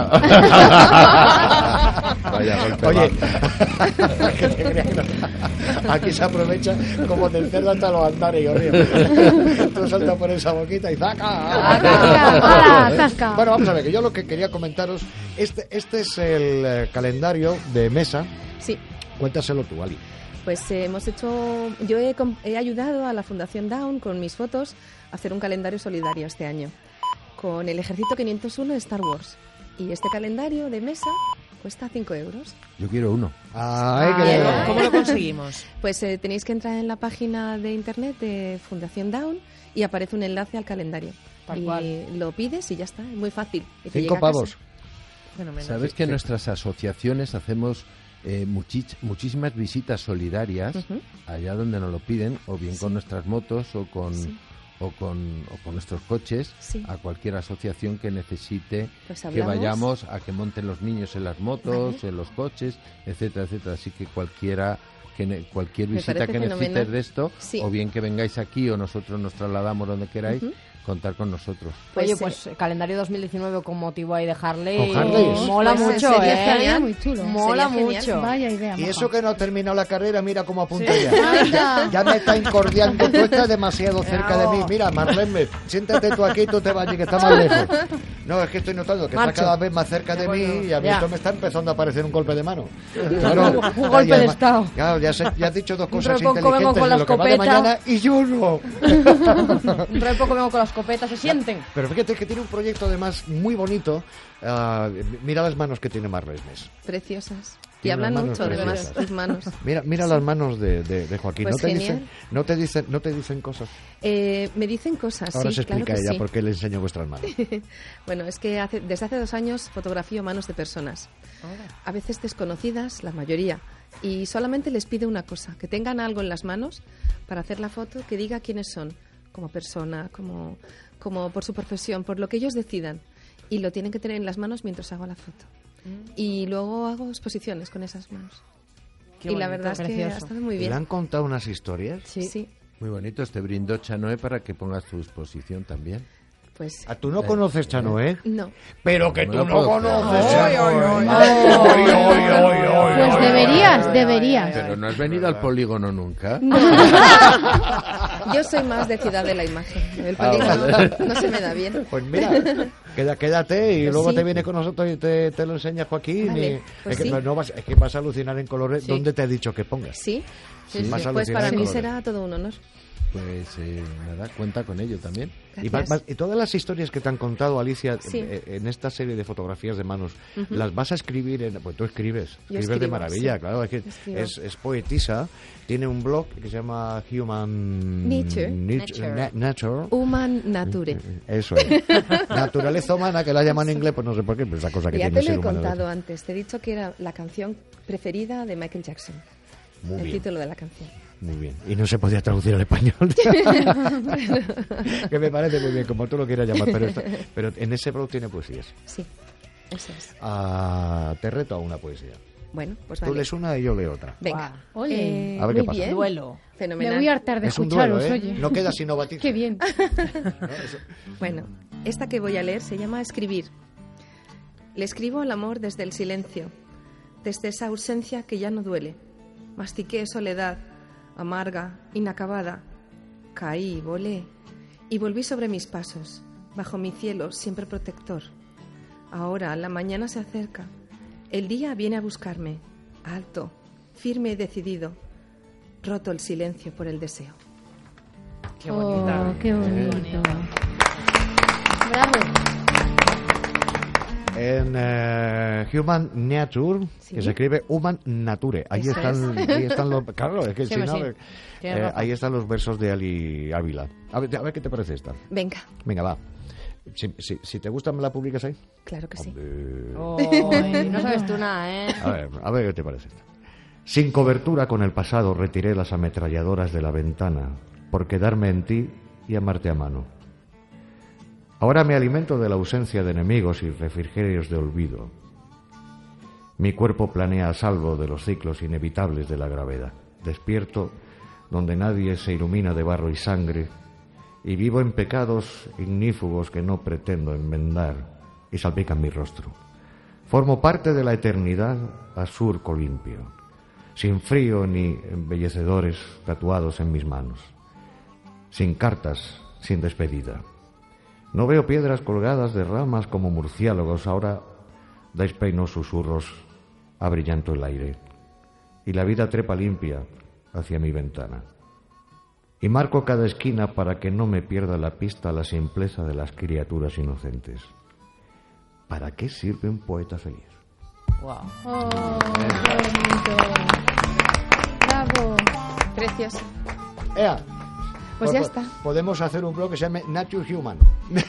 Ah. Vaya golpe Oye, bajo. que te creas que no. Aquí se aprovecha como del cerdo hasta los andares, yo río. Tú saltas por esa boquita y ¡zaca! ¡Hala, zasca! Bueno, vamos a ver, que yo lo que quería comentaros, este, este es el eh, calendario de mesa. Sí. Cuéntaselo tú, Ali. Pues eh, hemos hecho, yo he, com- he ayudado a la Fundación Down con mis fotos a hacer un calendario solidario este año con el Ejército quinientos uno de Star Wars. Y este calendario de mesa cuesta cinco euros. Yo quiero uno. Ay, Ah, que- ¿cómo- ¿Cómo lo conseguimos? Pues eh, tenéis que entrar en la página de internet de Fundación Down y aparece un enlace al calendario. Tal y cual. lo pides y ya está, es muy fácil. Y te Cinco llega a casa. pavos. Fenomenal. Sabes que en nuestras asociaciones hacemos eh, muchich- muchísimas visitas solidarias Ujú. allá donde nos lo piden, o bien con nuestras motos o con Sí. o con, o con nuestros coches, Sí. a cualquier asociación que necesite Pues que hablamos. vayamos a que monten los niños en las motos, Vale. en los coches, etcétera, etcétera. Así que cualquiera que ne- cualquier Me visita parece que necesites fenomenal. de esto, Sí. o bien que vengáis aquí o nosotros nos trasladamos donde queráis, Ujú. contar con nosotros. Oye, Pues, pues el calendario dos mil diecinueve con motivo ahí de Harley. ¿Con Harley? Mola Pues, mucho, sería ¿eh? genial. Muy chulo. Mola Sería genial. mucho. Vaya idea. Y maja. eso que no ha terminado la carrera, mira cómo apunta Sí. ya. Anda. Ya me está incordiando, tú estás demasiado cerca de Bravo. mí. Mira, Marlene, siéntate tú aquí, tú te vas allí, que está más lejos. No, es que estoy notando que Marcho. estás cada vez más cerca de Bueno, mí y a mí ya. esto me está empezando a parecer un golpe de mano. Un golpe y de además- estado. Claro, ya, sé- ya has dicho dos cosas Dentro de poco vengo inteligentes con la de lo que va de escopeta. mañana y yo no. Dentro de poco vengo con las copetas, se sienten. Pero fíjate que tiene un proyecto además muy bonito. Ah, mira las manos que tiene Marlene. Preciosas. Y Tiene hablan unas manos mucho, además, preciosas. tus manos. Mira, mira las manos de, de, de Joaquín. Pues no te genial. dicen, no te dicen, no te dicen cosas. Eh, me dicen cosas, Ahora sí, se claro explica que ella sí. por qué le enseño vuestras manos. Bueno, es que hace, desde hace dos años fotografío manos de personas, a veces desconocidas, la mayoría, y solamente les pido una cosa, que tengan algo en las manos para hacer la foto que diga quiénes son, como persona, como, como por su profesión, por lo que ellos decidan, y lo tienen que tener en las manos mientras hago la foto. Y luego hago exposiciones con esas manos. Qué y la bonito, verdad es que precioso. ha estado muy ¿Le bien. han contado unas historias? Sí. sí. Muy bonito, este brindó Chanoe para que pongas tu exposición también. Pues ¿A tú no conoces Chanoe? no. Pero que No tú lo no puedo conoces creer. Chanoe. Pues deberías, deberías. Pero no has venido al polígono nunca. Yo soy más de ciudad de la imagen. El Ah, polígono vale. no se me da bien. Pues mira, queda, quédate y Pues luego sí. te vienes con nosotros y te, te lo enseña Joaquín. Vale, y- pues es, que, sí. no, no vas, es que vas a alucinar en colores. Sí. ¿Dónde te he dicho que pongas? Sí, Sí, sí. Vas a pues alucinar para en mí colores. será todo un honor. Pues eh, nada, cuenta con ello también. Y, vas- vas- y todas las historias que te han contado, Alicia, Sí. eh, en esta serie de fotografías de manos, Ujú. las vas a escribir, en, pues tú escribes, Yo escribes de escribo, maravilla, sí. claro, es que Escribo. es, es poetisa, tiene un blog que se llama Human Nature. Nature. Na- Nature. Human Nature. Eso es. Naturaleza humana, que la llaman en inglés, pues no sé por qué, pero esa cosa que Ya tiene te el lo he ser humano. contado antes. Te he dicho que era la canción preferida de Michael Jackson. Muy el bien. título de la canción. Muy bien. Y no se podía traducir al español. Que me parece muy bien, como tú lo quieras llamar. Pero, esta- pero en ese blog tiene poesías. Sí, eso es. Ah, te reto a una poesía. Bueno, pues Tú vale. lees una y yo leo otra. Venga. Ole. Eh, A ver qué muy pasa. bien. Duelo. Fenomenal. Me voy a hartar de Es un escucharos, duelo, ¿eh? oye. No queda sino batir. Qué bien. Bueno, esta que voy a leer se llama Escribir. Le escribo al amor desde el silencio, desde esa ausencia que ya no duele. Mastiqué soledad, amarga, inacabada. Caí, volé y volví sobre mis pasos, bajo mi cielo siempre protector. Ahora la mañana se acerca, el día viene a buscarme, alto, firme y decidido, roto el silencio por el deseo. Qué bonita. Oh, qué bonito. Bravo. En eh, Human Nature, que se escribe Human Nature. Ahí Eso están, es. ahí están los... Claro, es que Sí, si pues no... sí. eh, Tienes eh, razón. ahí están los versos de Ali Ávila. A ver, a ver qué te parece esta. Venga, Venga, va. Si, si, si te gusta, ¿me la publicas ahí? claro que sí. Ay, no sabes tú nada, ¿eh? A ver, a ver qué te parece esta. Sin cobertura con el pasado retiré las ametralladoras de la ventana por quedarme en ti y amarte a mano. Ahora me alimento de la ausencia de enemigos y refrigerios de olvido. Mi cuerpo planea a salvo de los ciclos inevitables de la gravedad. Despierto donde nadie se ilumina de barro y sangre y vivo en pecados ignífugos que no pretendo enmendar y salpican mi rostro. Formo parte de la eternidad a surco limpio, sin frío ni embellecedores tatuados en mis manos, sin cartas, sin despedida. No veo piedras colgadas de ramas como murciélagos, ahora dais peinos susurros abrillanto el aire, y la vida trepa limpia hacia mi ventana. Y marco cada esquina para que no me pierda la pista a la simpleza de las criaturas inocentes. ¿Para qué sirve un poeta feliz? Wow. Oh, qué bonito. Bravo. Precioso. ¡Ea! Pues ya está. Podemos hacer un blog que se llame Nature Human.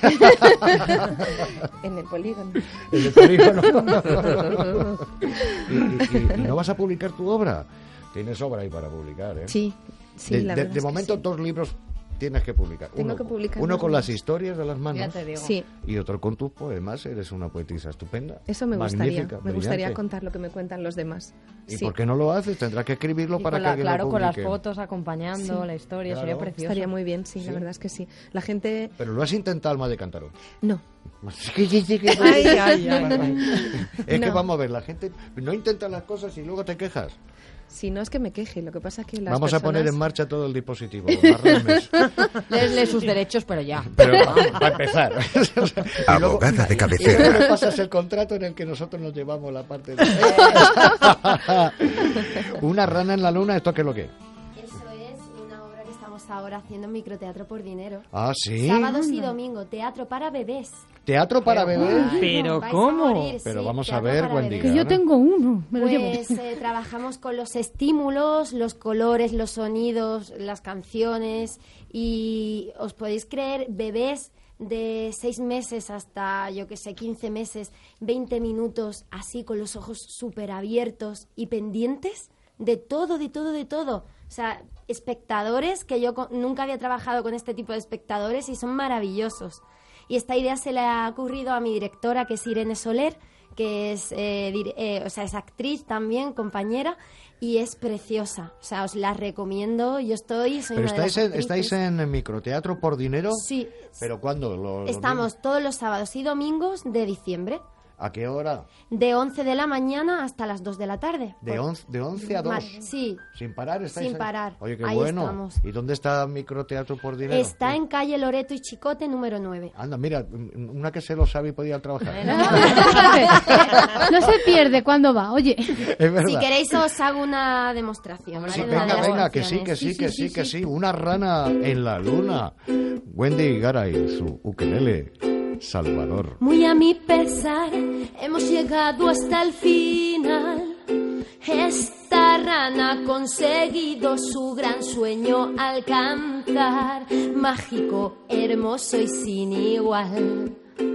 En el polígono. En el polígono. y, y- y- y no vas a publicar tu obra. Tienes obra ahí para publicar, ¿eh? Sí, sí, de, la de- verdad de es que momento, sí. dos libros tienes que publicar. Tengo uno, que publicar uno dos con las libros. historias de las manos. Ya te digo. Sí. Y otro con tus poemas. Eres una poetisa estupenda. Eso me gustaría. magnífica, Me gustaría brillante. contar lo que me cuentan los demás. ¿Y Sí. por qué no lo haces? Tendrás que escribirlo Y para con que la- alguien claro, lo con las publique. fotos acompañando Sí. la historia, Claro. sería precioso. Estaría muy bien, sí, Sí. la verdad es que sí. La gente... Pero lo has intentado, Alma de Cántaro. No. Ay, ay, ay. Es que No. vamos a ver, la gente no intenta las cosas y luego te quejas. Si no es que me queje, lo que pasa es que las Vamos a poner en personas- marcha todo el dispositivo. Marremes. Lesle sus derechos, pero ya. Pero para empezar. Y luego- Abogada de Y luego cabecera. le pasas el contrato en el que nosotros nos llevamos la parte de... Una rana en la luna, ¿esto qué es lo que es? Eso es una obra que estamos ahora haciendo en Microteatro por Dinero. Ah, ¿sí? Sábados y domingo, teatro para bebés. ¿Teatro para bebés? Pero Vais a ¿cómo? morir, Pero sí, vamos a teatro ver, para Wendy. bebés. Que yo tengo uno, me lo llevo. Pues eh, trabajamos con los estímulos, los colores, los sonidos, las canciones y os podéis creer, bebés de seis meses hasta, yo que sé, quince meses, veinte minutos, así con los ojos súper abiertos y pendientes de todo, de todo, de todo. O sea, espectadores que yo co- nunca había trabajado con este tipo de espectadores y son maravillosos. Y esta idea se le ha ocurrido a mi directora, que es Irene Soler, que es, eh, dir- eh, o sea, es actriz también, compañera, y es preciosa. O sea, os la recomiendo. Yo estoy, soy Pero una de las estáis en, actrices. estáis en microteatro por dinero. Sí. ¿Pero cuándo? ¿Lo- lo Estamos todos los sábados y domingos de diciembre, ¿A qué hora? de once de la mañana hasta las dos de la tarde. De Por- once, de once a Ma- dos. Sí. Sin parar estáis Sin ahí? parar. Oye, qué Ahí bueno. estamos. ¿Y dónde está microteatro por dinero? Está en calle Loreto y Chicote, número nueve. Anda, mira, una que se lo sabe y podía trabajar. No se pierde cuando va, oye. Es verdad. Si queréis os hago una demostración. ¿vale? Sí, De una venga, de las venga, que sí, que canciones. sí, que sí, que sí. Una rana en la luna. Wendy Garay, su ukelele, Salvador. Muy a mi pesar, hemos llegado hasta el final. Esta rana ha conseguido su gran sueño al cantar. Mágico, hermoso y sin igual.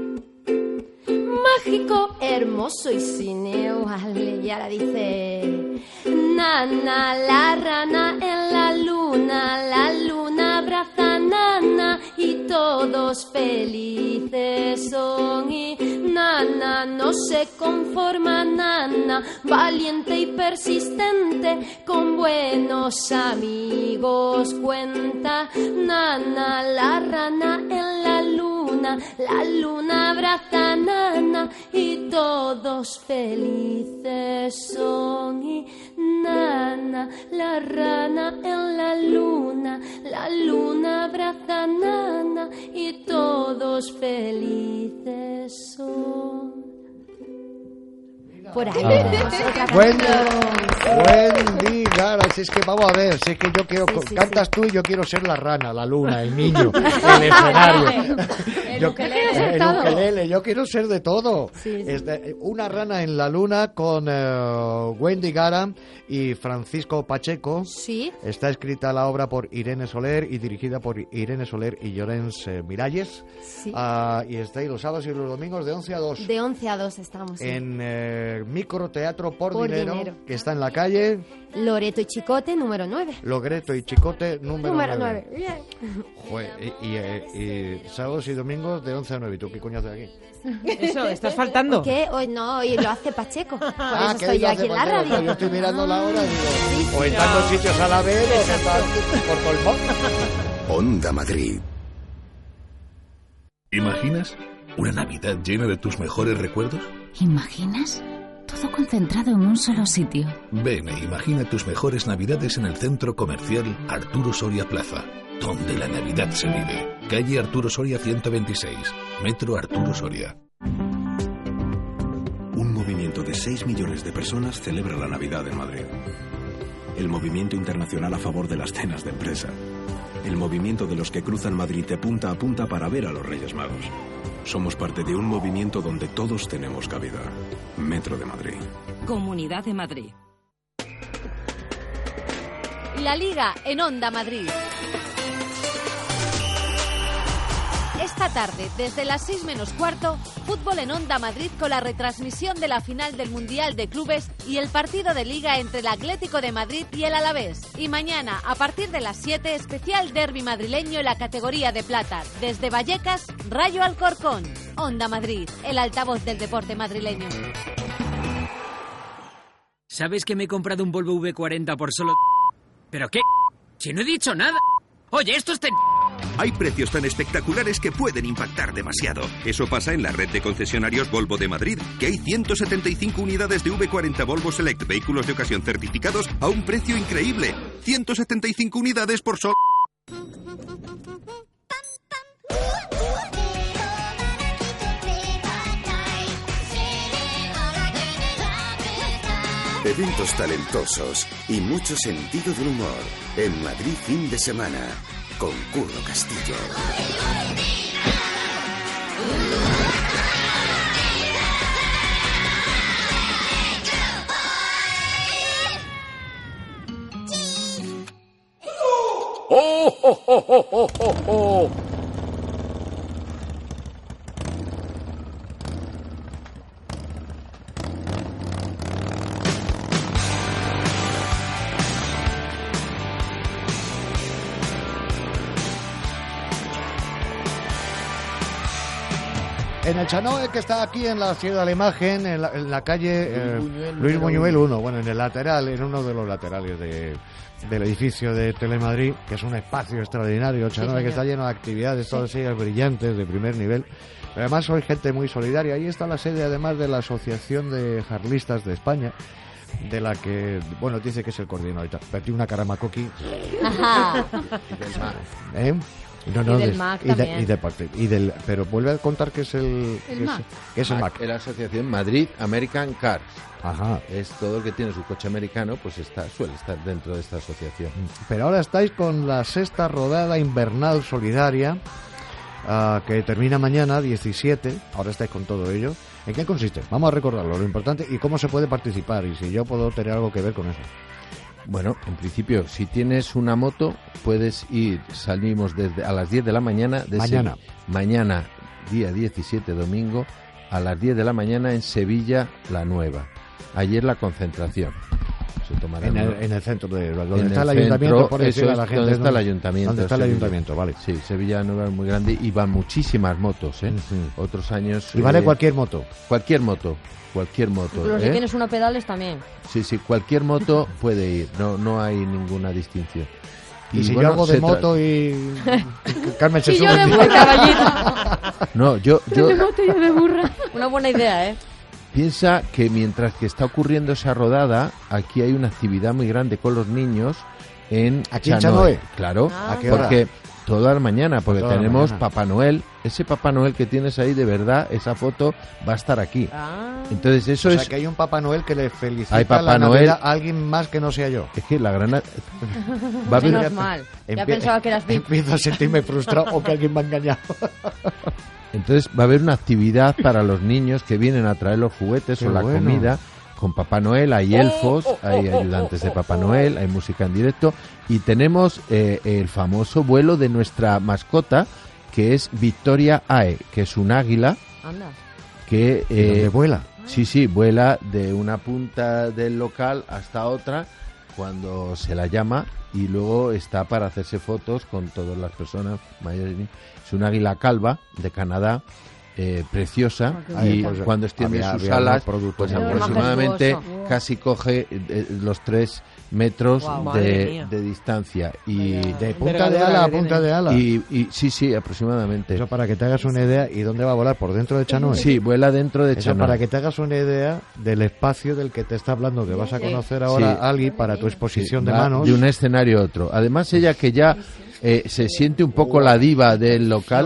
Mágico, hermoso y sin igual. Y ahora dice: Nana, la rana en la luna, la luna abraza a Nana y todos felices son. Y Nana, Nana no se conforma, Nana, valiente y persistente, con buenos amigos cuenta. Nana, la rana en la luna, la luna abraza a Nana y todos felices son. Y Nana, la rana en la luna, la luna abraza a Nana y todos felices son. Por ahí. Ah. Wendy, Wendy Gara, si es que vamos a ver, si es que yo quiero, Sí, sí, cantas sí. tú y yo quiero ser la rana, la luna, el niño, el escenario. El Yo- ukelele. el ukelele, yo quiero ser de todo. Sí, sí. Este, una rana en la luna con eh, Wendy Gara y Francisco Pacheco. Sí. Está escrita la obra por Irene Soler y dirigida por Irene Soler y Llorens eh, Miralles. Sí. Ah, y estáis los sábados y los domingos de once a dos. De once a dos estamos. Sí. En eh, Microteatro por, Por dinero, Dinero. que está en la calle Loreto y Chicote, número nueve. Logreto y Chicote, número, Número nueve. nueve. Bien. Jue- y, y, eh, y sábados y domingos de once a nueve. ¿Y tú qué coño haces aquí? Eso, estás faltando. ¿Qué? Hoy no, hoy lo hace Pacheco. Por Ah, eso que estoy lo yo hace aquí en la Pacheco, radio. claro, yo estoy mirando la hora y digo, Sí, sí. o en tantos sitios a la vez, o que están por colmón. Onda Madrid. ¿Imaginas una Navidad llena de tus mejores recuerdos? ¿Imaginas? Todo concentrado en un solo sitio. Ven e imagina tus mejores Navidades en el centro comercial Arturo Soria Plaza, donde la Navidad se vive. Calle Arturo Soria ciento veintiséis, Metro Arturo Soria. Un movimiento de seis millones de personas celebra la Navidad en Madrid. El movimiento internacional a favor de las cenas de empresa. El movimiento de los que cruzan Madrid de punta a punta para ver a los Reyes Magos. Somos parte de un movimiento donde todos tenemos cabida. Metro de Madrid. Comunidad de Madrid. La Liga en Onda Madrid. Esta tarde, desde las seis menos cuarto, fútbol en Onda Madrid con la retransmisión de la final del Mundial de Clubes y el partido de Liga entre el Atlético de Madrid y el Alavés. Y mañana, a partir de las siete, especial derbi madrileño en la categoría de plata. Desde Vallecas, Rayo Alcorcón. Onda Madrid, el altavoz del deporte madrileño. ¿Sabes que me he comprado un Volvo V cuarenta por solo... ¿Pero qué? Si no he dicho nada. Oye, esto es... ten- Hay precios tan espectaculares que pueden impactar demasiado. Eso pasa en la red de concesionarios Volvo de Madrid, que hay ciento setenta y cinco unidades de V cuarenta Volvo Select vehículos de ocasión certificados a un precio increíble. ciento setenta y cinco unidades por solo... Eventos talentosos y mucho sentido del humor. En Madrid fin de semana. Con Curro Castillo. ¡Oh, oh, oh, oh, oh, oh, oh! En el Chanoe, que está aquí en la Ciudad de la Imagen, en la, en la calle eh, Buñuel Luis número Buñuel uno, bueno, en el lateral, en uno de los laterales de, del edificio de Telemadrid, que es un espacio extraordinario, el Chanoe, Sí, que está lleno de actividades, todas ellas brillantes, de primer nivel. Pero además soy gente muy solidaria. Ahí está la sede, además, de la Asociación de Jarlistas de España, de la que, bueno, dice que es el coordinador. Pero tiene una cara macoqui. Ajá. ¿Eh? No, Y no, del de- MAC y de- también. y de parte- y del, pero vuelve a contar que es el, El que es- MAC. que es el MAC. Es la asociación Madrid American Cars. Ajá. Es todo el que tiene su coche americano, pues está suele estar dentro de esta asociación. Pero ahora estáis con la sexta rodada invernal solidaria, ah, que termina mañana, diecisiete. Ahora estáis con todo ello. ¿En qué consiste? Vamos a recordarlo, lo importante, y cómo se puede participar, y si yo puedo tener algo que ver con eso. Bueno, en principio, si tienes una moto, puedes ir, salimos desde a las diez de la mañana. De Mañana. Sevi- mañana, día diecisiete, domingo, a las diez de la mañana en Sevilla, la Nueva. Ayer la concentración. Se tomarán en, el, unos- en el centro de donde en está el, el ayuntamiento, centro, por decir eso a es la gente. donde está ¿no? el ayuntamiento. ¿Dónde está el Sevilla. ayuntamiento? Vale. Sí, Sevilla Nueva es muy grande y van muchísimas motos, ¿eh? Otros años... Y vale eh, cualquier moto. Cualquier moto, cualquier moto. Pero si ¿eh? tienes una pedales también. Sí, sí, cualquier moto puede ir, no, no hay ninguna distinción. Y, si bueno, yo hago de se tra- moto y... Carmen se Y sube yo de encima. moto, caballito. No, yo, yo De moto y yo de burra. Una buena idea, ¿eh? piensa que mientras que está ocurriendo esa rodada, aquí hay una actividad muy grande con los niños en ¿Aquí en Chanoe. Chanoe? Claro, ¿A qué hora? porque toda la mañana, porque Toda la tenemos mañana. Papá Noel. Ese Papá Noel que tienes ahí, de verdad, esa foto va a estar aquí. Entonces eso o sea, es... que hay un Papá Noel que le felicita Hay Papá la Noel- Navidad a alguien más que no sea yo. Es que la gran... Va a haber- Menos mal. Ya pensaba que eras V I P. Empiezo a sentirme frustrado o que alguien me ha engañado. Entonces va a haber una actividad para los niños que vienen a traer los juguetes Qué o la bueno. comida con Papá Noel. Hay elfos, hay ayudantes de Papá Noel, hay música en directo y tenemos eh, el famoso vuelo de nuestra mascota, que es Victoria Ae, que es un águila Anda. que... ¿Y dónde vuela? Sí, sí, vuela de una punta del local hasta otra cuando se la llama y luego está para hacerse fotos con todas las personas mayores. y niños. Es un águila calva de Canadá, eh, preciosa, Ah, qué y bonito. Pues, cuando extiende había- sus había alas, unos productos pues muy buenos. aproximadamente Majestuoso. casi coge eh, los tres metros Guau. Madre de, mía. de distancia. Y De punta de ala a punta de ala. Y, y sí, sí, aproximadamente. Eso para que te hagas una idea. ¿Y dónde va a volar? ¿Por dentro de Chanoe? Sí, vuela dentro de Eso Chanoe. para que te hagas una idea del espacio del que te está hablando, que vas a conocer ahora Sí. a alguien para tu exposición de Va manos. de un escenario a otro. Además, ella que ya eh, se siente un poco la diva del local.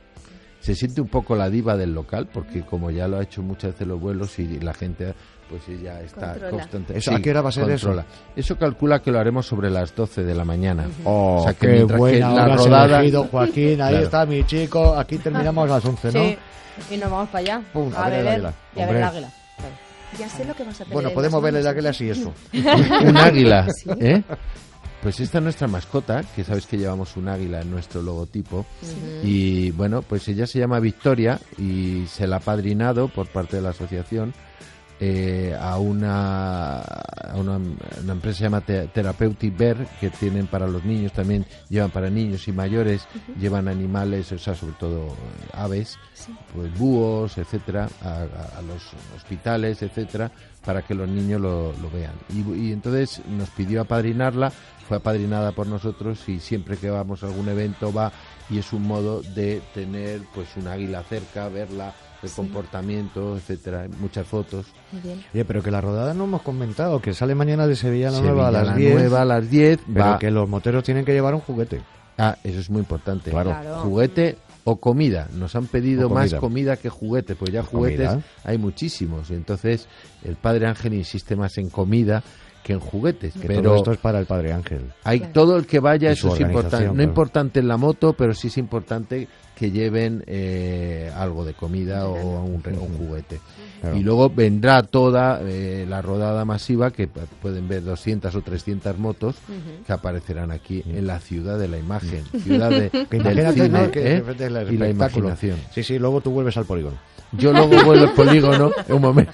Se siente un poco la diva del local, porque como ya lo ha hecho muchas veces los vuelos y la gente, pues ella está Controla. constante. ¿Eso a qué hora va a ser eso? controla. Eso calcula que lo haremos sobre las doce de la mañana. Oh, O sea, que qué mientras que buena la hora has rodada... elegido, Joaquín. Ahí Claro. está mi chico. Aquí terminamos a las once, ¿no? Sí. Y nos vamos para allá. Pum, a, a ver el beber águila. y a ver el Hombre. águila. Ya sé lo que vas a tener. Bueno, en podemos las ver el manos. águila así, eso. Un águila, Sí. ¿eh? Pues esta es nuestra mascota, que sabes que llevamos un águila en nuestro logotipo. Ujú. Y bueno, pues ella se llama Victoria y se la ha padrinado por parte de la asociación eh, a una a una, una empresa que se llama Te- Therapeutic Bear, que tienen para los niños, también llevan para niños y mayores, llevan animales, o sea, sobre todo eh, aves, pues búhos, etcétera, a, a- a los hospitales, etcétera, para que los niños lo, lo vean. Y, y entonces nos pidió apadrinarla, fue apadrinada por nosotros y siempre que vamos a algún evento va, y es un modo de tener pues un águila cerca, verla, el Sí. comportamiento, etcétera, muchas fotos. Muy bien. Oye, pero que la rodada no hemos comentado, que sale mañana de Sevilla la Sevilla Nueva a las la diez. Nueva a las diez, Pero va- que los moteros tienen que llevar un juguete. Ah, eso es muy importante. Claro. Claro. Juguete o comida. Nos han pedido O más comida. comida que juguete, pues ya juguetes Comida. hay muchísimos. Entonces, el Padre Ángel insiste más en comida que en juguetes. Que pero todo esto es para el Padre Ángel. hay todo el que vaya, Y su eso es importante. organización, No claro. importante en la moto, pero sí es importante que lleven eh, algo de comida o un, re- un juguete. Claro. Y luego vendrá toda eh, la rodada masiva, que p- pueden ver doscientas o trescientas motos Ujú. que aparecerán aquí en la ciudad de la imagen, ciudad de, Que del imagínate, cine, ¿no? Que ¿eh? de repente el y la espectáculo. imaginación. Sí, sí, luego tú vuelves al polígono. Yo luego vuelvo al polígono en un momento.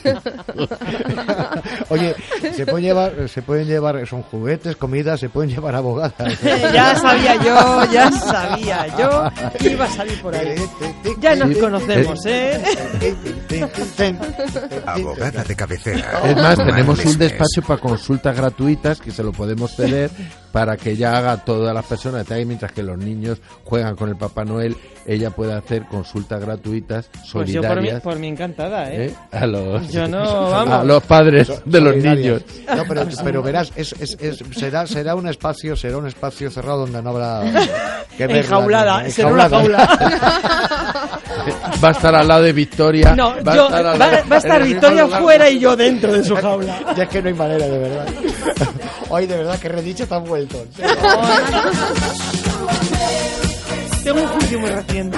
Oye, se pueden llevar, se pueden llevar, son juguetes, comida, se pueden llevar abogadas. Ya sabía yo, ya sabía yo que iba a salir por ahí. Ya nos conocemos, ¿eh? Abogada de cabecera. Es más, Mar tenemos un Lesmes. despacho para consultas gratuitas que se lo podemos ceder para que ella haga todas las personas, mientras que los niños juegan con el Papá Noel, ella puede hacer consultas gratuitas Pues yo por mí, solidarias. por mí encantada, ¿eh? ¿eh? A los, Yo no, vamos. a los padres So- de los solidarias. niños. No, pero, pero verás, es, es, es- será, será un espacio, será un espacio cerrado donde no habrá que verla, Enjaulada, ¿no? será una Enjaulada. jaula. Va a estar al lado de Victoria. No, va, yo- a estar al va- lado- va a estar en el mismo Victoria lugar. fuera y yo dentro de su jaula. Ya es que no hay manera, de verdad. Hoy de verdad que redicho te han vuelto. Tengo un juicio muy reciente.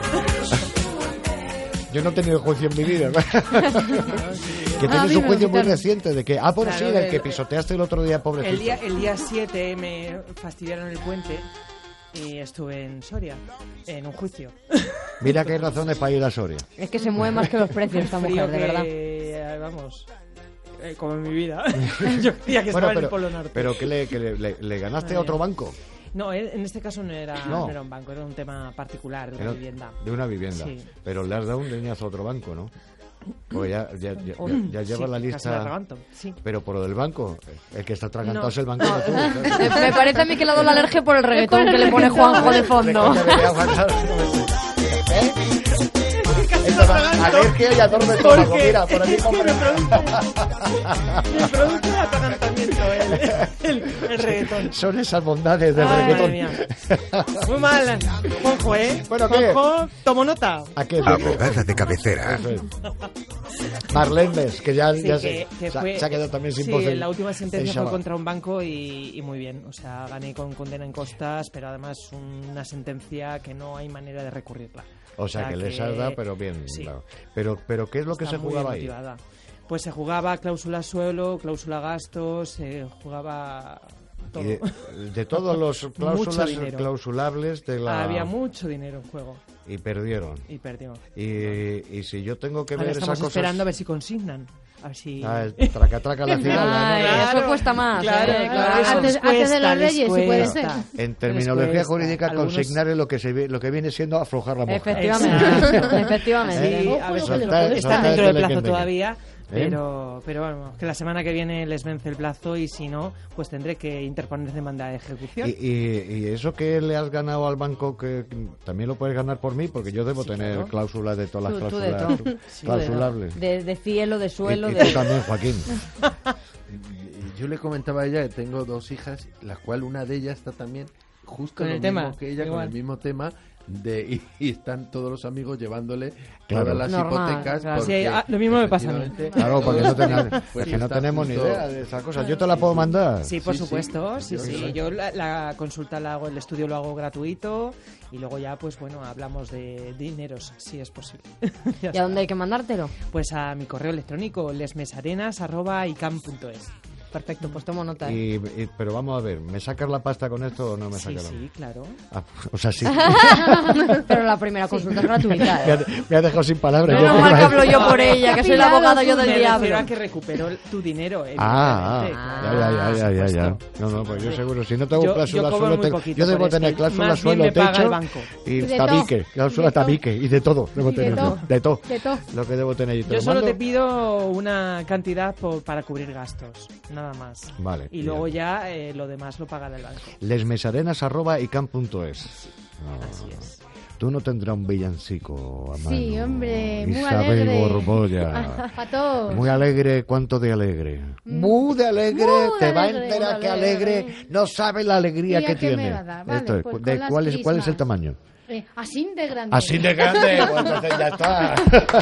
Yo no he tenido juicio en mi vida. Que Ah, tienes un mira, juicio muy claro. reciente de que, ah, por Claro, sí, del el- que pisoteaste el otro día, pobrecito. El día, el día siete me fastidiaron el puente y estuve en Soria, en un juicio. Mira que hay razones para ir a Soria. Es que se mueve más que los precios esta Frío mujer, de que, verdad. eh, Vamos. eh, como en mi vida. Yo creía que bueno, estaba pero, en el Polo Norte. ¿Pero qué le, que le, le, le ganaste a otro banco? No, en este caso no era, no. no era un banco, era un tema particular de una era vivienda. De una vivienda. Sí. Pero le has dado un leñazo a otro banco, ¿no? Pues ya, ya, ya, Oh, ya, ya lleva sí, la casi me lista. atraganto, sí. Pero por lo del banco, el que está atragantado No. es el banco. No. Tú, Me, me parece a mí que le ha dado la alergia por el reggaetón que le pone Juanjo de fondo. Alergia y ator de estómago, mira, por aquí compra. Me produce el atragantamiento el, el, el reggaetón. Son esas bondades del Ay, reggaetón. mía. Muy mal, Juanjo, ¿eh? Bueno, ¿qué? Juanjo, tomo nota. ¿A qué? Abogada de cabecera. Marlene Mes, que ya, Sí, ya que, se, que se, fue, se ha quedado también sin sí, voz. la última sentencia el fue chaval. contra un banco y, y muy bien. O sea, gané con condena en costas, pero además una sentencia que no hay manera de recurrirla. O sea, que, que les has dado, pero bien. Sí. Claro. Pero, pero ¿qué es lo que Está se muy jugaba ahí? motivada. Pues se jugaba cláusula suelo, cláusula gastos, se jugaba todo. Y de, de todos los cláusulas dinero. clausulables de la... Había mucho dinero en juego. Y perdieron. Y perdimos. Y, y si yo tengo que Ahora ver estamos esas cosas... esperando a ver si consignan. A ver si... Ah, el traca, traca la final. Ay, ¿no? eso cuesta más. Claro, eh, claro. Eso Antes, les cuesta, antes de los les reyes, si puede cuesta. ser. En terminología cuesta. jurídica, Algunos- consignar es lo que, se, vi- lo que viene siendo aflojar la mosca. Efectivamente. Efectivamente. Sí, Ojo, a ver, lo que le Soltar- puede está soltar dentro el del plazo telequendeque. todavía, ¿Eh? pero, pero bueno, que la semana que viene les vence el plazo y si no, pues tendré que interponer demanda de ejecución. Y, y, y eso que le has ganado al banco, que que también lo puedes ganar por mí, porque yo debo Sí, tener claro. cláusulas de todas las Tú, tú de cláusulas todo. clausulables. De, de cielo, de suelo, y, y de... tú también, Joaquín. Y Yo le comentaba a ella que tengo dos hijas, la cual una de ellas está también justo Con lo el mismo tema, que ella, igual. con el mismo tema. De, y, y están todos los amigos llevándole Claro. todas las Normal, hipotecas. claro. porque, Sí, ah, lo mismo me pasa a mí. efectivamente, Claro, porque no, todos- tenemos, pues es que no está tenemos ni justo- idea de esas cosas. Yo te la puedo mandar. Sí, por Sí, sí. supuesto, sí, Yo sí. soy. Yo la, la consulta la hago, el estudio lo hago gratuito y luego ya, pues bueno, hablamos de dineros, si es posible. Ya ¿Y está. a dónde hay que mandártelo? Pues a mi correo electrónico, lesmesarenas arroba icam punto es. Perfecto, pues tomo nota. ¿eh? Y, y- pero vamos a ver, ¿me sacas la pasta con esto o no me Sí, sacas la sí, claro. Ah, o sea, sí. Pero la primera consulta es gratuita, me, ha, ¿eh? me ha dejado sin palabras. Menos Yo mal te- que hablo yo por ella, que soy la abogada yo del Me refiero diablo. a que recupero el- tu dinero, Ah, evidentemente, ah, claro, ya, ya, ya, ya, ya. por No, no, pues yo Sí. seguro, si no tengo Yo- cláusula yo cobro suelo, muy tengo- poquito, yo debo pero es tener que cláusula más bien suelo, me paga el techo banco. y De tabique, todo, cláusula de todo. tabique y de todo debo de tener, todo. de todo, De todo. lo que debo tener. Y te Yo lo solo mando. te pido una cantidad por- para cubrir gastos, nada más. Vale, Y bien. luego ya eh, lo demás lo pagará el banco. lesmesarenas arroba icam punto es. Así es. Tú no tendrás un villancico a mano. Sí, hombre, muy Isabel alegre. Borbolla. A todos. Muy alegre, ¿cuánto de alegre? Muy de alegre, Muy te va a alegre, enterar muy que alegre, no sabe la alegría ¿Y a que qué me tiene. va a dar? Vale, Esto es, pues de con las ¿cuál, es, ¿Cuál es el crismas. tamaño? Eh, así de grande. Así de grande, pues entonces ya está.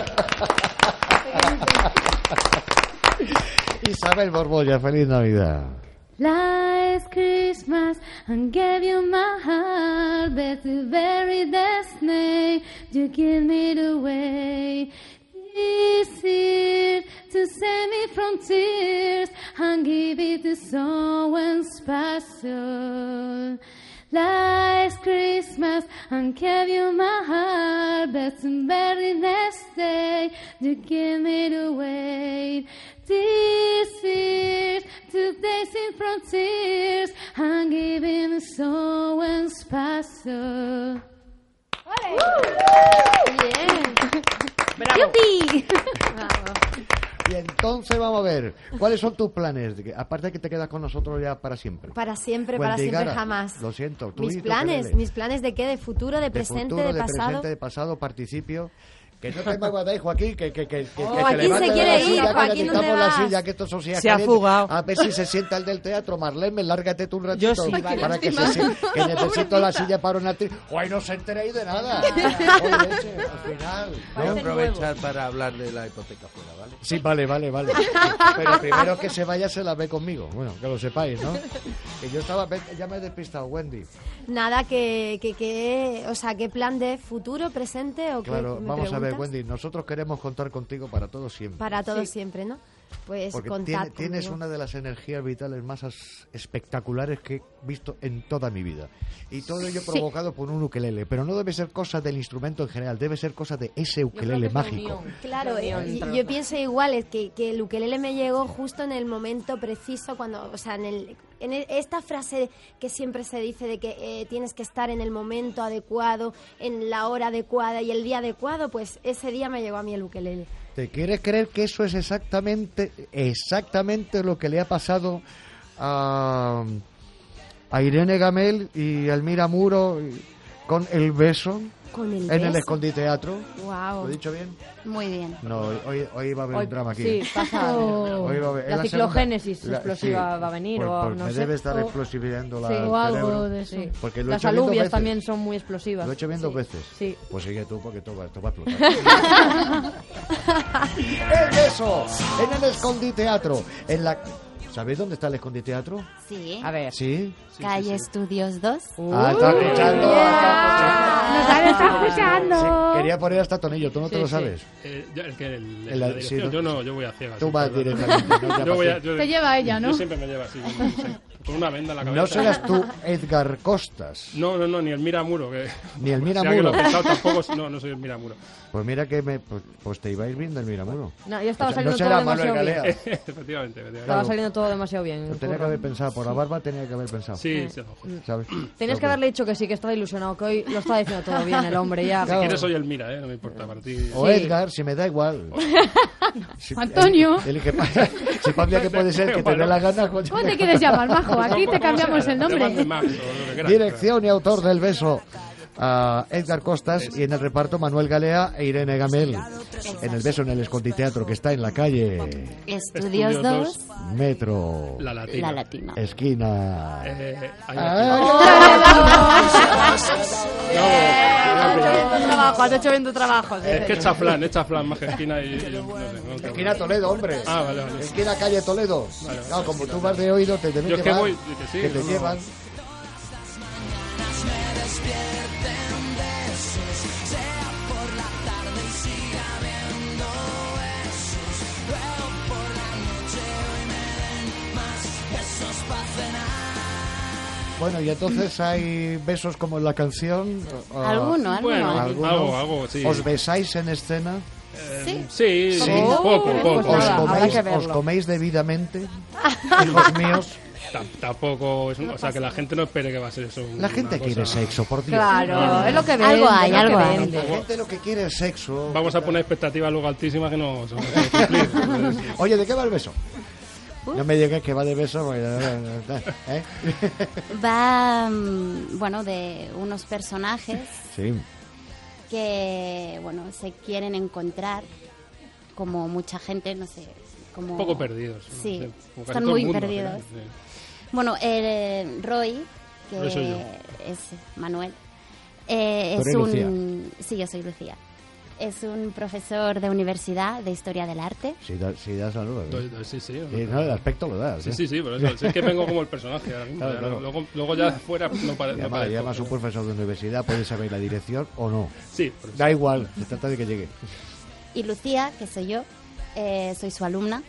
Isabel Borbolla, feliz Navidad. Last Christmas I gave you my heart, but the very next day you give me away. This year to save me from tears and give it to someone special. Last Christmas I gave you my heart, but the very next day you give me away. This year to dancing from tears and giving someone special. Bien. ¡Bravo! ¡Yupi! Y entonces vamos a ver, ¿cuáles son tus planes? De que- Aparte de que te quedas con nosotros ya para siempre. Para siempre, Wendy para siempre, Gara, jamás. Lo siento. tú Mis y tu planes, Kelele. mis planes de qué, de futuro, de, De presente, futuro, de, de pasado. presente, de pasado, participio. Que no te maguadéis, Joaquín, que, que, que, que, que Joaquín te levantes se de quiere la ir, silla, que Joaquín, necesitamos ¿dónde la vas? silla, que esto son sillas Se ha calientes. fugado. A ver si se sienta el del teatro, Marlene, lárgate tú un ratito. Yo sí, vale. Para que se siente, que necesito la silla para una actriz. Hoy no se enteréis de nada. Oye, leche, al final. Voy a ¿no? aprovechar para hablar de la hipoteca fuera, ¿vale? Sí, vale, vale, vale. Pero primero que se vaya se la ve conmigo. Bueno, que lo sepáis, ¿no? Que yo estaba, ya me he despistado, Wendy. Nada, que, que, que, o sea, ¿qué plan de futuro, presente o qué? Claro, ¿Me vamos a ver, preguntas? Wendy, nosotros queremos contar contigo para todo siempre. Para todo siempre, ¿no? pues Porque contad tiene- tienes conmigo. una de las energías vitales más as- espectaculares que he visto en toda mi vida. Y todo ello Sí. provocado por un ukelele. Pero no debe ser cosa del instrumento en general, debe ser cosa de ese ukelele mágico. Claro, La unión eh, entre yo, los yo dos. pienso igual, es que, que el ukelele me llegó justo en el momento preciso, cuando, o sea, en, el, en el- esta frase que siempre se dice de que eh, tienes que estar en el momento adecuado, en la hora adecuada y el día adecuado, pues ese día me llegó a mí el ukelele. ¿Te quieres creer que eso es exactamente, exactamente lo que le ha pasado a, a Irene Gamel y Elmira Muro con El Beso Con el en el beso. Esconditeatro? Wow. ¿Lo he dicho bien? Muy bien. No, hoy, hoy, hoy va a haber Hoy- un drama aquí. sí, ¿eh? pasa. Hoy va a haber- es La segunda- ciclogénesis la- explosiva sí. va a venir, Pues- o pues no me sé. debe estar O- explosividando la Sí. el O algo cerebro. de eso. Sí. Porque lo he Las hecho bien dos alubias veces. también son muy explosivas. Lo he hecho bien Sí. dos veces. Sí. Pues sigue tú porque esto va, esto va a explotar. ¡El Beso! En el Esconditeatro. En la... ¿Sabéis dónde está el Esconditeatro? Sí. A ver. ¿Sí? Calle Estudios dos. Ah, está escuchando. Nos han estado escuchando. Sí, quería poner hasta Tonillo, tú no te lo sabes. Eh, yo, el que el, El- la sí, dirección, no- yo no, yo voy a ciegas. Tú sí, vas perdón. directamente, no te Yo voy a- apasiones. yo- Te lleva ella, ¿no? Yo siempre me lleva así, no sé, con una venda en la cabeza. No serás tú Edgar Costas. No, no, no, ni el Miramuro. Que, Ni el Si Miramuro. alguien lo ha pensado, tampoco, no, no soy el Miramuro. Pues mira que me, pues, pues te ibais bien del Miramuro. No, yo estaba O sea, saliendo no todo será Manuel demasiado bien. Galea. efectivamente, efectivamente. Estaba saliendo todo demasiado bien. Lo tenía que haber pensado, por la barba tenía que haber pensado. Sí, sí, ¿Sabes? Tenías que haberle dicho que sí, que estaba ilusionado, que hoy lo estaba diciendo todo bien el hombre ya. Si quieres soy el Mira, ¿eh? No me importa para ti. O Edgar, si me da igual. Si- Antonio. el- el que pasa- si para mí que puede ser que te dé la gana. coño. ¿Cómo te quieres llamar, majo? Aquí te cambiamos el nombre. Llámame Max, o lo que quieras. Dirección y autor del Beso a Edgar Costas y en el reparto Manuel Galea e Irene Gamel. En el Beso en el Esconditeatro que está en la calle Estudios dos. Metro La Latina. La Latina. esquina. Eh, ahí Has hecho bien tu trabajo, has hecho bien tu trabajo. sí, Es que señor. echa flan, echa flan más que esquina y, y yo no sé, no tengo- Esquina Toledo, hombre. Ah, vale, vale. Esquina calle Toledo. Vale, vale. No, como tú vas de oído, te deben Yo es que llevar, voy, que sí, que te no, no. llevan. Bueno, y entonces hay besos como en la canción. o- Alguno, alguno. Bueno, ¿Alguno? algo, algo, sí. ¿Os besáis en escena? Eh, sí, Sí. poco, poco. ¿Os nada, habrá coméis, que os verlo. coméis debidamente? Hijos míos. Tam- Tampoco, es un- o sea, que la gente no espere que va a ser eso. La una gente cosa- quiere sexo, por Dios. Claro, es lo que vende. Algo hay, es lo algo que hay. vende. La gente lo que quiere es sexo. Vamos a poner expectativas luego altísimas que no se van a cumplir. Entonces, sí. Oye, ¿de qué va el beso? No me digas que va de beso. porque- ¿eh? Va, mm, bueno, de unos personajes Sí. que, bueno, se quieren encontrar, como mucha gente, no sé, como... Un poco perdidos. no Sí, sé, como casi están todo el muy mundo, perdidos. al final, sí. Bueno, eh, Roy, que Roy soy yo. es Manuel, eh, ¿Tú es eres un... Lucía? Sí, yo soy Lucía. Es un profesor de universidad de Historia del Arte. Si das si das la luz. Doy- doy- Sí, sí. Sí, no, el aspecto lo das. Sí, ¿eh? sí, sí, pero eso, si es que vengo como el personaje ahora mismo, Claro, ya, claro. Luego, luego ya fuera no, pare, Y no además, parezco, y además un pero- profesor de universidad puede saber la dirección o no. Sí, por eso. Da igual, se trata de que llegue. Y Lucía, que soy yo, eh, soy su alumna.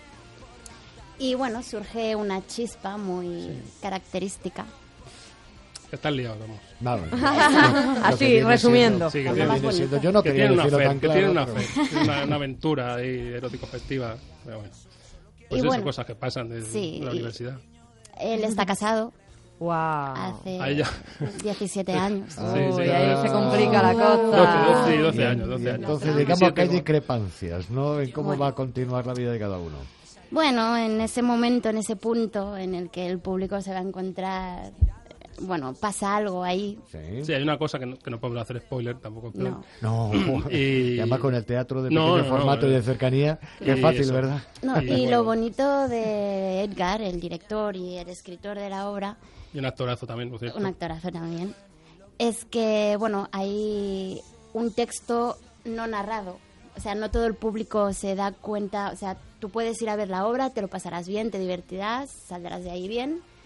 Y bueno, surge una chispa muy característica. Estás liado, vamos. Nada. Así, Lo que viene resumiendo. siendo- Sí, que lo que tiene- viene siendo- Yo no que quería tiene una decirlo fe, tan que tiene claro. una pero- fe, tiene una, una aventura ahí erótico festiva, pero bueno. Pues Y eso, bueno, cosas que pasan de, sí, de la y- universidad. Él está casado Wow. hace Ahí ya. diecisiete años. Sí, sí. Uy, ahí se complica la cosa. doce, doce, doce Y- años, doce y años. Entonces, digamos diecisiete, que hay ¿no? discrepancias, ¿no? En cómo Bueno. va a continuar la vida de cada uno. Bueno, en ese momento, en ese punto en el que el público se va a encontrar, bueno, pasa algo ahí. Sí. Sí, hay una cosa que no, que no podemos hacer spoiler tampoco. Pero... No. No, Y- y además con el teatro de No, pequeño no, no, formato y eh. de cercanía, que es Y fácil, eso. ¿verdad? No, Y y bueno. lo bonito de Edgar, el director y el escritor de la obra, Y un actorazo también, por cierto. un actorazo también, es que, bueno, hay un texto no narrado. O sea, no todo el público se da cuenta. O sea, tú puedes ir a ver la obra, te lo pasarás bien, te divertirás, saldrás de ahí bien.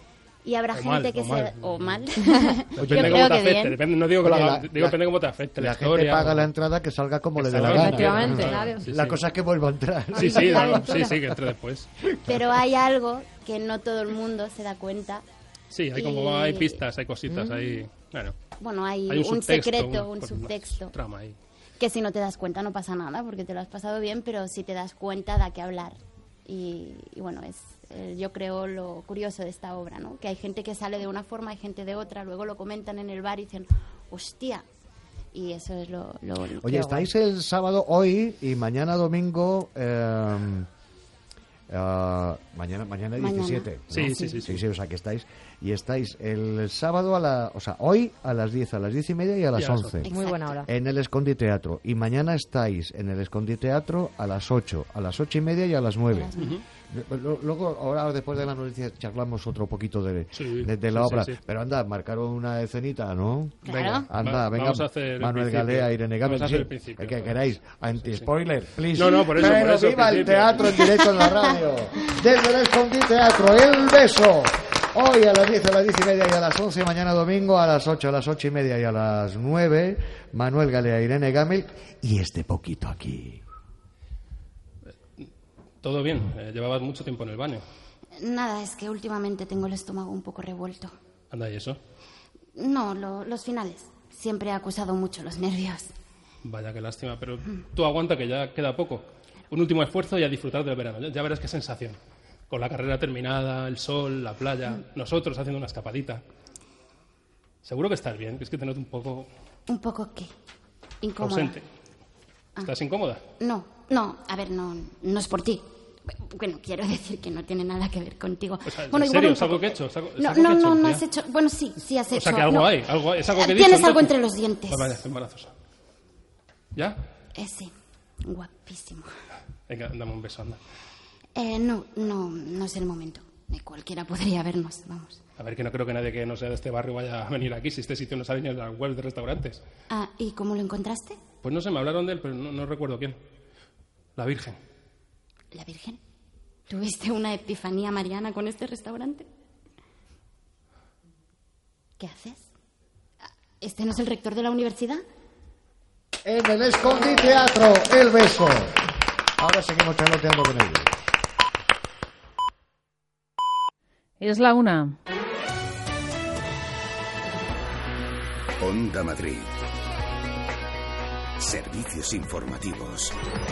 Y habrá o gente mal, que o se... mal. O mal. Depende Yo cómo creo te que afecte, bien. depende, no digo que Oye, la, la- digo la- depende cómo te afecte la, La historia. gente paga o- la entrada que salga como le dé la salga gana. Efectivamente. Claro. Sí, La sí. cosa es que vuelva a entrar. Sí, sí, no, sí, sí, que entre después. Pero hay algo que no todo el mundo se da cuenta. Sí, hay Y- como hay pistas, hay cositas, Mm. hay... Bueno, Bueno, hay, hay un, un, subtexto, secreto, un- un pues, subtexto. trama ahí. Que si no te das cuenta no pasa nada porque te lo has pasado bien, pero si te das cuenta da que hablar. Y, y bueno, es eh, yo creo lo curioso de esta obra, ¿no? Que hay gente que sale de una forma, hay gente de otra, luego lo comentan en el bar y dicen, hostia. Y eso es lo... lo lo Oye, que estáis el sábado hoy y mañana domingo... eh, eh, mañana mañana Mañana. diecisiete, ¿no? Sí, sí, sí, sí, sí, o sea que estáis y estáis el sábado a la, o sea, hoy a las diez, a las diez y media y a las Y a las once. once. Muy buena hora. En el Escondi Teatro. Y mañana estáis en el Escondi Teatro a las ocho, a las ocho y media y a las nueve. Ujú. Lo- Luego, ahora después de la noticia, charlamos otro poquito de, Sí, de, de la sí, obra. sí, sí. Pero anda, marcaron una escenita, ¿no? Claro. Venga, anda, Va- venga. vamos a hacer el Manuel principio. Galea, Irene Gámez. Vamos a hacer sí, el principio. el que queráis. Anti-spoiler, please. No, no, por eso, Pero por eso, viva el principio. teatro en directo en la radio. Desde el Escondi Teatro, El Beso. Hoy a las diez, a las diez y media y a las once. Mañana domingo a las ocho, a las ocho y media y a las nueve. Manuel Galea, Irene Gámez. Y este poquito aquí. Todo bien, eh, llevabas mucho tiempo en el baño. Nada, es que últimamente tengo el estómago un poco revuelto. Anda, ¿y eso? No, lo- los finales. Siempre he acusado mucho los nervios. Vaya, qué lástima, pero tú aguanta que ya queda poco. Un último esfuerzo y a disfrutar del verano. Ya, ya verás qué sensación. Con la carrera terminada, el sol, la playa, nosotros haciendo una escapadita. Seguro que estás bien, que es que te noto un poco ¿Un poco qué? Incómoda. ausente. Ah. ¿Estás incómoda? No, no, a ver, no, no es por ti. Bueno, quiero decir que no tiene nada que ver contigo. O sea, Bueno, ¿en igual serio? un ¿Es algo poco. que he hecho? ¿Es algo, es No, algo no, que he hecho, no, no tía? has hecho. Bueno, sí, sí has hecho. O sea, que algo no. hay, algo hay. Es algo que he Tienes dicho, algo entonces. entre los dientes. Vaya, qué embarazosa. ¿Ya? Eh, sí, guapísimo. Venga, dame un beso, anda. Eh, no, no, no es el momento. Eh, Cualquiera podría vernos, vamos. A ver, que no creo que nadie que no sea de este barrio vaya a venir aquí si este sitio no sale ni en las webs de restaurantes. Ah, ¿y cómo lo encontraste? Pues no sé, me hablaron de él, pero no, no recuerdo quién. La Virgen. ¿La Virgen? ¿Tuviste una epifanía mariana con este restaurante? ¿Qué haces? ¿Este no es el rector de la universidad? En el Escondi Teatro, El Beso. Ahora seguimos charloteando con ellos. Es la una. Onda Madrid. Servicios informativos.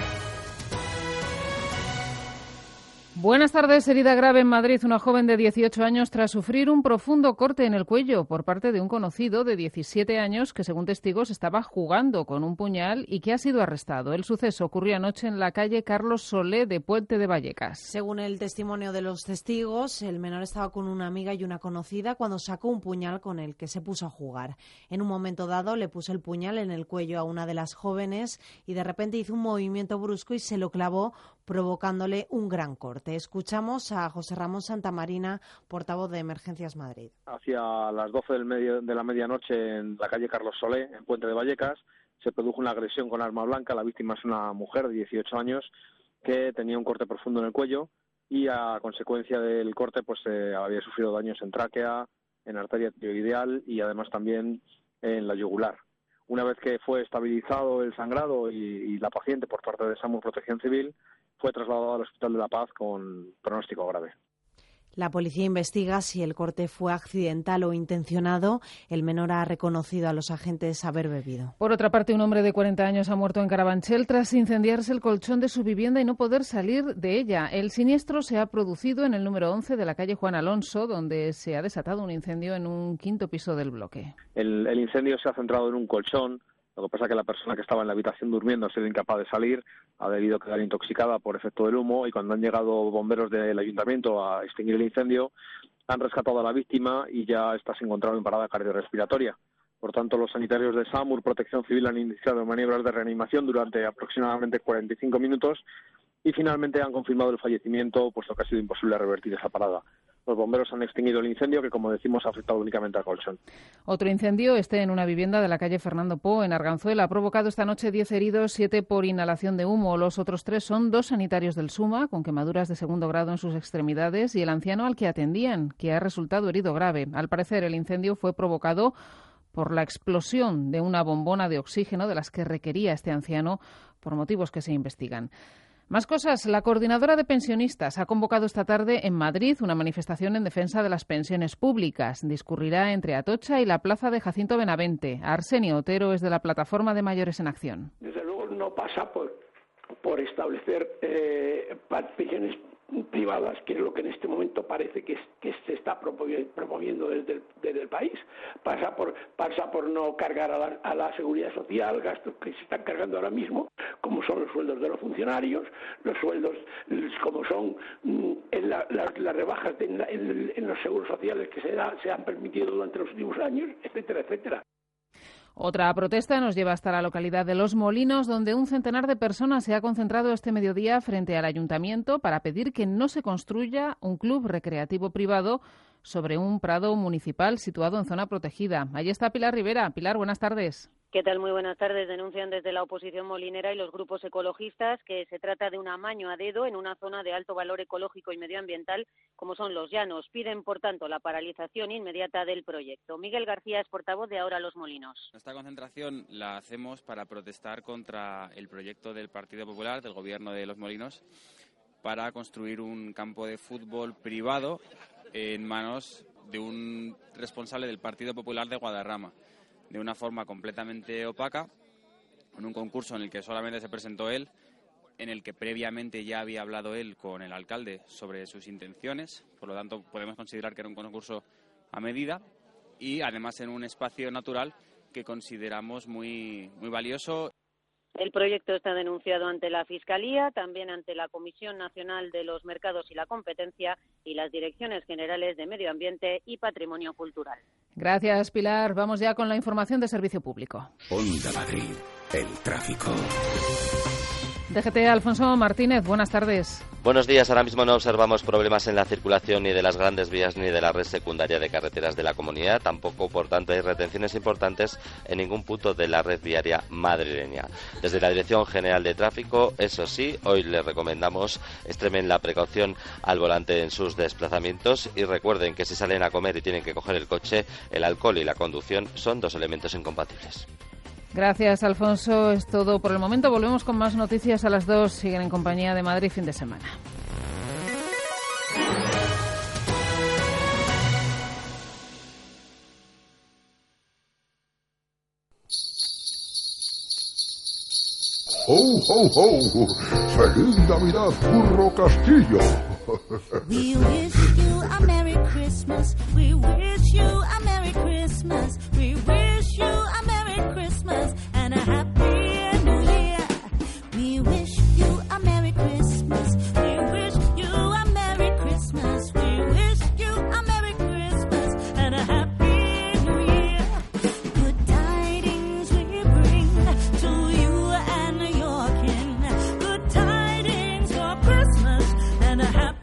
Buenas tardes. Herida grave en Madrid. Una joven de dieciocho años tras sufrir un profundo corte en el cuello por parte de un conocido de diecisiete años que, según testigos, estaba jugando con un puñal y que ha sido arrestado. El suceso ocurrió anoche en la calle Carlos Solé de Puente de Vallecas. Según el testimonio de los testigos, el menor estaba con una amiga y una conocida cuando sacó un puñal con el que se puso a jugar. En un momento dado le puso el puñal en el cuello a una de las jóvenes y de repente hizo un movimiento brusco y se lo clavó, provocándole un gran corte. Escuchamos a José Ramón Santamarina, portavoz de Emergencias Madrid. Hacia las doce del medio, de la medianoche en la calle Carlos Solé, en Puente de Vallecas, se produjo una agresión con arma blanca. La víctima es una mujer de dieciocho años que tenía un corte profundo en el cuello y a consecuencia del corte pues eh, había sufrido daños en tráquea, en arteria tiroideal y además también en la yugular. Una vez que fue estabilizado el sangrado y, y la paciente por parte de SAMUR Protección Civil, fue trasladado al Hospital de la Paz con pronóstico grave. La policía investiga si el corte fue accidental o intencionado. El menor ha reconocido a los agentes haber bebido. Por otra parte, un hombre de cuarenta años ha muerto en Carabanchel tras incendiarse el colchón de su vivienda y no poder salir de ella. El siniestro se ha producido en el número once de la calle Juan Alonso, donde se ha desatado un incendio en un quinto piso del bloque. El, el incendio se ha centrado en un colchón. Lo que pasa es que la persona que estaba en la habitación durmiendo ha sido incapaz de salir, ha debido quedar intoxicada por efecto del humo y cuando han llegado bomberos del ayuntamiento a extinguir el incendio, han rescatado a la víctima y ya está se encontraba en parada cardiorrespiratoria. Por tanto, los sanitarios de SAMUR Protección Civil han iniciado maniobras de reanimación durante aproximadamente cuarenta y cinco minutos y finalmente han confirmado el fallecimiento, puesto que ha sido imposible revertir esa parada. los bomberos han extinguido el incendio que, como decimos, ha afectado únicamente al colchón. Otro incendio, este en una vivienda de la calle Fernando Po, en Arganzuela, ha provocado esta noche diez heridos, siete por inhalación de humo. Los otros tres son dos sanitarios del SUMA, con quemaduras de segundo grado en sus extremidades, y el anciano al que atendían, que ha resultado herido grave. Al parecer, el incendio fue provocado por la explosión de una bombona de oxígeno de las que requería este anciano por motivos que se investigan. Más cosas. La coordinadora de pensionistas ha convocado esta tarde en Madrid una manifestación en defensa de las pensiones públicas. Discurrirá entre Atocha y la plaza de Jacinto Benavente. Arsenio Otero es de la Plataforma de Mayores en Acción. Desde luego no pasa por, por establecer eh, pensiones privadas, que es lo que en este momento parece que, es, que se está promoviendo desde el, desde el país. Pasa por pasa por no cargar a la, a la seguridad social gastos que se están cargando ahora mismo, como son los sueldos de los funcionarios, los sueldos como son en la, la, las rebajas de, en, en los seguros sociales que se, da, se han permitido durante los últimos años, etcétera, etcétera. Otra protesta nos lleva hasta la localidad de Los Molinos, donde un centenar de personas se ha concentrado este mediodía frente al ayuntamiento para pedir que no se construya un club recreativo privado sobre un prado municipal situado en zona protegida. Allí está Pilar Rivera. Pilar, buenas tardes. ¿Qué tal? Muy buenas tardes. Denuncian desde la oposición molinera y los grupos ecologistas que se trata de un amaño a dedo en una zona de alto valor ecológico y medioambiental, como son los llanos. Piden, por tanto, la paralización inmediata del proyecto. Miguel García es portavoz de Ahora Los Molinos. Esta concentración la hacemos para protestar contra el proyecto del Partido Popular, del Gobierno de Los Molinos, para construir un campo de fútbol privado en manos de un responsable del Partido Popular de Guadarrama, de una forma completamente opaca, en un concurso en el que solamente se presentó él, en el que previamente ya había hablado él con el alcalde sobre sus intenciones, por lo tanto podemos considerar que era un concurso a medida, y además en un espacio natural que consideramos muy, muy valioso. El proyecto está denunciado ante la Fiscalía, también ante la Comisión Nacional de los Mercados y la Competencia y las Direcciones Generales de Medio Ambiente y Patrimonio Cultural. Gracias, Pilar. Vamos ya con la información de servicio público. Onda Madrid, el tráfico. D G T, Alfonso Martínez, buenas tardes. Buenos días. Ahora mismo no observamos problemas en la circulación ni de las grandes vías ni de la red secundaria de carreteras de la comunidad. Tampoco, por tanto, hay retenciones importantes en ningún punto de la red viaria madrileña. Desde la Dirección General de Tráfico, eso sí, hoy les recomendamos extremen la precaución al volante en sus desplazamientos y recuerden que si salen a comer y tienen que coger el coche, el alcohol y la conducción son dos elementos incompatibles. Gracias, Alfonso. Es todo por el momento. Volvemos con más noticias a las dos. Siguen en compañía de Madrid Fin de Semana. ¡Ho, ho, ho! ¡Feliz Navidad, Burro Castillo! We wish you a Merry Christmas. We wish you a Merry Christmas. We wish you a Merry Christmas and a Happy New Year. We wish you a Merry Christmas. We wish you a Merry Christmas. We wish you a Merry Christmas and a Happy New Year. Good tidings we bring to you and your kin. Good tidings for Christmas and a Happy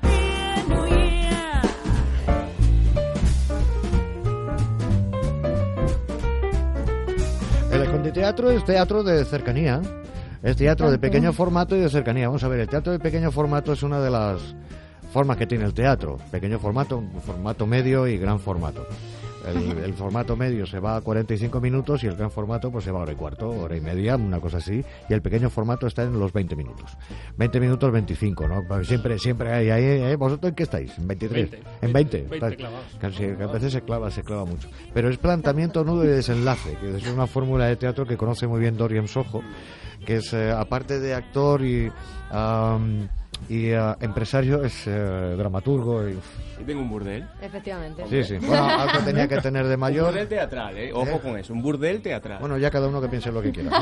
El teatro es teatro de cercanía, es teatro de pequeño formato y de cercanía. Vamos a ver, el teatro de pequeño formato es una de las formas que tiene el teatro. Pequeño formato, formato medio y gran formato. El, el formato medio se va a cuarenta y cinco minutos y el gran formato pues se va a hora y cuarto, hora y media, una cosa así, y el pequeño formato está en los veinte minutos. veinte minutos, veinticinco, ¿no? Siempre siempre hay ahí, ¿eh? ¿Vosotros en qué estáis? ¿En veintitrés? veinte. ¿En veinte? veinte clavados. Casi, a veces se clava, se clava mucho. Pero es planteamiento, nudo y desenlace, que es una fórmula de teatro que conoce muy bien Dorian Sojo, que es, eh, aparte de actor y... Um, y uh, empresario, es uh, dramaturgo y... y tengo un burdel. Efectivamente. Sí, sí. Bueno, algo tenía que tener de mayor. Un burdel teatral, ¿eh? Ojo ¿Eh? con eso, un burdel teatral. Bueno, ya cada uno que piense lo que quiera.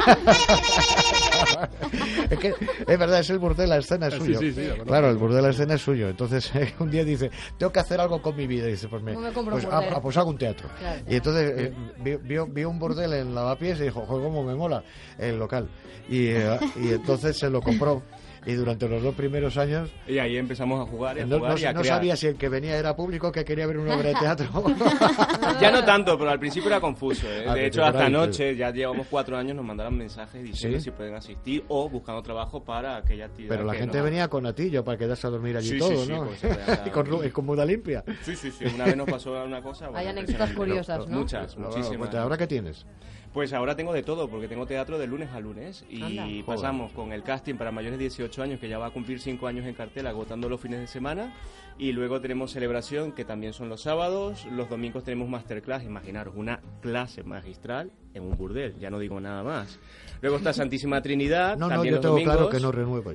Es que, es verdad, es el burdel, la escena es suyo. Sí, sí, sí, claro, el burdel, la escena es suyo. Entonces, eh, un día dice, tengo que hacer algo con mi vida. Y dice, pues, me, me pues, ah, pues hago un teatro. Claro. Y entonces eh, vio, vio, vio un burdel en Lavapiés y dijo, joder, cómo me mola el local. Y, eh, y entonces se lo compró. Y durante los dos primeros años... Y ahí empezamos a jugar y a no, jugar no, y a no crear. sabía si el que venía era público o que quería ver una obra de teatro. Ya no tanto, pero al principio era confuso. ¿eh? Ah, De hecho, por hasta ahí, anoche, ya llevamos cuatro años, nos mandaron mensajes diciendo ¿Sí? si pueden asistir o buscando trabajo para aquella actividad. Pero la que gente no- venía con atillo para quedarse a dormir allí Sí, todo, sí, sí, ¿no? pues, se puede y con, ru- y con muda limpia. Sí, sí, sí. Una vez nos pasó una cosa... Hay bueno, anécdotas impresionante. curiosas, ¿no? Muchas, Bueno, muchísimas. cuenta, ¿ahora qué tienes? Pues ahora tengo de todo, porque tengo teatro de lunes a lunes y Anda. pasamos con el casting para mayores de dieciocho años, que ya va a cumplir cinco años en cartel, agotando los fines de semana, y luego tenemos celebración, que también son los sábados, los domingos tenemos masterclass, imaginaros, una clase magistral en un burdel, ya no digo nada más. Luego está Santísima Trinidad, No, no, también yo los tengo domingos. claro que no renuevo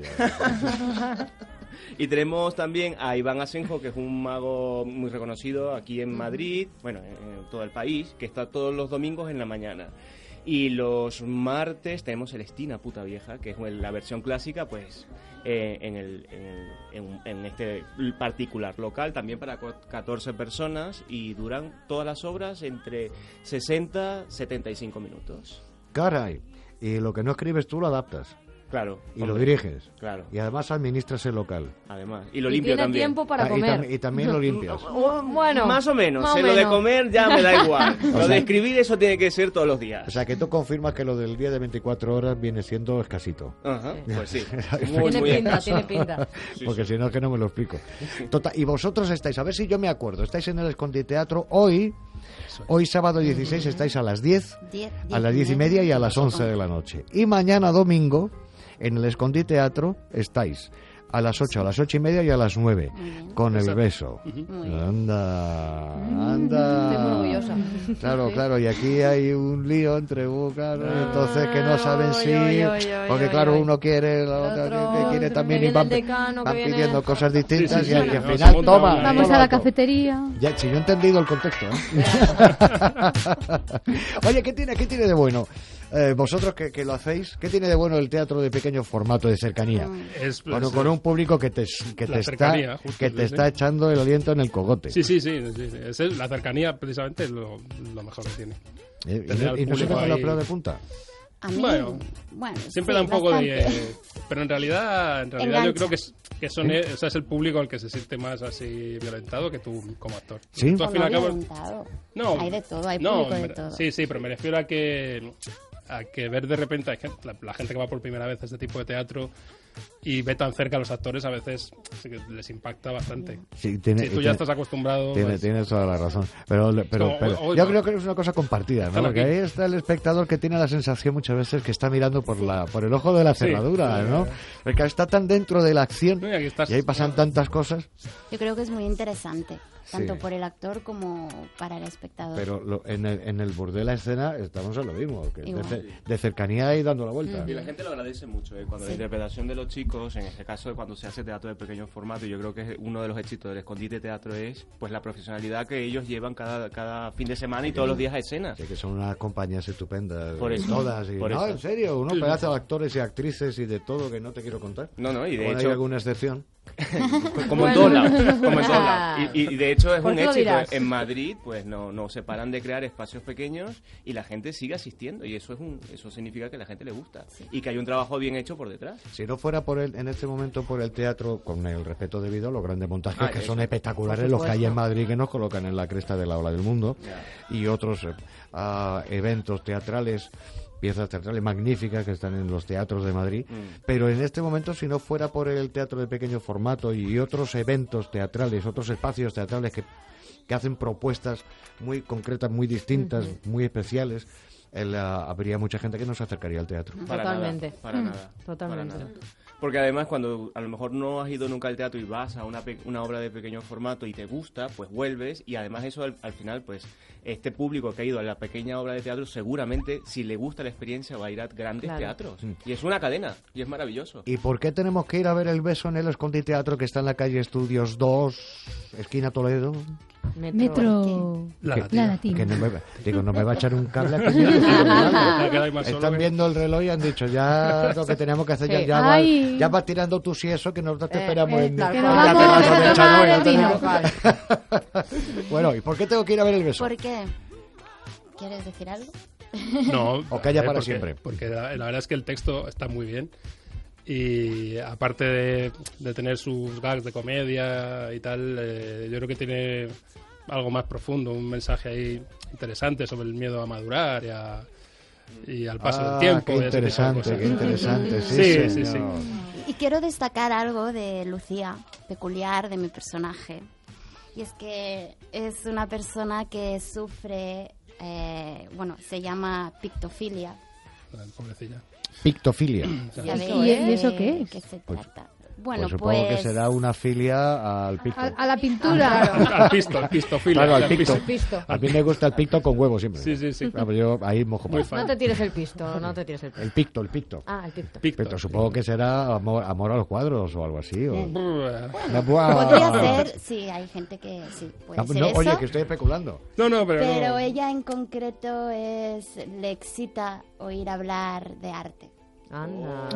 ya. Y tenemos también a Iván Asenjo, que es un mago muy reconocido aquí en Madrid, bueno, en todo el país, que está todos los domingos en la mañana. Y los martes tenemos Celestina, puta vieja, que es la versión clásica, pues eh, en, el, en, el- en- en este particular local, también para cu- catorce personas, y duran todas las obras entre sesenta y setenta y cinco minutos. Caray. Y lo que no escribes tú lo adaptas. Claro. Y lo hombre, diriges. Claro. Y además administras el local. Además. Y lo Y limpio tiene también. tiempo para Ah, y comer. tam- y también lo limpias. Oh, bueno, Más o menos. más o eh, lo de menos. comer ya me da igual. O Lo sea- de escribir, eso tiene que ser todos los días. O sea, que tú confirmas que lo del día de veinticuatro horas viene siendo escasito. Ajá, pues sí. Muy, Tiene muy pinta, escaso. tiene pinta. Sí, Porque sí. si no es que no me lo explico. Total, y vosotros estáis, a ver si yo me acuerdo, estáis en el Escondite Teatro hoy, hoy sábado dieciséis estáis a las diez, Diez- a las diez y media y a las once de la noche. Y mañana domingo, en el Escondite Teatro, estáis a las ocho, a las ocho y media y a las nueve, con el Exacto. beso. Muy bien. Anda, Estoy muy anda. orgullosa. Claro, claro, y aquí hay un lío entre Boca, ¿no? Entonces que no saben si, Oy, oy, oy, porque oy, claro, oy. uno quiere, la otra Otro, que quiere que también y viene van, el decano, que van viene- pidiendo cosas distintas Sí, sí, y, sí, al- y al no, se final, monta toma. una- Vamos toma a la todo. cafetería. Ya, si yo he entendido el contexto, ¿eh? Oye, ¿qué tiene, qué tiene de bueno? Eh, vosotros que, que lo hacéis, ¿qué tiene de bueno el teatro de pequeño formato de cercanía? Es, Con, es- con un público que te, que La te, está, cercanía, justo, que sí, te sí. está echando el aliento en el cogote. Sí, sí, sí, sí, sí. Es el- la cercanía precisamente es lo, lo mejor que tiene. Eh, y, Tener no, al y no se público te la ahí. prueba de punta. A mí, Bueno, bueno, Siempre sí, da un poco bastante. de... Pero en realidad, en realidad yo Engancha. creo que, es, que son, e- o sea, es el público el que se siente más así violentado que tú como actor. ¿Sí? Tú, al fin y O al no cabo- violentado. No, Hay de todo, hay no, público de me- todo. Sí, sí, pero me refiero a que a que ver de repente hay gente- la, la gente que va por primera vez a este tipo de teatro y ve tan cerca a los actores a veces sí que les impacta bastante. Sí, tiene- si tú tiene- ya estás acostumbrado, Tiene, pues, Tienes toda la razón. Pero, pero, como, pero hoy- yo hoy- creo que es una cosa compartida, ¿no? Están Porque aquí. ahí está el espectador que tiene la sensación muchas veces que está mirando por la por el ojo de la Sí. cerradura, ¿no? Porque está tan dentro de la acción no, y aquí estás- y ahí pasan tantas cosas. Yo creo que es muy interesante, tanto Sí. por el actor como para el espectador. Pero lo- en, el, en el burdel la escena estamos en lo mismo, que de, Igual. ce- de cercanía y dando la vuelta. Y la gente lo agradece mucho, ¿eh? Cuando Sí. la interpretación de los chicos, en este caso cuando se hace teatro de pequeño formato, yo creo que es uno de los éxitos del Escondite Teatro es pues la profesionalidad que ellos llevan cada, cada fin de semana y todos los días a escenas. Sí, que son unas compañías estupendas, Por eso, todas. Y, por no, eso. en serio, unos pedazos de actores y actrices y de todo que no te quiero contar. No, no, y de Bueno, hecho- hay alguna excepción. Como en todos lados, como en todos lados. Y, y de hecho es ¿Por un qué lo éxito. dirás? En Madrid, pues no, no se paran de crear espacios pequeños y la gente sigue asistiendo. Y eso es un, eso significa que a la gente le gusta. Y que hay un trabajo bien hecho por detrás. Si no fuera por el, en este momento por el teatro, con el respeto debido a los grandes montajes Ah, que eso. son espectaculares, Por los que hay en supuesto. Madrid que nos colocan en la cresta de la ola del mundo, y otros eh, ah, eventos teatrales, piezas teatrales magníficas que están en los teatros de Madrid. Mm. Pero en este momento, si no fuera por el teatro de pequeño formato y otros eventos teatrales, otros espacios teatrales que, que hacen propuestas muy concretas, muy distintas, muy especiales, el, ah, habría mucha gente que no se acercaría al teatro. Para Totalmente. nada, para Mm. nada. Totalmente. para nada. Porque además cuando a lo mejor no has ido nunca al teatro y vas a una, pe- una obra de pequeño formato y te gusta, pues vuelves y además eso al, al final, pues este público que ha ido a la pequeña obra de teatro seguramente si le gusta la experiencia va a ir a grandes Claro. teatros. Y es una cadena y es maravilloso. ¿Y por qué tenemos que ir a ver El beso en el Escondite Teatro que está en la calle Estudios dos, esquina Toledo? Metro. Que- La Latina. que no me, digo, no me va a echar un cable aquí. Ya queda ahí más solo, Están ¿eh? viendo el reloj y han dicho ya lo que teníamos que hacer, ya, Sí. ya, va, Ay. ya va tirando tú si eso, que nosotros te Eh, esperamos eh, en, claro, en claro. la Vamos terraza a del tomar Chanoy, el ¿no te vino. digo? Bueno, ¿y por qué tengo que ir a ver El beso? ¿Por qué? ¿Quieres decir algo? No, O calla eh, para porque- siempre. Porque la, la verdad es que el texto está muy bien Y aparte de, de tener sus gags de comedia y tal, eh, yo creo que tiene algo más profundo, un mensaje ahí interesante sobre el miedo a madurar y, a, y al paso ah, del tiempo. Qué interesante, qué interesante. Sí, sí, sí, sí. Y quiero destacar algo de Lucía, peculiar de mi personaje. Y es que es una persona que sufre, eh, bueno, se llama pictofilia. Pobrecilla. Pictofilia. ¿Y, ¿Y eso qué es? ¿Qué se Pues, trata? Bueno, pues supongo pues... que será una filia al picto. A, a la pintura. Al, al pisto, al pistofilia. Claro, al picto. Al pisto. A mí me gusta el picto con huevo siempre. Sí, sí, sí. Claro, yo ahí mojo más. No te tires el pisto, no te tires el pisto. El picto, el picto. Ah, el picto. Picto. Pero supongo que será amor, amor a los cuadros o algo así. O... Podría ser, sí, hay gente que sí, puede Ah, ser no, eso. oye, que estoy especulando. No, no, pero, Pero no. ella en concreto es le excita oír hablar de arte. Anda.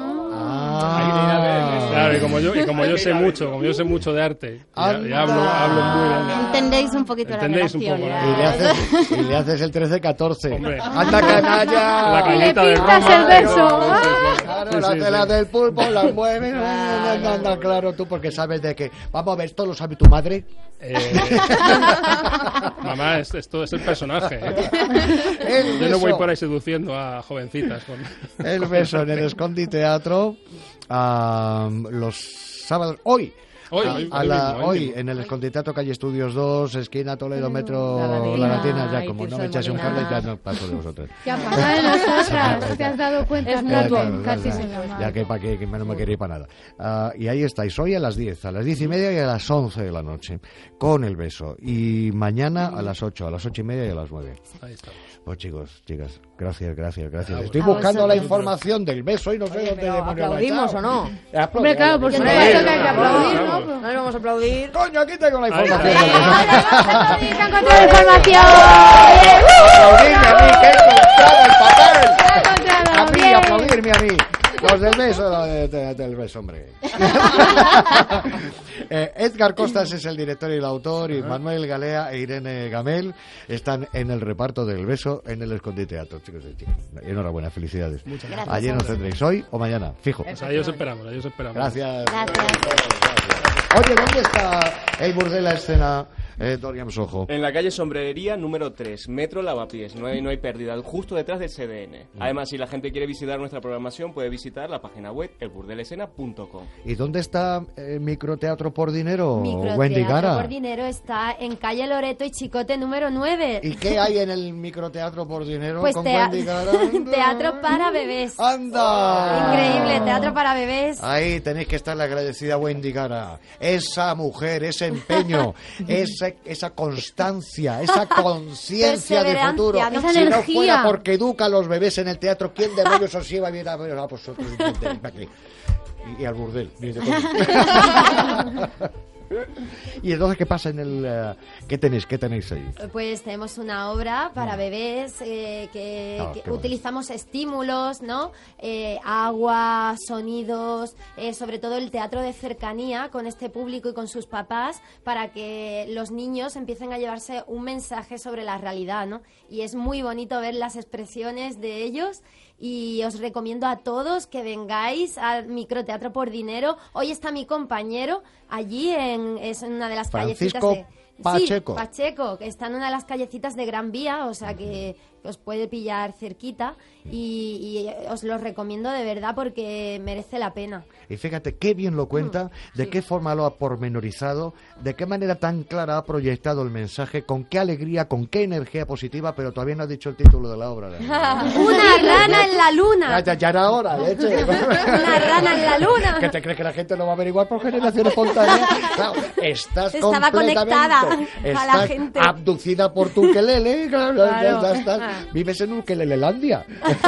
Ah. Claro, y como yo, y como yo sé mucho, como yo sé mucho de arte, y, y hablo, hablo muy bien. Entendéis un poquito ¿Entendéis la un relación. poco, Y le haces, y le haces el trece catorce. Hombre. ¡Anda, canalla! La cañita Le de pintas Roma. el beso. Sí, sí, sí. Claro, Sí, la sí, tela sí. del pulpo, la mueves. Anda, anda, claro, tú porque sabes de que... Vamos a ver, ¿esto lo sabe tu madre? Eh, mamá, es- esto es el personaje. ¿eh? El Yo no voy beso. por ahí seduciendo a jovencitas. Con... El beso en el Escondi Teatro ah, los sábados. Hoy. Hoy, a, hoy, a hoy la- mismo, hoy hoy mismo. en el Escondi Teatro, calle Estudios dos, esquina Toledo, metro La Latina. La Latina. Ya, Ay, como no Tirso me de echase un Molina. cable, ya no paso de vosotros. ¿Qué ha pasado de nosotras? ¿Te has dado cuenta? Es que mutuo. Claro, casi claro, se claro. llama? Ya que para que, que no me quería ir para nada. Ah, y ahí estáis, hoy a las diez, a las diez y media y a las once de la noche, con el beso. Y mañana a las ocho, a las ocho y media y a las nueve. Ahí estamos. Pues chicos, chicas, gracias, gracias, gracias. A Estoy vosotros. buscando la información del beso y no sé Oye, dónde pero demonios la he ¿aplaudimos echado. o no? Eh, Hombre, claro, por Yo supuesto también. que hay que aplaudir, ¿no? Vamos. No le vamos a aplaudir. Coño, aquí tengo la Ahí información. está. del beso. ¡Se ha encontrado la información! Aplaudirme a mí, que he encontrado el papel. ¡Se ha encontrado! A mí, ¡Bien! aplaudirme a mí. Los del beso, de- de- del beso, hombre. Eh, Edgar Costas es el director y el autor, y Manuel Galea e Irene Gamel están en el reparto del beso en el Escondi Teatro. Chicos y chicas, enhorabuena, felicidades. Muchas gracias. Ayer nos tendréis, hoy o mañana, fijo. Pues ahí os esperamos, ahí os esperamos. Gracias. Gracias. Oye, ¿dónde está el burdel a escena, eh, Dorian Sojo? En la calle Sombrería número tres, Metro Lavapiés, no hay, no hay pérdida, justo detrás del C D N. Además, si la gente quiere visitar nuestra programación, puede visitar la página web el burdelescena punto com. ¿Y dónde está eh, Microteatro por Dinero, Microteatro Wendy Gara? por Dinero está en calle Loreto y Chicote número nueve. ¿Y qué hay en el Microteatro por Dinero Pues con tea- Wendy Gara? teatro para bebés. ¡Anda! Increíble, teatro para bebés. Ahí tenéis que estarle agradecida a Wendy Gara. Esa mujer, ese empeño, esa, esa constancia, esa conciencia de futuro. Perseverancia, ¿no? Si Esa no energía. fuera porque educa a los bebés en el teatro, ¿quién demonios os iba a ver a ver a vosotros? Aquí. Y, y al burdel. Ni de coña. ¿Y entonces qué pasa en el... eh, ¿Qué tenéis? ¿Qué tenéis ahí? Pues tenemos una obra para bebés eh, que, Ah, que qué bueno. utilizamos estímulos, ¿no? Eh, agua, sonidos, eh, sobre todo el teatro de cercanía con este público y con sus papás para que los niños empiecen a llevarse un mensaje sobre la realidad, ¿no? Y es muy bonito ver las expresiones de ellos y os recomiendo a todos que vengáis al Microteatro por Dinero. Hoy está mi compañero allí en es en una de las Francisco callecitas de... Pacheco. Sí, Pacheco, que está en una de las callecitas de Gran Vía, o sea que, que os puede pillar cerquita y, y os lo recomiendo de verdad porque merece la pena. Y fíjate qué bien lo cuenta, Mm, de qué forma lo ha pormenorizado, de qué manera tan clara ha proyectado el mensaje, con qué alegría, con qué energía positiva, pero todavía no ha dicho el título de la obra. ¡Una rana en la Ya, luna! ya, ya era hora, leche. ¡Una rana en la luna! ¿Qué te crees que la gente lo va a averiguar por generación espontánea? Claro, estás Estaba completamente- conectada a la estás gente. abducida por tu ukelele, claro, Claro. ya estás, vives en ukelelelandia.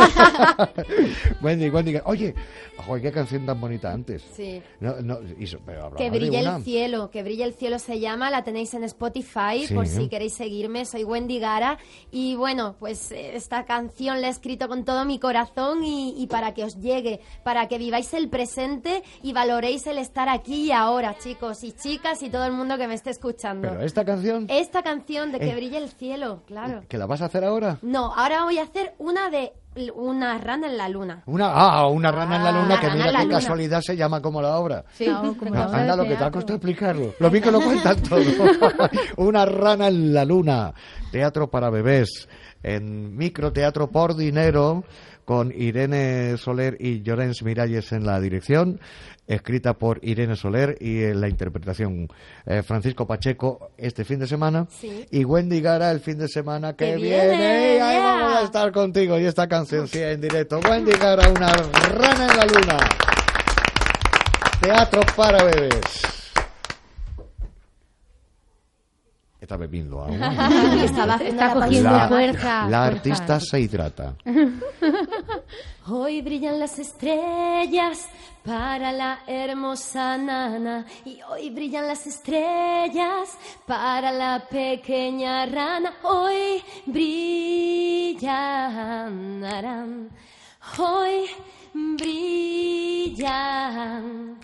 Wendy, Wendy, oye, joder, qué canción tan bonita antes. Sí. No, no, hizo- pero hablamos Que de brille una. el cielo, que brille el cielo se llama, la tenéis en Spotify Sí. por si queréis seguirme, soy Wendy Gara y bueno, pues eh, esta canción la he escrito con todo mi corazón y, y para que os llegue, para que viváis el presente y valoréis el estar aquí y ahora, chicos y chicas y todo el mundo que me esté escuchando. Pero esta canción, Esta canción de que Eh. brille el cielo, claro. ¿que la vas a hacer ahora? No, ahora voy a hacer una de Una rana en la luna. Una, ah, una rana en la luna, Ah, que rana mira en la qué luna. casualidad se llama como la obra. Sí, como la obra Anda, de lo que te ha teatro. costado explicarlo. Lo vi que lo cuentan todo. Una rana en la luna. Teatro para bebés. En microteatro por dinero, con Irene Soler y Llorens Miralles en la dirección, escrita por Irene Soler, y en la interpretación eh, Francisco Pacheco este fin de semana, Sí. y Wendy Gara el fin de semana que ¡Que viene. viene! Y ahí ¡Ya! vamos a estar contigo, y esta canción sí en directo. Wendy Gara, una rana en la luna. Teatro para bebés. Está bebiendo aún. Estaba haciendo Está la cogiendo La, fuerza. la fuerza. artista se hidrata. Hoy brillan las estrellas para la hermosa nana y hoy brillan las estrellas para la pequeña rana. Hoy brillan, arán. Hoy brillan.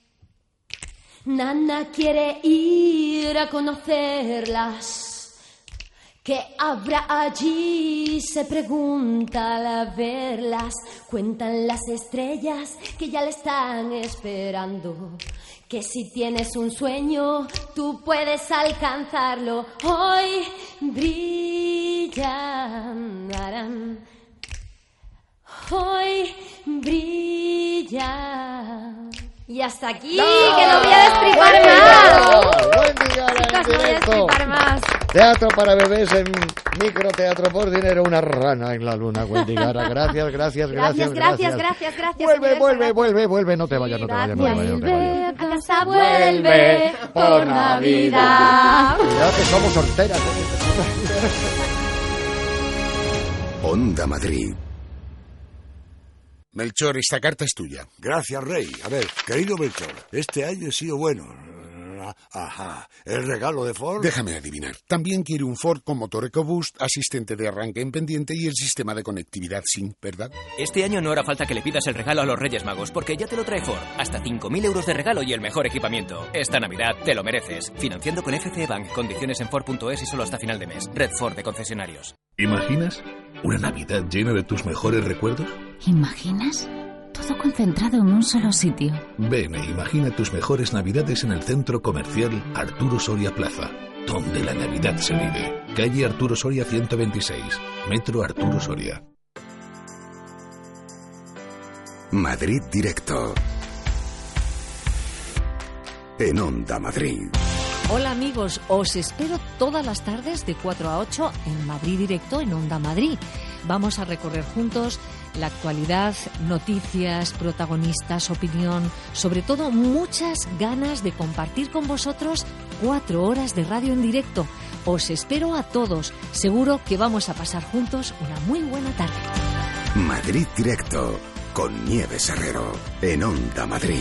Nana quiere ir a conocerlas. ¿Qué habrá allí? Se pregunta al verlas. Cuentan las estrellas que ya le están esperando. Que si tienes un sueño, tú puedes alcanzarlo. Hoy brillan, harán. Hoy brillan. Y hasta aquí, ¡No! que no voy a destripar ¡Wendy más. Gara! ¡Wendy Gara en Chicos, no voy a directo! destripar más. Teatro para bebés en microteatro por dinero, una rana en la luna. Wendy Gara, gracias, gracias, gracias, Gracias, gracias, gracias, gracias. Vuelve, señores, vuelve, gracias. vuelve, vuelve, no te vayas, no te vayas, no te vayas, no te vayas. A casa vuelve por Navidad. Cuidado que somos solteras. Onda Madrid. Melchor, esta carta es tuya. Gracias, Rey. A ver, querido Melchor, este año he sido bueno. Ajá, ¿el regalo de Ford? Déjame adivinar. También quiere un Ford con motor EcoBoost, asistente de arranque en pendiente y el sistema de conectividad SYNC, ¿verdad? Este año no hará falta que le pidas el regalo a los Reyes Magos, porque ya te lo trae Ford. Hasta cinco mil euros de regalo y el mejor equipamiento. Esta Navidad te lo mereces. Financiando con F C E Bank. Condiciones en Ford punto es y solo hasta final de mes. Red Ford de concesionarios. ¿Imaginas una Navidad llena de tus mejores recuerdos? ¿Imaginas? Todo concentrado en un solo sitio. Ven e imagina tus mejores Navidades en el centro comercial Arturo Soria Plaza, donde la Navidad se vive. Calle Arturo Soria ciento veintiséis, Metro Arturo Soria. Madrid Directo. En Onda Madrid. Hola amigos, os espero todas las tardes de cuatro a ocho en Madrid Directo en Onda Madrid. Vamos a recorrer juntos la actualidad, noticias, protagonistas, opinión, sobre todo muchas ganas de compartir con vosotros cuatro horas de radio en directo. Os espero a todos, seguro que vamos a pasar juntos una muy buena tarde. Madrid Directo con Nieves Herrero en Onda Madrid.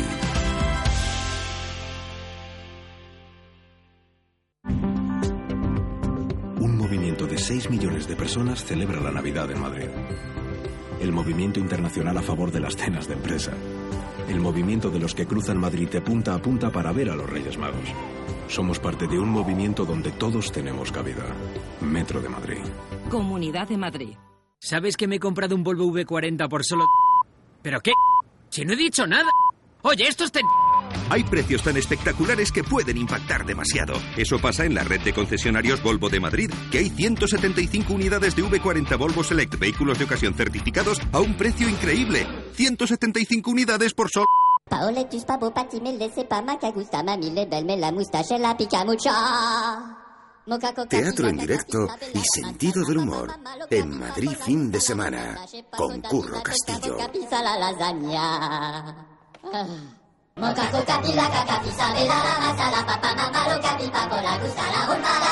Un movimiento de seis millones de personas celebra la Navidad en Madrid. El movimiento internacional a favor de las cenas de empresa. El movimiento de los que cruzan Madrid de punta a punta para ver a los Reyes Magos. Somos parte de un movimiento donde todos tenemos cabida. Metro de Madrid. Comunidad de Madrid. ¿Sabes que me he comprado un Volvo V cuarenta por solo... ¿Pero qué? Si no he dicho nada. Oye, esto es... Ten... Hay precios tan espectaculares que pueden impactar demasiado. Eso pasa en la red de concesionarios Volvo de Madrid, que hay ciento setenta y cinco unidades de V cuarenta Volvo Select vehículos de ocasión certificados a un precio increíble. ciento setenta y cinco unidades por solo... Paoletus pabo patimele sepa maca gusta mami le belme la mustache la pica mucho. Teatro en directo y sentido del humor en Madrid fin de semana con Curro Castillo. Pisa la lasaña. Moca coca pila caca pisa de la masa la papa mamá lo capipa con la gusta la jornada.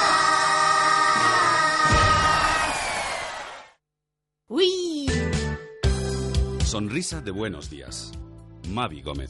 Uy. Sonrisa de buenos días. Mavi Gómez.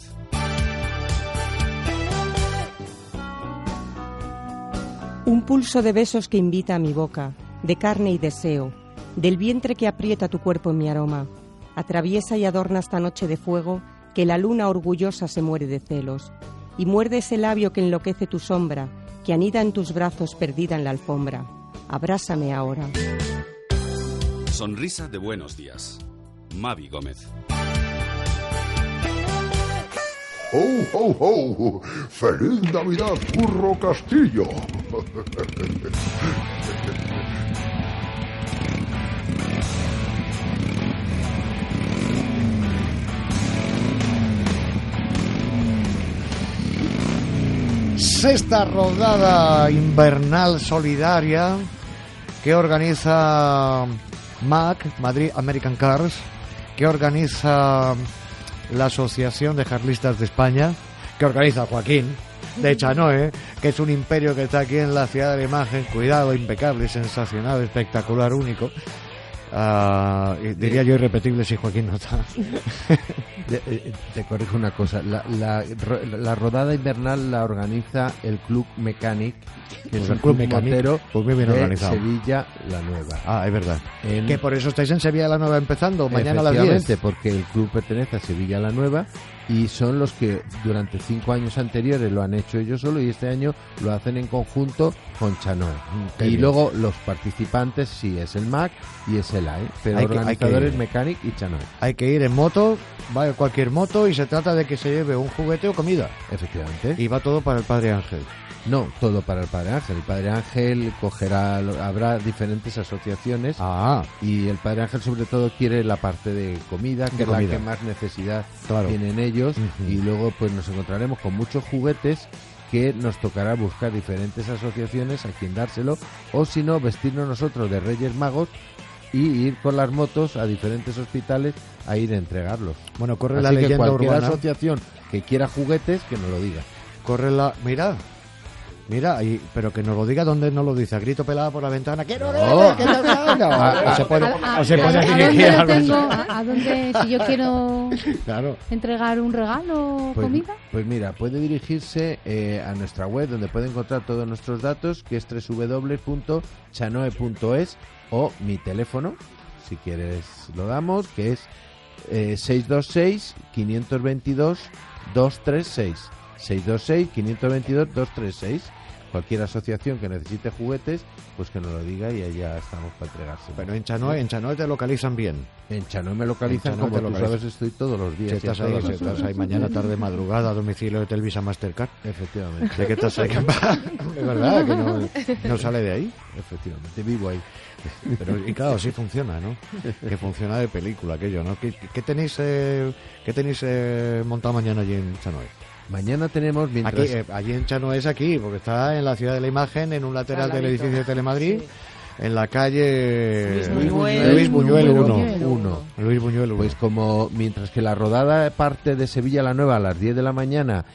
Un pulso de besos que invita a mi boca, de carne y deseo, del vientre que aprieta tu cuerpo en mi aroma. Atraviesa y adorna esta noche de fuego que la luna orgullosa se muere de celos. Y muerde ese labio que enloquece tu sombra, que anida en tus brazos perdida en la alfombra. Abrázame ahora. Sonrisa de buenos días. Mavi Gómez. ¡Ho, ho, ho! ¡Feliz Navidad, Curro Castillo! Sexta rodada invernal solidaria que organiza M A C, Madrid American Cars, que organiza la Asociación de Carlistas de España, que organiza Joaquín de Chanoe, que es un imperio que está aquí en la ciudad de la imagen. Cuidado, impecable, sensacional, espectacular, único. Uh, diría yo irrepetible si Joaquín no está. de, eh, te corrijo una cosa, la, la, la rodada invernal la organiza el Club Mechanic, que pues es el club motero pues muy bien de organizado. Sevilla la Nueva. Ah, es verdad. En... Que por eso estáis en Sevilla la Nueva empezando mañana a las diez. Porque el club pertenece a Sevilla la Nueva y son los que durante cinco años anteriores lo han hecho ellos solo y este año lo hacen en conjunto con Chanoe. Qué y bien. Luego los participantes sí es el M A C y es el A E, pero Hay que- hay organizadores que- Mechanic y Chanoe. Hay que ir en moto, va en cualquier moto y se trata de que se lleve un juguete o comida. Efectivamente. Y va todo para el Padre Ángel. No, todo para el Padre Ángel. El Padre Ángel cogerá, habrá diferentes asociaciones ah. y el Padre Ángel sobre todo quiere la parte de comida, que De es la comida. que más necesidad Claro. tienen ellos. Ujú. Y luego pues nos encontraremos con muchos juguetes que nos tocará buscar diferentes asociaciones a quien dárselo, o si no, vestirnos nosotros de Reyes Magos y ir con las motos a diferentes hospitales a ir a entregarlos. Bueno, corre Así la que leyenda cualquier urbana. asociación que quiera juguetes, que nos lo diga. Corre la... Mira, mira, y, pero que nos lo diga donde nos lo dice. A grito pelado por la ventana. ¡Quiero ver! No. ¡Que te salga! Ah, O se pone, ¿A, a- o se pone a- a a dirigir dónde lo algo así. tengo? ¿A, a dónde, si yo quiero Claro. entregar un regalo o Pues, comida? pues mira, puede dirigirse eh, a nuestra web donde puede encontrar todos nuestros datos, que es doble u doble u doble u punto chanoe punto es, o mi teléfono, si quieres lo damos, que es eh, seis dos seis, cinco dos dos, dos tres seis. seis dos seis, cinco dos dos, dos tres seis. Cualquier asociación que necesite juguetes, pues que nos lo diga y allá estamos para entregarse. Pero en Chanoe, en Chanoe te localizan bien. En Chanoe me localizan, En Chanoe como te tú localizan. sabes, estoy todos los días. Si y estás a ahí, todas si las estás horas. ahí mañana, tarde, madrugada, a domicilio de Televisa Mastercard. Efectivamente. ¿De qué estás ahí? Es verdad que no, no sale de ahí. Efectivamente, vivo ahí. Pero, y claro, sí funciona, ¿no? Que funciona de película aquello, ¿no? ¿Qué, qué tenéis, eh, qué tenéis eh, montado mañana allí en Chanoe? Mañana tenemos, mientras... Aquí, eh, allí en Chanoe es aquí, porque está en la ciudad de la imagen, en un lateral del edificio de Telemadrid, en la calle Luis Buñuel, Luis Buñuel número uno. uno. Luis Buñuel uno. Pues como mientras que la rodada parte de Sevilla la Nueva a las diez de la mañana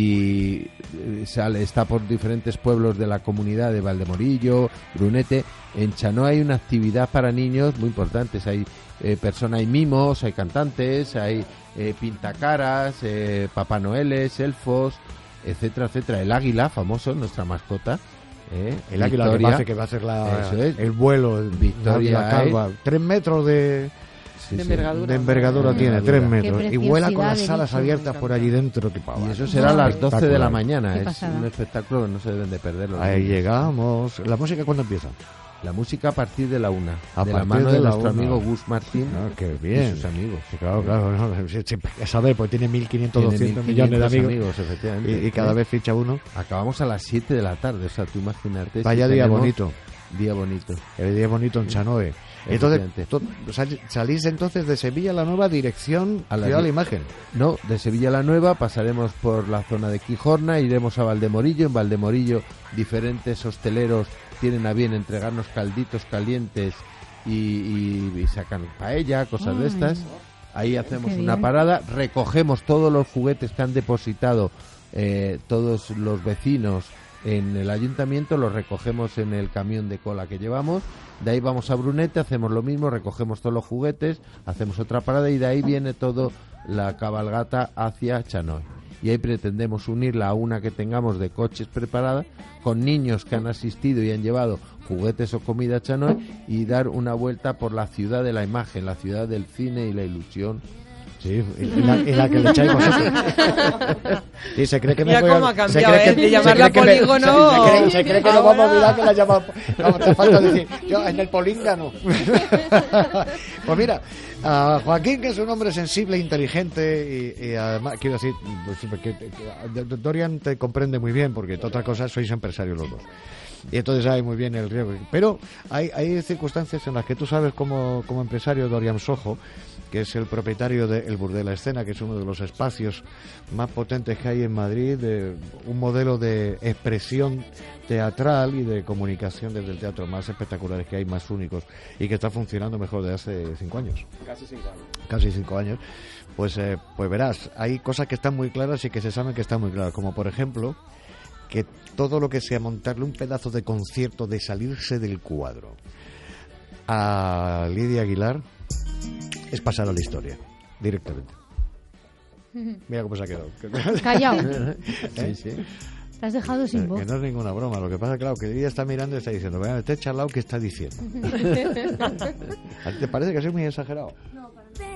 y eh, sale, está por diferentes pueblos de la comunidad de Valdemorillo, Brunete, en Chanoe hay una actividad para niños muy importante. Hay eh, personas, hay mimos, hay cantantes, hay eh, pintacaras, eh, Papá Noeles, elfos, etcétera, etcétera. El águila, famoso, nuestra mascota. Eh, El águila que va, a Victoria. hacer, que va a hacer la, Eso es. el vuelo, el, Victoria la calva. Tres metros de, Sí, de sí. envergadura, de envergadura De tiene, envergadura. tres Qué metros. Y vuela con preciosidad las de alas bicho, abiertas por allí dentro. Que pava. Y eso será a las doce de la Espectacular. mañana. Qué Es pasada. un espectáculo que no se deben de perder. los Ahí niños. llegamos. ¿La música cuándo empieza? La música a partir de la una. A de la partir mano de de, la nuestro una. amigo Gus Martín. Ah, qué bien. Y sus amigos. Sí, claro, claro. No, sí, sí, ya sabes, pues tiene mil quinientos, Tiene doscientos mil millones de quinientos amigos. efectivamente. Y, y cada ¿Eh? vez ficha uno. Acabamos a las siete de la tarde. O sea, tú imagínate. Vaya si día tenemos bonito. Día bonito. El día bonito en Chanoe. Entonces, to- sal- salís entonces de Sevilla la Nueva dirección A la Ciudad de la die- Imagen. No, de Sevilla la Nueva pasaremos por la zona de Quijorna, iremos a Valdemorillo. En Valdemorillo diferentes hosteleros tienen a bien entregarnos calditos calientes y, y- y sacan paella, cosas de Ay, estas. Ahí hacemos qué una bien. parada, recogemos todos los juguetes que han depositado eh, todos los vecinos en el ayuntamiento, los recogemos en el camión de cola que llevamos. De ahí vamos a Brunete, hacemos lo mismo, recogemos todos los juguetes, hacemos otra parada y de ahí viene todo la cabalgata hacia Chanoe. Y ahí pretendemos unirla a una que tengamos de coches preparada con niños que han asistido y han llevado juguetes o comida a Chanoe y dar una vuelta por la ciudad de la imagen, la ciudad del cine y la ilusión Sí, y la, y la que le echáis vosotros. Y se cree que Mira me voy cómo a... ha cambiado, se cree ¿eh? que, De llamarla se cree que me- polígono. se, se cree, se cree que no Ahora- vamos a olvidar que la llama... No, te falta decir, yo en el políngano. Pues mira, a Joaquín, que es un hombre sensible, inteligente y, y además, quiero decir, pues, que, que- que Dorian te comprende muy bien, porque entre otras cosas sois empresarios los dos. Y entonces sabe muy bien el riesgo. Pero hay, hay circunstancias en las que tú sabes como, como empresario, Dorian Sojo, que es el propietario de El Burdel La Escena, que es uno de los espacios más potentes que hay en Madrid, de un modelo de expresión teatral y de comunicación desde el teatro más espectaculares que hay, más únicos, y que está funcionando mejor desde hace cinco años. Casi cinco años. Casi cinco años. Pues, eh, pues verás, hay cosas que están muy claras y que se saben que están muy claras, como por ejemplo que todo lo que sea montarle un pedazo de concierto, de salirse del cuadro a Lidia Aguilar, es pasar a la historia, directamente. Mira cómo se ha quedado. Callao. ¿Eh? Sí, sí. Te has dejado sin voz. Que no es ninguna broma. Lo que pasa, claro, que ella está mirando y está diciendo, "Venga, este charlao, ¿qué está diciendo?" ¿A ti te parece que soy muy exagerado? No,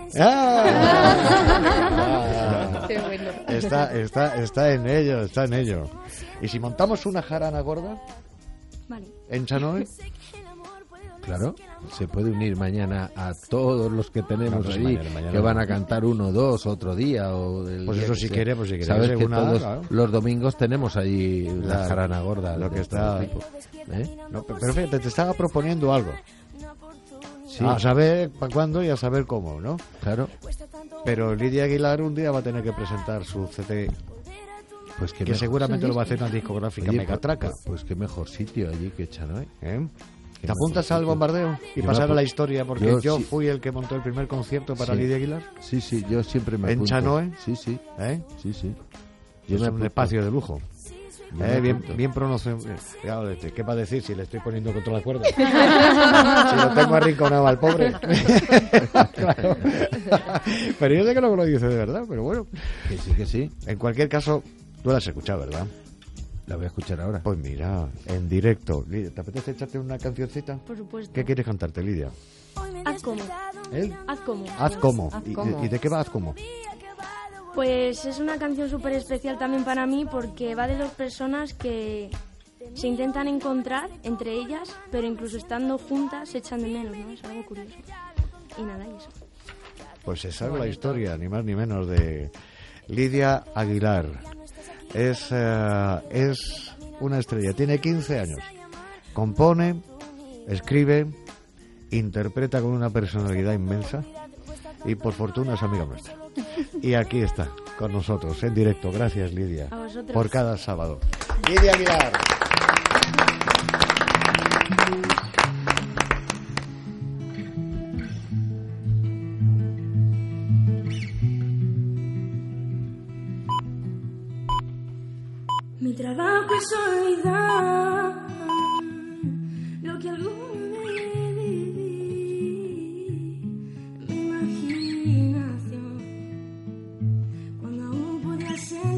¡Ah! Qué bueno. Está, está, está en ello, está en ello. ¿Y si montamos una jarana gorda Vale. en Chanoe? Claro, se puede unir mañana a todos los que tenemos No, pues ahí, mañana, mañana que no. van a cantar uno, dos, otro día. O el Pues día eso que si sea. quiere, pues si quiere, Sabes ese que una, todos claro. los domingos tenemos ahí la Claro. jarana gorda. Lo que de está... todo tipo. ¿Eh? No, pero fíjate, te estaba proponiendo algo. Sí. A saber para cuándo y a saber cómo, ¿no? Claro. Pero Lidia Aguilar un día va a tener que presentar su C D, Pues que mejor- seguramente lo va a hacer una discográfica Oye, megatraca. Pues, pues qué mejor sitio allí que Chanoe. ¿Eh? Qué ¿Te apuntas mejor al sitio. bombardeo y Yo pasar me a la apu- historia? Porque yo yo, sí. fui el que montó el primer concierto para Sí. Lidia Aguilar. Sí, sí, yo siempre me ¿En apunto. Chanoe? Sí, sí. ¿Eh? Sí, sí. Es me un apunto. espacio de lujo. Yo Eh, me bien, apunto. bien pronunciado. Claro, este, ¿qué va a decir si le estoy poniendo contra la cuerda? Si lo tengo arrinconado al pobre. Claro. Pero yo sé que no me lo dice de verdad, pero bueno. Que sí, que sí. En cualquier caso, tú la has escuchado, ¿verdad? La voy a escuchar ahora. Pues mira, en directo. Lidia, ¿te apetece echarte una cancioncita? Por supuesto. ¿Qué quieres cantarte, Lidia? Haz como. ¿Eh? Haz como. Haz como. Haz ¿Y, como. y de qué va Haz como? Pues es una canción súper especial también para mí porque va de dos personas que se intentan encontrar entre ellas, pero incluso estando juntas se echan de menos, ¿no? Es algo curioso. Y nada, y eso. Pues esa es la historia, ni más ni menos, de Lidia Aguilar. Es, eh, es una estrella, tiene quince años. Compone, escribe, interpreta con una personalidad inmensa y por fortuna es amiga nuestra. Y aquí está, con nosotros, en directo. Gracias, Lidia, A vosotros. por cada sábado. Lidia Aguilar. Mi trabajo es olvidar lo que alguna vez viví. Mi imaginación, cuando aún podía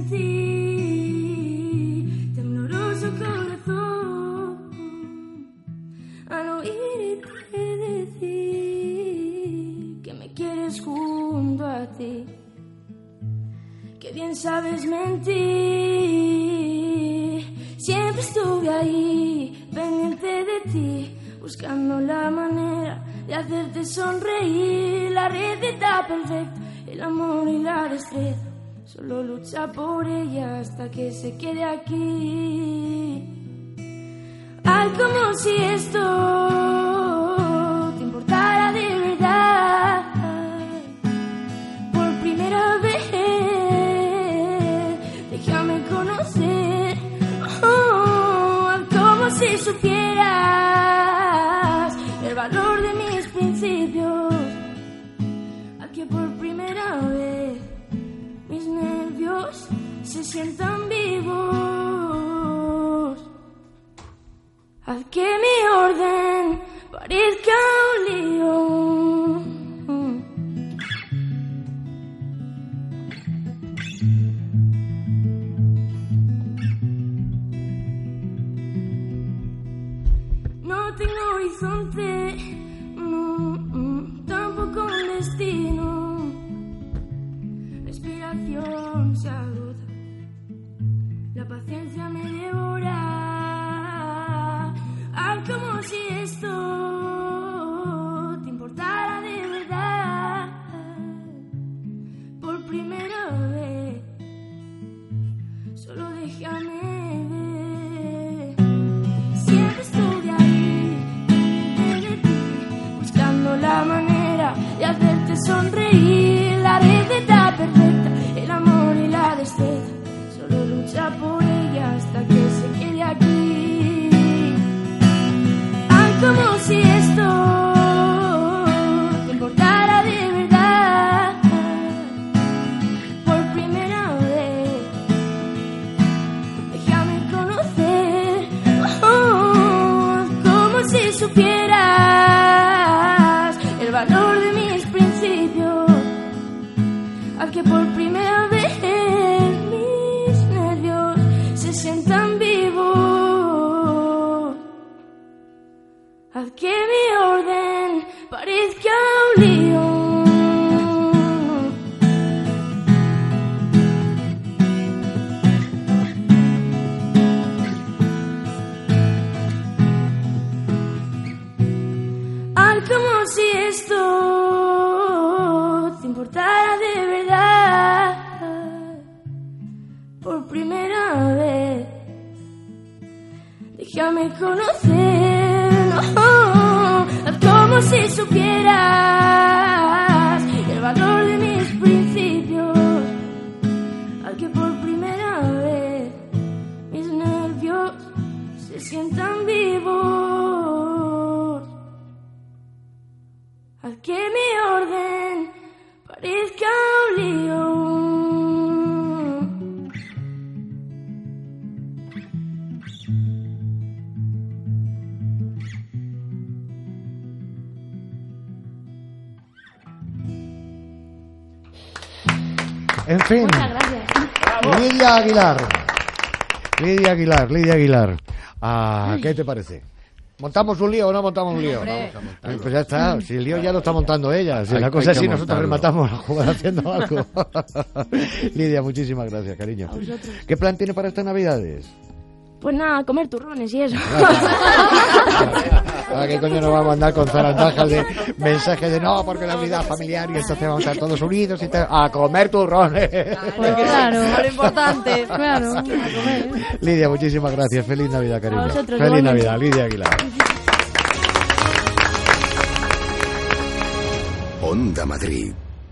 sentir tembloroso corazón al oírte decir que me quieres junto a ti. Que bien sabes mentir. Siempre estuve ahí, pendiente de ti, buscando la manera de hacerte sonreír. La receta perfecta, el amor y la destreza. Solo lucha por ella hasta que se quede aquí. Ay, como si esto te importara de verdad. Por primera vez, déjame conocer. Oh, como si supieras el valor de mis principios. A que por primera vez mis nervios se sientan vivos. Haz que mi orden parezca un lío. No tengo horizonte, no, mm, tampoco un destino. la manera de hacerte sonreír. La receta perfecta, el amor y la destreza. Solo lucha por ella hasta que se quede aquí. Ay, como si esto te importara de verdad. Por primera vez, déjame conocer. Oh, como si supieras el valor de mis principios. Al que por primera vez mis nervios se sientan vivos. Haz que mi orden parezca un lío. Haz como si esto te importara de verdad. Por primera vez, déjame conocer. Oh, haz como si supieras el valor de mis principios. Al que por primera vez mis nervios se sientan vivos. Haz que mi orden parezca un lío. En fin. Muchas gracias. Lidia Aguilar. Lidia Aguilar, Lidia Aguilar. Ah, ¿qué te parece? ¿Montamos un lío o no montamos un lío? Vamos a montarlo. Pues ya está, si el lío ya lo está montando ella. Si Hay- la cosa hay es que si nosotros montarlo. rematamos la jugada haciendo algo. Lidia, muchísimas gracias, cariño. A vosotros. ¿Qué plan tiene para estas Navidades? Pues nada, comer turrones y eso. ¿A qué coño nos vamos a andar con zarandajas de mensajes de no, porque la unidad familiar y entonces vamos a estar todos unidos y tal? A comer turrones. Pues claro, Lo importante. claro, a comer. Lidia, muchísimas gracias. Feliz Navidad, cariño. A vosotros, Feliz igualmente. Navidad, Lidia Aguilar. Onda Madrid.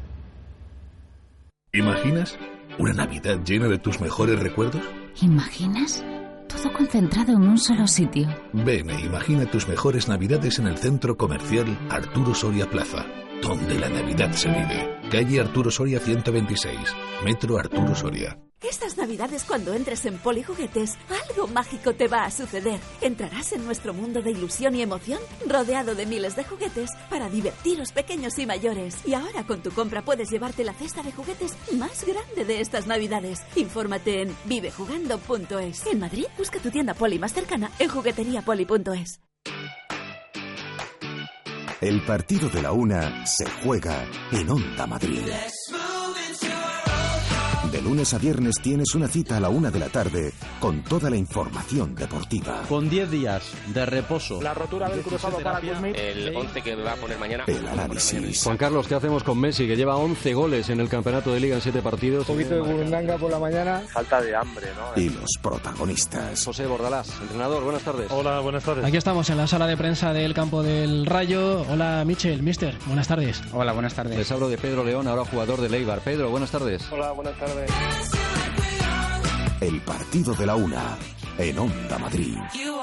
¿Imaginas una Navidad llena de tus mejores recuerdos? ¿Imaginas? Todo concentrado en un solo sitio. Ven e imagina tus mejores Navidades en el centro comercial Arturo Soria Plaza, donde la Navidad se vive. Calle Arturo Soria ciento veintiséis, Metro Arturo Soria. Estas Navidades, cuando entres en Polijuguetes, algo mágico te va a suceder. Entrarás en nuestro mundo de ilusión y emoción, rodeado de miles de juguetes para divertiros pequeños y mayores. Y ahora con tu compra puedes llevarte la cesta de juguetes más grande de estas Navidades. Infórmate en vive jugando punto es. En Madrid, busca tu tienda Poli más cercana en juguetería poli punto es. El partido de la una se juega en Onda Madrid. De lunes a viernes tienes una cita a la una de la tarde con toda la información deportiva. Con diez días de reposo. La rotura del cruzado para Kuzmich. El once que va a poner mañana. El análisis. Juan Carlos, ¿qué hacemos con Messi, que lleva once goles en el campeonato de Liga en siete partidos? Un poquito de burundanga por la mañana. Falta de hambre, ¿no? Y los protagonistas. José Bordalás, entrenador, buenas tardes. Hola, buenas tardes. Aquí estamos en la sala de prensa del campo del Rayo. Hola, Michel, mister, buenas tardes. Hola, buenas tardes. Les hablo de Pedro León, ahora jugador de Eibar. Pedro, buenas tardes. Hola, buenas tardes. El partido de la una en Onda Madrid.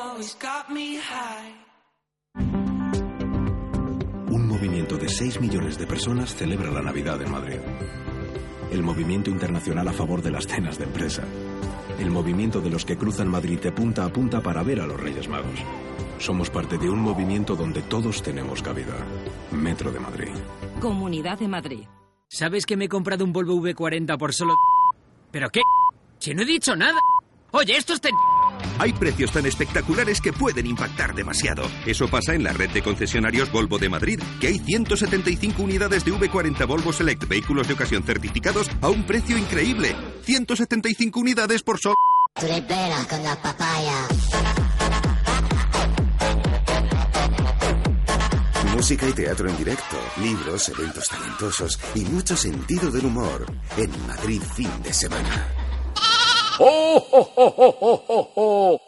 Un movimiento de seis millones de personas celebra la Navidad en Madrid. El movimiento internacional a favor de las cenas de empresa. El movimiento de los que cruzan Madrid de punta a punta para ver a los Reyes Magos. Somos parte de un movimiento donde todos tenemos cabida. Metro de Madrid. Comunidad de Madrid. ¿Sabes que me he comprado un Volvo V cuarenta por solo... ¿Pero qué? Si no he dicho nada. Oye, esto es... Ten... Hay precios tan espectaculares que pueden impactar demasiado. Eso pasa en la red de concesionarios Volvo de Madrid, que hay ciento setenta y cinco unidades de V cuarenta Volvo Select, vehículos de ocasión certificados a un precio increíble. ciento setenta y cinco unidades por solo... Tripera con la papaya. Música y teatro en directo, libros, eventos talentosos y mucho sentido del humor en Madrid fin de semana. ¡Oh, oh, oh, oh, oh, oh, oh!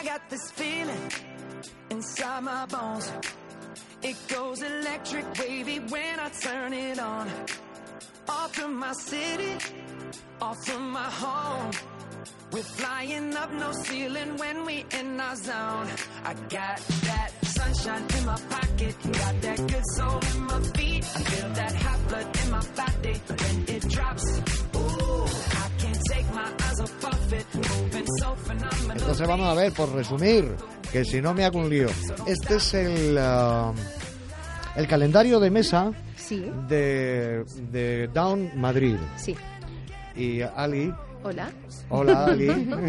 I got this feeling inside my bones. It goes electric wavy when I turn it on. Off from my city, off from my home. We're flying up no ceiling when we in our zone. I got that sunshine in my pocket, got that good soul in my feet. I feel that hot blood in my body when it drops. Ooh, I can't take my eyes off of it, moving so phenomenal. Entonces vamos a ver, por resumir, que si no me hago un lío. Este es el uh, el calendario de mesa sí. de, de Down Madrid. Sí. Y Ali... Hola. Hola, Ali.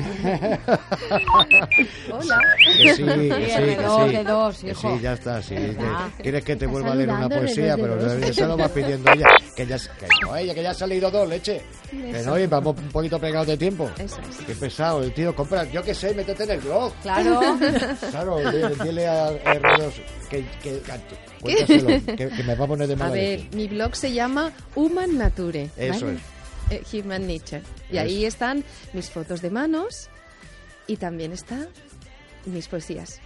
Hola. Que sí, que sí, que de dos, sí. de dos, Que hijo. sí, ya está. Sí. Ya. Quieres que te Está vuelva a leer una saludando poesía, de dos, pero de dos. eso lo va pidiendo ella. Que ya, que no, ella, que ya se ha leído dos, leche. Que Eso. no, y vamos un poquito pegados de tiempo. Eso es. Qué pesado, el tío. Compra, yo qué sé, métete en el blog. Claro. Claro, dile, dile a Herreros que, que, que cuéntaselo, que, que me va a poner de mala A ver, leche. mi blog se llama Human Nature. Eso ¿vale? es. Eh, Human Nature. Y Eso. ahí están mis fotos de manos y también están mis poesías.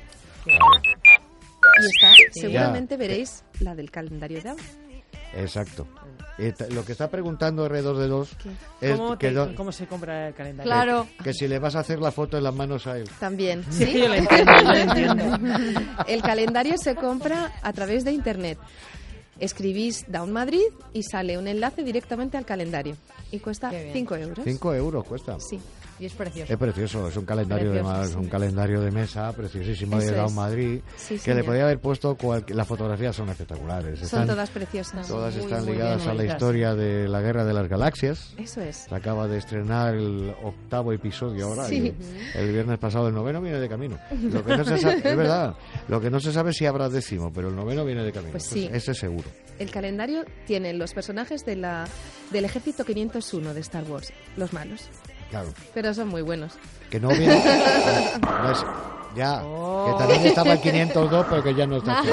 Y está, Sí. seguramente Ya. veréis la del calendario de ahora. Exacto. Eh, t- lo que está preguntando R dos D dos es ¿Cómo, que, te- do- ¿Cómo se compra el calendario? Claro. que si le vas a hacer la foto en las manos a él. También. Sí, ¿Sí? yo lo entiendo, yo lo entiendo. El calendario se compra a través de internet. Escribís Down Madrid y sale un enlace directamente al calendario. Y cuesta cinco euros. Cinco euros cuesta. Sí. Y es precioso. Es precioso, es un calendario Precioso, de ma- es un sí. calendario de mesa preciosísimo de Eso Down es. Madrid, Sí, que señor. le podía haber puesto cual- las fotografías son espectaculares. Son Están- todas preciosas. Todas Muy, están muy ligadas bien a la bonitas. historia de la Guerra de las Galaxias. Eso es. Se acaba de estrenar el octavo episodio ahora. Sí. y el viernes pasado el noveno viene de camino. Lo que no se sabe, es verdad, lo que no se sabe es si habrá décimo, pero el noveno viene de camino. Pues sí. Ese seguro. El calendario tiene los personajes de la, del ejército quinientos uno de Star Wars, los malos. Claro. Pero son muy buenos. Que no viene. no es- ya, que también estaba el quinientos dos, pero que ya no está aquí.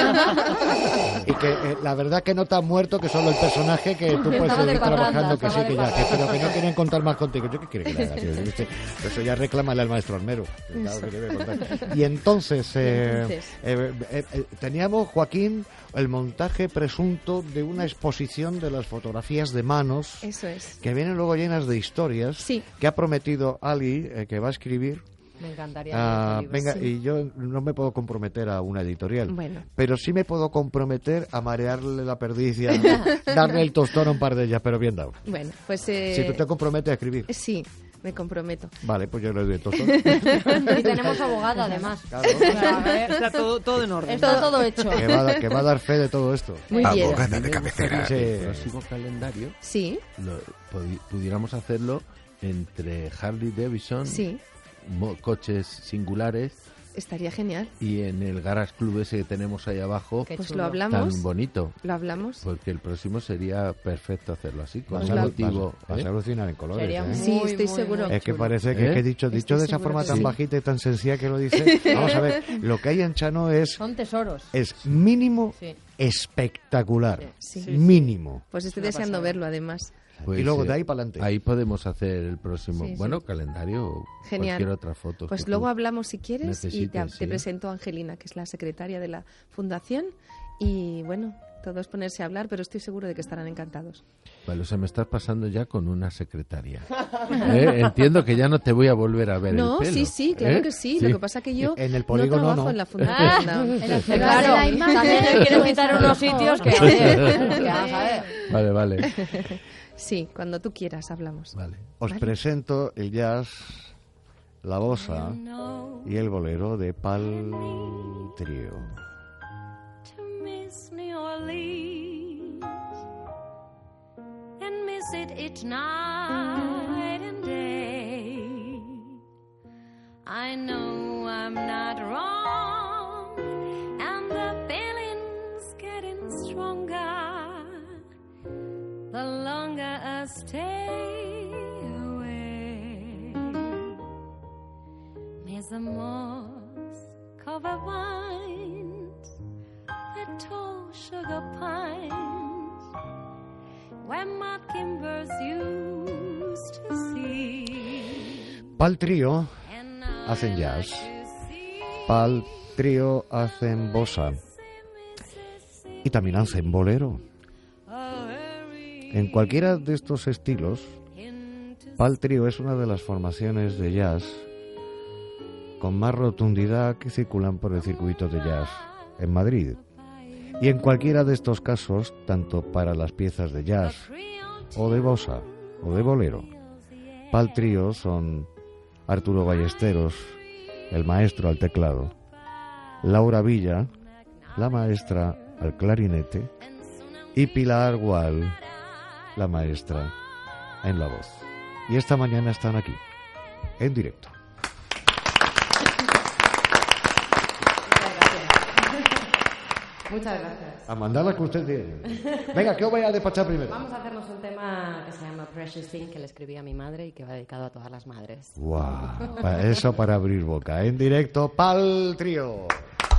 Y que eh, la verdad que no está muerto, que solo el personaje que tú puedes Estaba de seguir parranda, trabajando, que sí, estaba que de ya, que, parranda. pero que no quieren contar más contigo. ¿Yo qué quiere que le haga? tío? ¿Viste? Eso ya reclámale al maestro Almero. Claro que debe contar. Y entonces, eh, entonces. eh, eh, eh, teníamos, Joaquín, el montaje presunto de una exposición de las fotografías de manos Eso es. que vienen luego llenas de historias Sí. que ha prometido Ali eh, que va a escribir. Me encantaría. Ah, leer este venga, libro. y yo no me puedo comprometer a una editorial, Bueno. pero sí me puedo comprometer a marearle la perdiz y a darle el tostón a un par de ellas, pero bien dado. Bueno, pues... eh, Si tú te comprometes a escribir. Sí, me comprometo. Vale, pues yo le doy el tostón. Y tenemos abogada, además. Claro. O sea, a ver, Está todo, todo en orden. está todo hecho. Que va, a, da- que va a dar fe de todo esto. Muy bien. Abogada de cabecera. Sí. El próximo calendario Sí, lo, pudi- pudiéramos hacerlo entre Harley Davidson, sí, mo- coches singulares, estaría genial. y en el Garage Club ese que tenemos ahí abajo, Qué Pues chulo. lo hablamos. tan bonito. Lo hablamos. Porque el próximo sería perfecto hacerlo así, con Vas el a, motivo. vas- vas ¿eh? a alucinar en colores. Sería ¿eh? muy, Sí, estoy muy, seguro. muy Es que chulo. parece que, ¿Eh? que he dicho, dicho Estoy de esa seguro forma que tan sí. bajita y tan sencilla que lo dice. Vamos a ver, lo que hay en Chano es, Son tesoros. es mínimo Sí. espectacular. Sí. Mínimo. Pues estoy Una deseando pasada. verlo, además. Pues, y luego eh, de ahí para adelante. Ahí podemos hacer el próximo, Sí, sí. bueno, calendario o Genial. cualquier otra foto. Pues que luego tú hablamos si quieres y te, necesites, te sí. presento a Angelina, que es la secretaria de la fundación. Y bueno, todo es ponerse a hablar, pero estoy seguro de que estarán encantados. Vale, o sea, me estás pasando ya con una secretaria. ¿Eh? Entiendo que ya no te voy a volver a ver No, el pelo. sí, sí, claro ¿eh? que sí. Lo que pasa que yo En el no polígono trabajo no. en la fundación. no. En el Claro, claro, de la imagen. también le quiero quitar unos sitios que, oye, que vamos a ver. Vale, vale. Sí, cuando tú quieras hablamos. Vale. Os Vale. presento el jazz, la bossa y el bolero de Pal Trío. To miss New Orleans and miss it each night and day. I know I'm not wrong, and the feeling's getting stronger the longer I stay away. Miss the moss covered vines, the tall sugar pines, where mockingbirds used to sing. Pal Trío hacen jazz. Pal Trío hacen bossa y también hacen bolero. En cualquiera de estos estilos, Pal Trío es una de las formaciones de jazz con más rotundidad que circulan por el circuito de jazz en Madrid. Y en cualquiera de estos casos, tanto para las piezas de jazz o de bossa o de bolero, Pal Trío son Arturo Ballesteros, el maestro al teclado, Laura Villa, la maestra al clarinete, y Pilar Gual, la maestra en la voz. Y esta mañana están aquí, en directo. Muchas gracias. A mandarla que usted tiene. Venga, que os voy a despachar primero. Vamos a hacernos un tema que se llama Precious Thing, que le escribí a mi madre y que va dedicado a todas las madres. Guau, wow, eso para abrir boca. En directo, Pal Trío.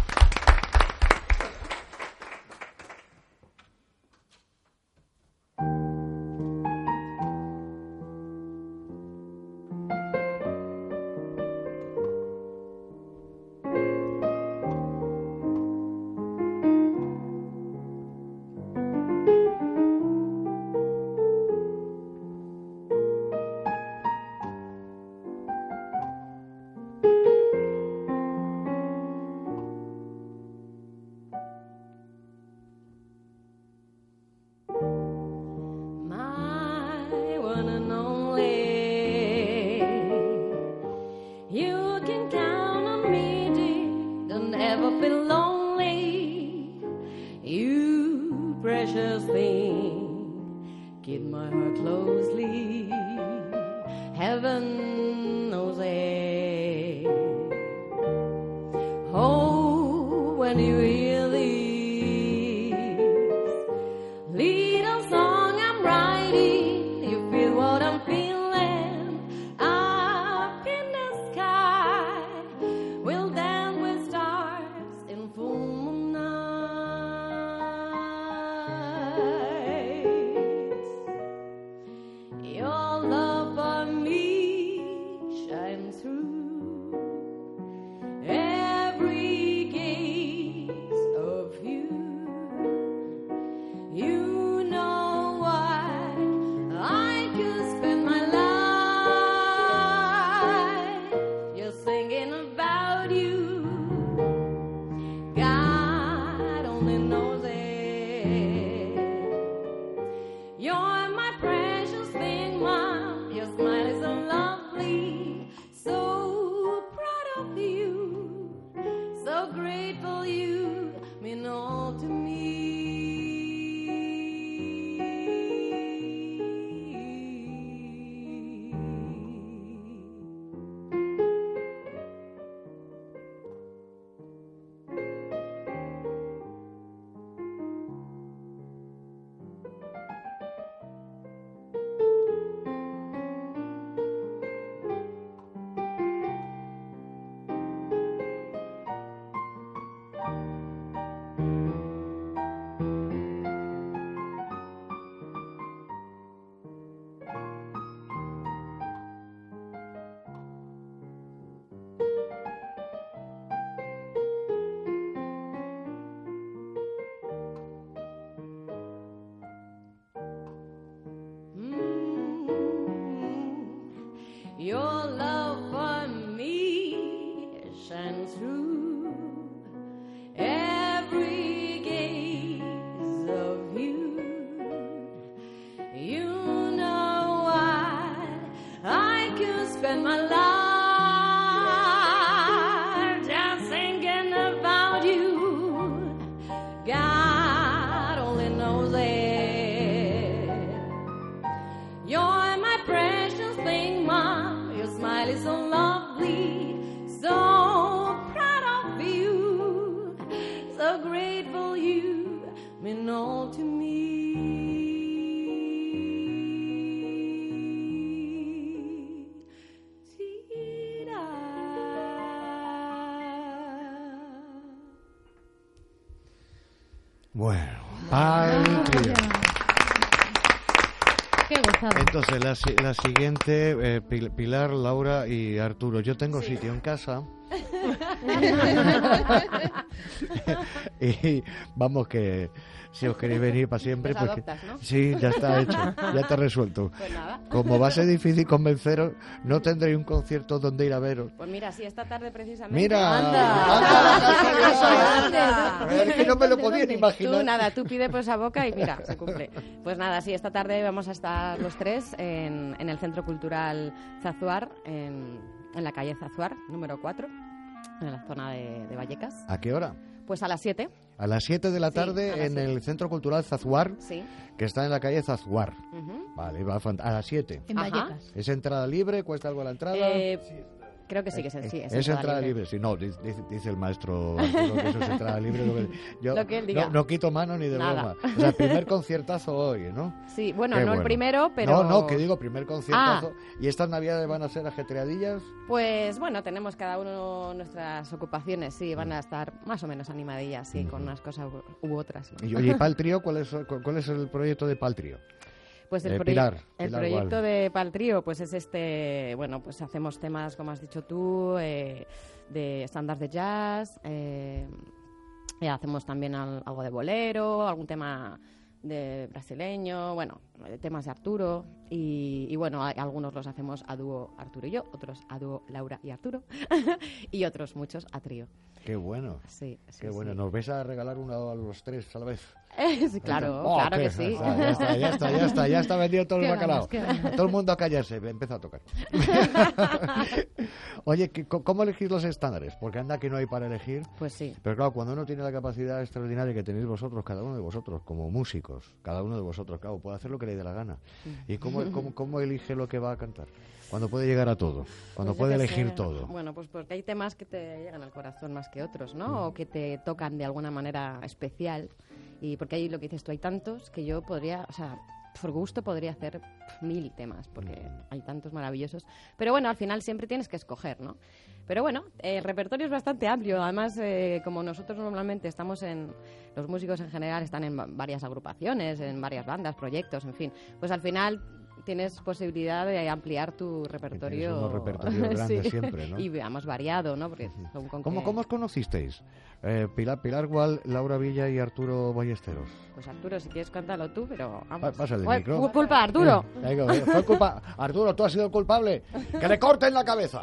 Your love for me shines through every gaze of you. You know why I could spend my life just thinking about you. God only knows it. You're my precious thing, Mom. Your smile is so lovely, so proud of you, so grateful you mean all to me. Bueno, Pal Trío. Qué gozada. Entonces, la, si- la siguiente, eh, Pil- Pilar, Laura y Arturo. Yo tengo sitio en casa. Y vamos que si os queréis venir para siempre, Los pues adoptas, ¿no? sí, ya está hecho, ya está resuelto. Pues nada. Como va a ser difícil convenceros, no tendréis un concierto donde ir a veros. Pues mira, sí, esta tarde precisamente. Mira, ¡Anda! ¡Anda! Es que no me lo podía ni imaginar. Tú nada, tú pide por esa boca y mira, se cumple. Pues nada, sí, esta tarde vamos a estar los tres en, en el Centro Cultural Zazuar, en, en la calle Zazuar, número cuatro, en la zona de, de Vallecas. ¿A qué hora? Pues a las siete. A las siete de la Sí, tarde a las en siete. el Centro Cultural Zazuar, Sí. que está en la calle Zazuar. Ujú. Vale, va a, fant- a las siete. En Ajá. Vallecas. ¿Es entrada libre? ¿Cuesta algo la entrada? Eh, creo que sí, que es, sí, es, Es entrada libre. libre. Sí, no, dice, dice el maestro Arturo que eso es entrada libre. Lo que, yo Lo que él diga. No, no quito mano ni de Nada. broma. O sea, primer conciertazo hoy, ¿no? Sí, bueno, Qué no el primero, pero... No, no, que digo primer conciertazo. Ah. ¿Y estas navidades van a ser ajetreadillas? Pues bueno, tenemos cada uno nuestras ocupaciones, sí, van a estar más o menos animadillas, sí, con unas cosas u, u otras. Y oye, ¿y Paltrio? ¿Cuál es, cuál es el proyecto de Paltrio? Pues el, Eh, proye- Pilar, el Pilar proyecto Gual. de Paltrio, pues es este, bueno, pues hacemos temas, como has dicho tú, eh, de estándares de jazz, eh, eh, hacemos también al- algo de bolero, algún tema de brasileño, bueno, eh, temas de Arturo y, y bueno, hay- algunos los hacemos a dúo Arturo y yo, otros a dúo Laura y Arturo y otros muchos a trío. Qué bueno. Sí, sí, Qué bueno. sí. ¿Nos vais a regalar uno a los tres a la vez? Eh, sí, claro, Oh, claro qué- que sí. Ya está, ya está, ya está, ya está vendido todo el Qué bacalao. ganas, qué ganas. Todo el mundo a callarse, empieza a tocar. Oye, ¿qué- ¿cómo elegís los estándares? Porque anda que no hay para elegir. Pues sí. Pero claro, cuando uno tiene la capacidad extraordinaria que tenéis vosotros, cada uno de vosotros, como músicos, cada uno de vosotros, claro, puede hacer lo que le dé la gana. ¿Y cómo, cómo, cómo elige lo que va a cantar? Cuando puede llegar a todo, cuando Pues yo puede qué elegir sé. todo. Bueno, pues porque hay temas que te llegan al corazón más que otros, ¿no? O que te tocan de alguna manera especial. Y porque hay lo que dices tú, hay tantos que yo podría, o sea, por gusto podría hacer pf, mil temas, porque hay tantos maravillosos. Pero bueno, al final siempre tienes que escoger, ¿no? Pero bueno, el repertorio es bastante amplio. Además, eh, como nosotros normalmente estamos en... Los músicos en general están en va- varias agrupaciones, en varias bandas, proyectos, en fin. Pues al final tienes posibilidad de ampliar tu repertorio. unos repertorios grandes Sí. siempre, ¿no? Y veamos variado, ¿no? Porque según con ¿Cómo, qué- ¿Cómo os conocisteis? Eh, Pilar, Pilar Gual, Laura Villa y Arturo Ballesteros. Pues Arturo, si quieres cuéntalo tú, pero Pa- vamos. pásale el Fue micro. cu- culpa de Arturo. Eh, venga, venga, fue culpa. Arturo, tú has sido el culpable. ¡Que le corten la cabeza!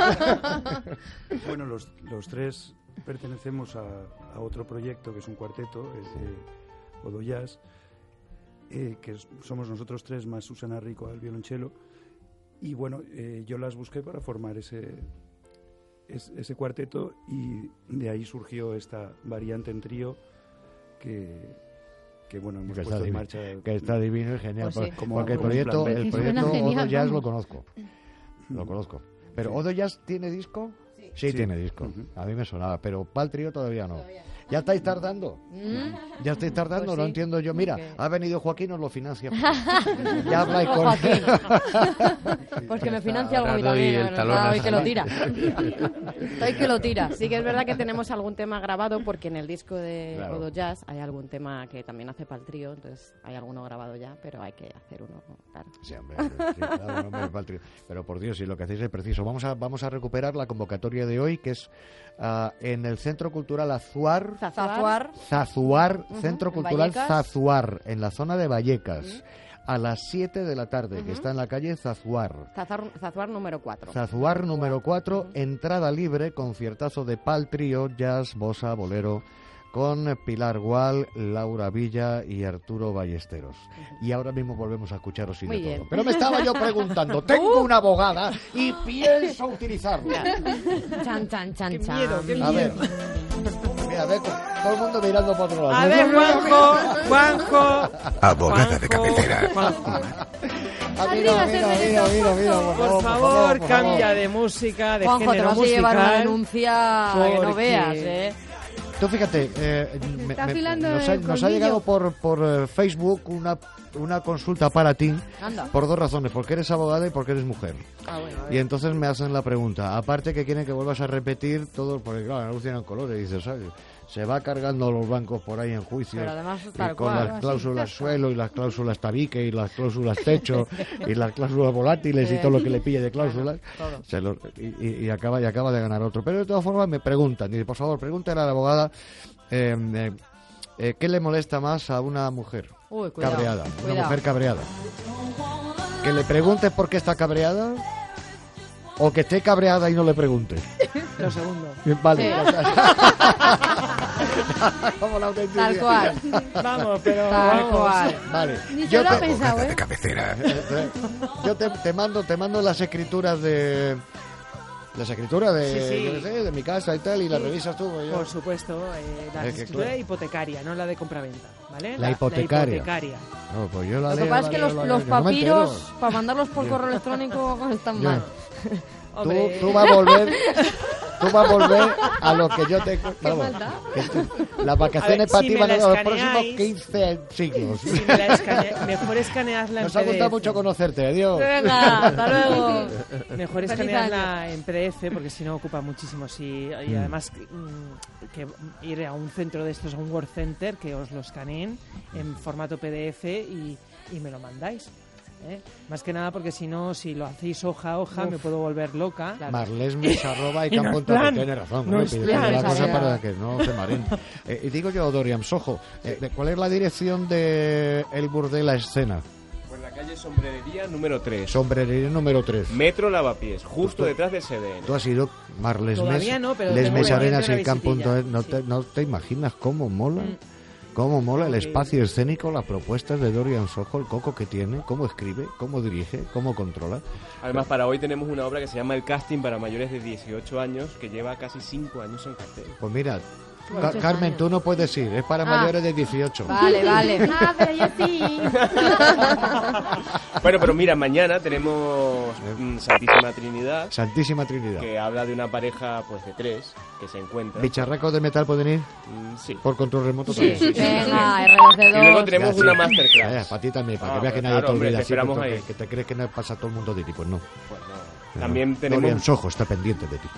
Bueno, los, los tres pertenecemos a, a otro proyecto que es un cuarteto, es de Odo Jazz, eh, que es- somos nosotros tres más Susana Rico al violonchelo. Y bueno, eh, yo las busqué para formar ese, es- ese cuarteto y de ahí surgió esta variante en trío que, que bueno, hemos Que está, puesto en divino, marcha. que está divino y genial. Pues sí. por- Como- porque el como un proyecto, plan B. el Suena proyecto genial, Odo Jazz vamos. lo conozco. Lo conozco. Pero ¿Odo Jazz tiene disco? Sí, Sí. tiene disco. A mí me sonaba, pero Paltrio todavía no. ¿Ya estáis tardando? ¿Mm? ¿Ya estáis tardando? Pues no sí. entiendo yo. Mira, Porque- ha venido Joaquín, os lo financia. Ya habláis Oh, con Joaquín. Pues que me financia algo a mí Ahora doy también. el ¿no? talón Está a hoy que lo Javi. tira. Está hoy que lo tira. Sí que es verdad que tenemos algún tema grabado porque en el disco de Claro. Odo Jazz hay algún tema que también hace para el trío, entonces hay alguno grabado ya, pero hay que hacer uno, claro. Sí, hombre, sí, claro, hombre, el Paltrio. Pero por Dios, si lo que hacéis es preciso. Vamos a, vamos a recuperar la convocatoria de hoy, que es ah, en el Centro Cultural Azuar. Zazuar. Zazuar, Ujú, Centro en Cultural Vallecas. Zazuar, en la zona de Vallecas, a las siete de la tarde, que Ujú. está en la calle Zazuar. Zazuar, Zazuar número cuatro. Zazuar número cuatro, entrada libre, conciertazo de pal, trío, jazz, bossa, bolero, con Pilar Gual, Laura Villa y Arturo Ballesteros. Y ahora mismo volvemos a escucharos y Muy de bien. todo. Pero me estaba yo preguntando, tengo una abogada y pienso utilizarla. Chan, chan, chan, Qué chan. miedo, qué A ver, miedo. mira, a ver, todo el mundo mirando por otro lado. A ver, Juanjo, Juanjo. Abogada de cabecera. Ah, mira, mira, mira, mira, mira, Por favor, cambia de música, de Juanjo, te género vas a musical. llevar una denuncia que no porque- veas, ¿eh? Tú fíjate, eh, me- Está me- afilando nos, ha, el nos ha colmillo. llegado por, por eh, Facebook una, una consulta para ti, Anda. por dos razones, porque eres abogada y porque eres mujer. Ah, bueno, a ver. Y entonces me hacen la pregunta, aparte que quieren que vuelvas a repetir todo, porque claro, la luz tiene colores, y dices, ¿sabes? se va cargando los bancos por ahí en juicio, Pero además, y tal con cual, las así, cláusulas ya está. suelo y las cláusulas tabique y las cláusulas techo y las cláusulas volátiles y todo lo que le pille de cláusulas, Todo. se lo- y, y- y acaba y acaba de ganar otro. Pero de todas formas me preguntan, dice, por favor, pregúntale a la abogada eh, eh, eh, ¿qué le molesta más a una mujer Uy, cuidado, cabreada? Una cuidado. mujer cabreada. ¿Que le preguntes por qué está cabreada? ¿O que esté cabreada y no le preguntes? Lo segundo. Vale. Sí. Como la autenticidad. Tal cual. Vamos, pero Tal vamos. cual. Vale. Ni se Yo lo ha te- pensado, ¿eh? Cabecera. Yo te, te mando te mando las escrituras de las escrituras de, Sí, sí. yo qué sé, de mi casa y tal y las Sí. revisas tú. pues yo- Por supuesto, eh, la Es que, escritura claro. hipotecaria, no la de compraventa, ¿vale? La hipotecaria. La hipotecaria. No, pues yo la Lo que leo, pasa la es que leo, los, la los leo, yo no me entero. papiros, para mandarlos por correo electrónico, están Yo- mal. Tú, Hombre. tú vas a volver tú vas a volver a lo que yo te vamos, maldad. que tú- las vacaciones A ver, para si ti me van a la ser los próximos escaneáis- quince siglos. Si me la escanea- mejor escanearla en Nos ha gustado P D F. mucho conocerte, adiós. Venga, hasta luego. Mejor Feliz escanearla en P D F porque si no ocupa muchísimo. Sí, y Mm. además mm, que ir a un centro de estos, a un Word Center, que os lo escaneen en formato P D F y, y me lo mandáis. ¿eh? Más que nada porque si no, si lo hacéis hoja a hoja, Uf. me puedo volver loca. Marlesmes arroba y Y no campo es plan. tiene razón, No ¿no? es Pide plan, la o cosa sea. para que no se mareen. Eh, y digo yo, Dorian Sojo, eh, ¿cuál es la dirección de El Burdel La Escena? Por la calle Sombrerería número tres. Sombrerería número tres. Metro Lavapiés, justo Tú- detrás del C D N. Tú has ido Marlesmes, Todavía no, pero Lesmes tengo Arenas pendiente y una Campo. visitilla, No, te, no te imaginas cómo mola. Mm. Cómo mola el Ok. espacio escénico, las propuestas de Dorian Sojo, el coco que tiene, cómo escribe, cómo dirige, cómo controla. Además, para hoy tenemos una obra que se llama El Casting para mayores de dieciocho años, que lleva casi cinco años en cartel. Pues mira, Muchos Ca- Carmen, años. tú no puedes ir, es para Ah. mayores de dieciocho. Vale, vale. Ah, pero yo sí. Bueno, pero mira, mañana tenemos mm, Santísima Trinidad, Santísima Trinidad. que habla de una pareja pues de tres que se encuentran. ¿Bicharracos de metal pueden ir? Mm, sí. Por control remoto Sí, también. sí, sí, Venga, sí. R dos D dos. Y luego tenemos Ya, una sí. masterclass. Ya, para ti también, para Ah, que veas que pues nadie claro, te hombre, olvida te así, esperamos porque ahí. que te crees que no pasa todo el mundo de ti, pues no. Pues no. No. También tenemos... Dorian Sojo está pendiente de ti.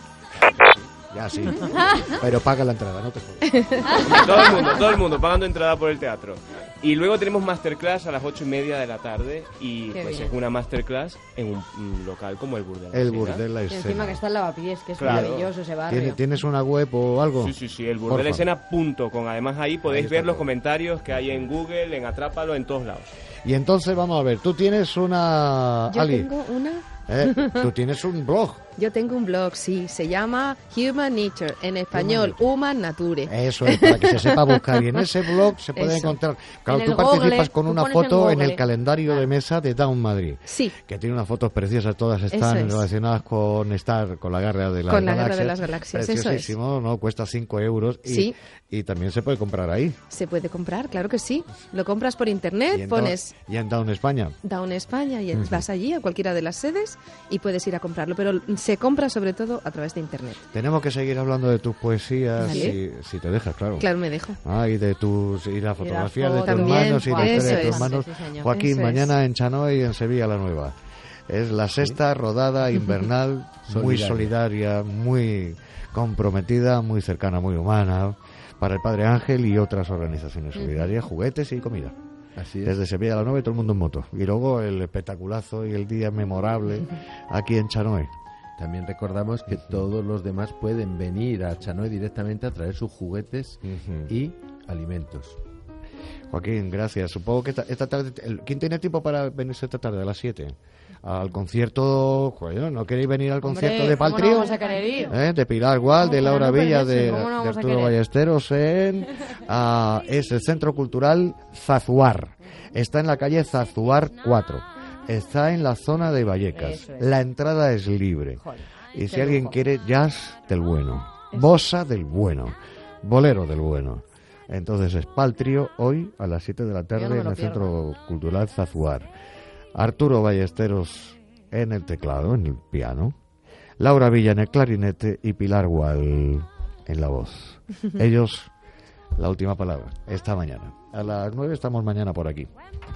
Ya sí. Pero paga la entrada, no te jodas. Todo el mundo, todo el mundo pagando entrada por el teatro. Y luego tenemos masterclass a las ocho y media de la tarde y Qué pues bien. es una masterclass en un, un local como el Burdel. El Escena. Burdel La Y encima Escena. que está en Lavapiés, que es Claro. maravilloso ese barrio. ¿Tiene- ¿Tienes una web o algo? Sí, sí, sí, el Porfa. burdelescena punto com. Además ahí podéis Ahí está ver los todo. comentarios que hay en Google, en Atrápalo, en todos lados. Y entonces vamos a ver, tú tienes una... Yo Ali, tengo una... ¿eh? Tú tienes un blog. Yo tengo un blog, sí, se llama Human Nature, en español, Human Nature. Eso es, para que se sepa buscar. Y en ese blog se puede Eso. encontrar... Claro, En tú el participas Google, con tú una pones en foto en, Google. el calendario de mesa de Down Madrid. Sí. Que tiene unas fotos preciosas, todas están Eso es. relacionadas con Star, con la guerra de las Con la galaxias. guerra de las galaxias, eso es. Preciosísimo, ¿no? Cuesta cinco euros. Y, Sí. y también se puede comprar ahí. Se puede comprar, claro que sí. Lo compras por internet, Y en, pones Down- y en Down España. Down España y Ujú. vas allí a cualquiera de las sedes y puedes ir a comprarlo. Pero se compra sobre todo a través de internet. Tenemos que seguir hablando de tus poesías, si, Vale. si te dejas, claro. Claro, me dejo. Ah, y de tus y las fotografías de tus También, manos y la eso historia de tus es. manos. Sí, señor. Joaquín, Eso es. mañana en Chanoy y en Sevilla la Nueva. Es la sexta rodada invernal, muy solidaria, muy comprometida, muy cercana, muy humana, para el Padre Ángel y otras organizaciones solidarias, juguetes y comida. Así es. Desde Sevilla a la Nueva y todo el mundo en moto. Y luego el espectaculazo y el día memorable aquí en Chanoy. También recordamos que todos los demás pueden venir a Chanoy directamente a traer sus juguetes y alimentos. Joaquín, gracias. Supongo que esta, esta tarde... el- ¿Quién tiene tiempo para venirse esta tarde a las siete? Al concierto... Joder, ¿no queréis venir al concierto de ¿cómo no Paltrio? vamos a querer ir? ¿Eh? De Pilar Gual, de Laura no Villa, perderse? de, ¿Cómo no de vamos a Arturo querer? Ballesteros en... ah, es el Centro Cultural Zazuar. Está en la calle Zazuar cuatro. Está en la zona de Vallecas. Eso es. La entrada es libre. Y si qué alguien lujo. quiere jazz del bueno, bossa del bueno, bolero del bueno. Entonces es Paltrio hoy a las siete de la tarde Yo no me en lo el pierdo. Centro Cultural Zazuar. Arturo Ballesteros en el teclado, en el piano. Laura Villa en el clarinete y Pilar Gual en la voz. Ellos, la última palabra, esta mañana. A las nueve estamos mañana por aquí.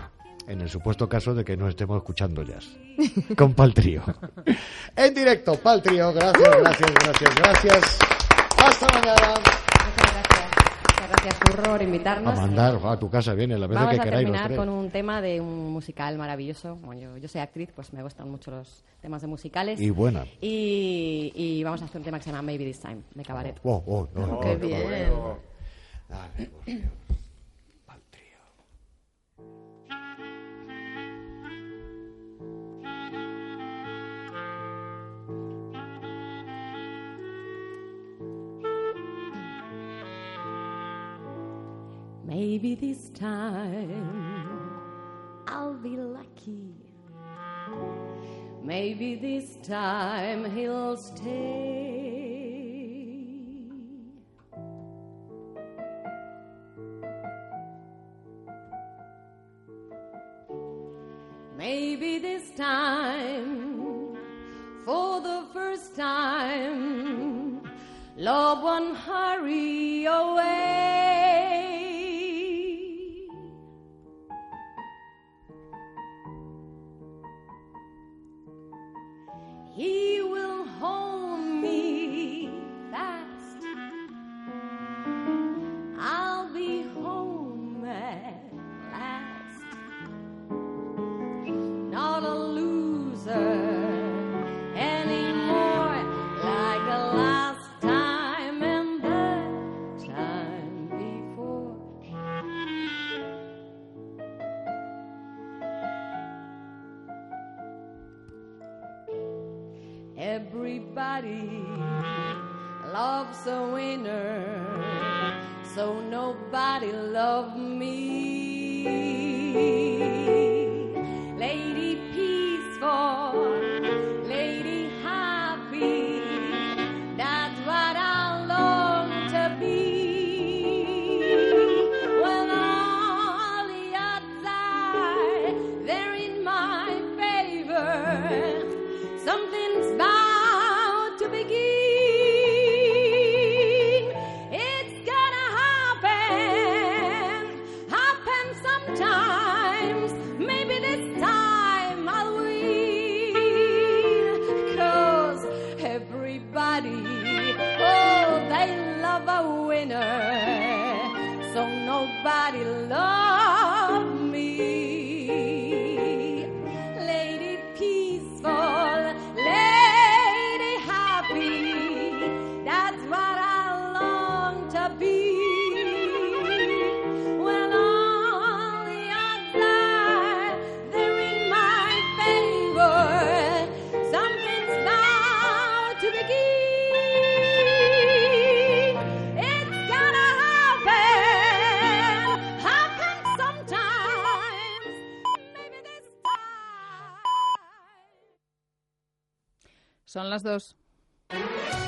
En el supuesto caso de que no estemos escuchando jazz. Con Paltrio. En directo, Paltrio. Gracias, gracias, gracias, gracias. Hasta mañana. Muchas gracias. Muchas gracias, Curro, por invitarnos. A mandar a tu casa, viene la vez Vamos que a queráis los terminar tres. con un tema de un musical maravilloso. Bueno, yo, yo soy actriz, pues me gustan mucho los temas de musicales. Y buena. Y, y vamos a hacer un tema que se llama Maybe This Time, de Cabaret. Oh, oh, oh, oh, ¡Qué oh, bien! oh. Ay, por Dios. Pa'l trío. Maybe this time I'll be lucky. Maybe this time he'll stay. Maybe this time, for the first time, love won't hurry away. He will hold me fast. I'll be home at last. Not a loser anymore, like the last time and the time before. Everybody loves a winner, so nobody loved me. Lady peaceful, lady happy, that's what I long to be. When all the odds are there in my favor, something's bound to begin. It's gonna happen, happen sometimes. Maybe this time I'll win. 'Cause everybody, oh, they love a winner, so nobody loves me. Lady peaceful, lady happy, that's what I long to be. When all the odds are they're in my favor, something's bound to begin. It's gonna happen, happen sometimes. Maybe this time. Son las dos.